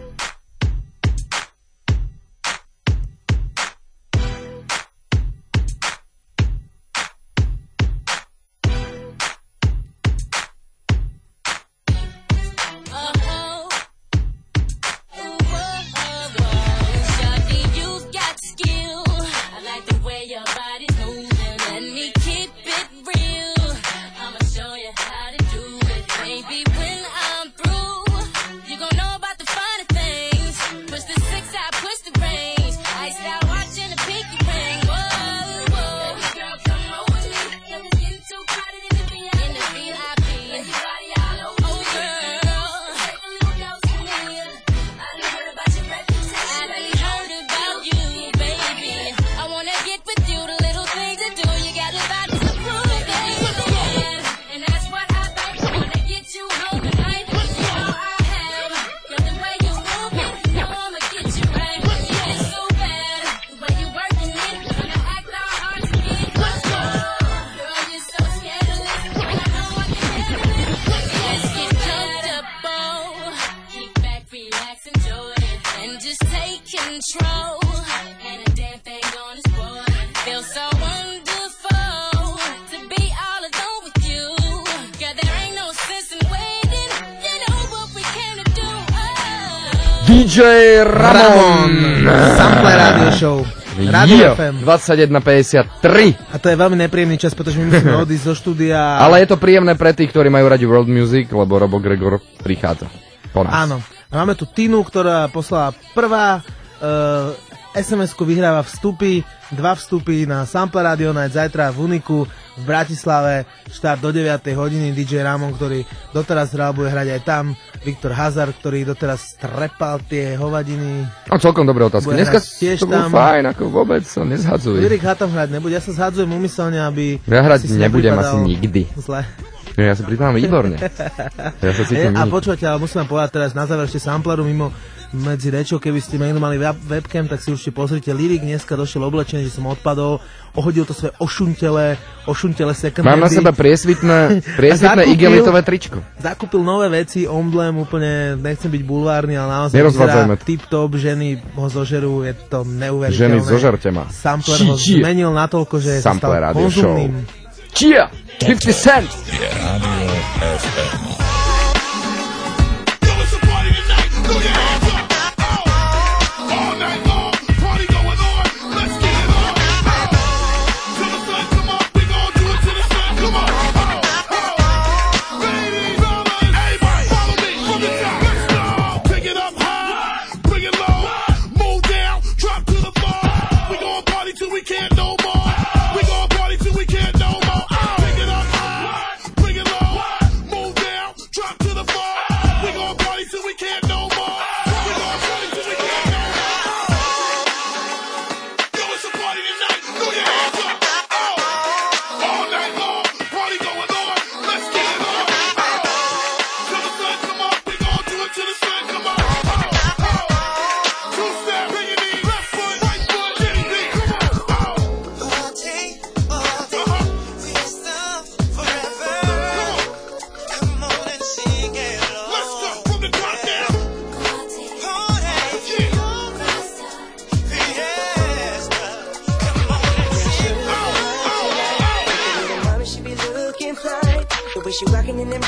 dý džej Ramon. Sample Radio Show. Radio ef em. dvadsaťjeden päťdesiattri. A to je veľmi nepríjemný čas, pretože my musíme odísť zo štúdia. Ale je to príjemné pre tých, ktorí majú radi world music, lebo Robo Gregor prichádza po nás. Áno. A máme tu Tinu, ktorá poslala prvá uh, es em esku, vyhráva vstupy, dva vstupy na Sample Radio Night zajtra v Uniku v Bratislave, štart do deviatej hodiny, dý džej Ramon, ktorý doteraz hral, bude hrať aj tam, Viktor Hazard, ktorý doteraz trepal tie hovadiny. No celkom dobré otázky. Dneska to bolo fajn, ako vôbec sa nezhadzuj. Lirik tam hrať nebude, ja sa zhadzujem umyselne, aby... Ja hrať nebudem asi nikdy. Zle. Ja sa pripadám výborne. Ja sa cítim A počúvate, ale musím vám povedať teraz na záver ešte sampleru mimo medzi rečou, keby ste niekto mali webcam, tak si určite pozrite. Lirik dneska došiel oblečený, že som odpadol, ohodil to svoje ošuntele, ošuntele second Mám na seba priesvitné, priesvitné igelitové tričko. Zakúpil nové veci, omblem, úplne, nechcem byť bulvárny, ale naozaj vyzerá tip-top, ženy ho zožerú, je to neuveriteľné. Ženy zožerte ma. Sampler ho zmenil natoľko, že sa stal konzumným. Chia! fifty cent! Radio ef em.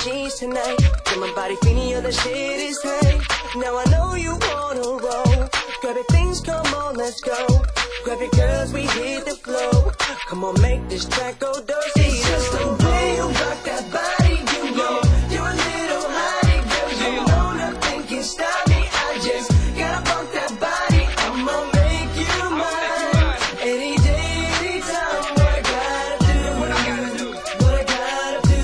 sheets tonight. Get my body feeling, yeah, the shit is tight. Now I know you wanna roll. Grab your things, come on, let's go. Grab your girls, we hit the flow. Come on, make this track go dirty. It's just the way you rock that body, you know. You're a little hottie, girl. You know nothing can stop me. I just gotta bump that body. I'ma make you mine. Any day, anytime. What I gotta do, what I gotta do, what I gotta do.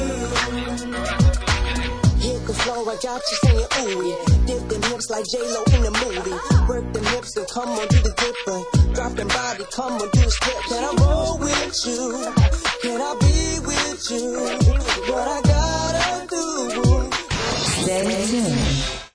Hit the flow, I got you saying ooh yeah. Dip them hips like J-Lo in the movie. Work them hips and come on, do the dipper. Drop them body, come on, do the step. Can I roll with you? Can I be with you? What I gotta do? Stay tuned.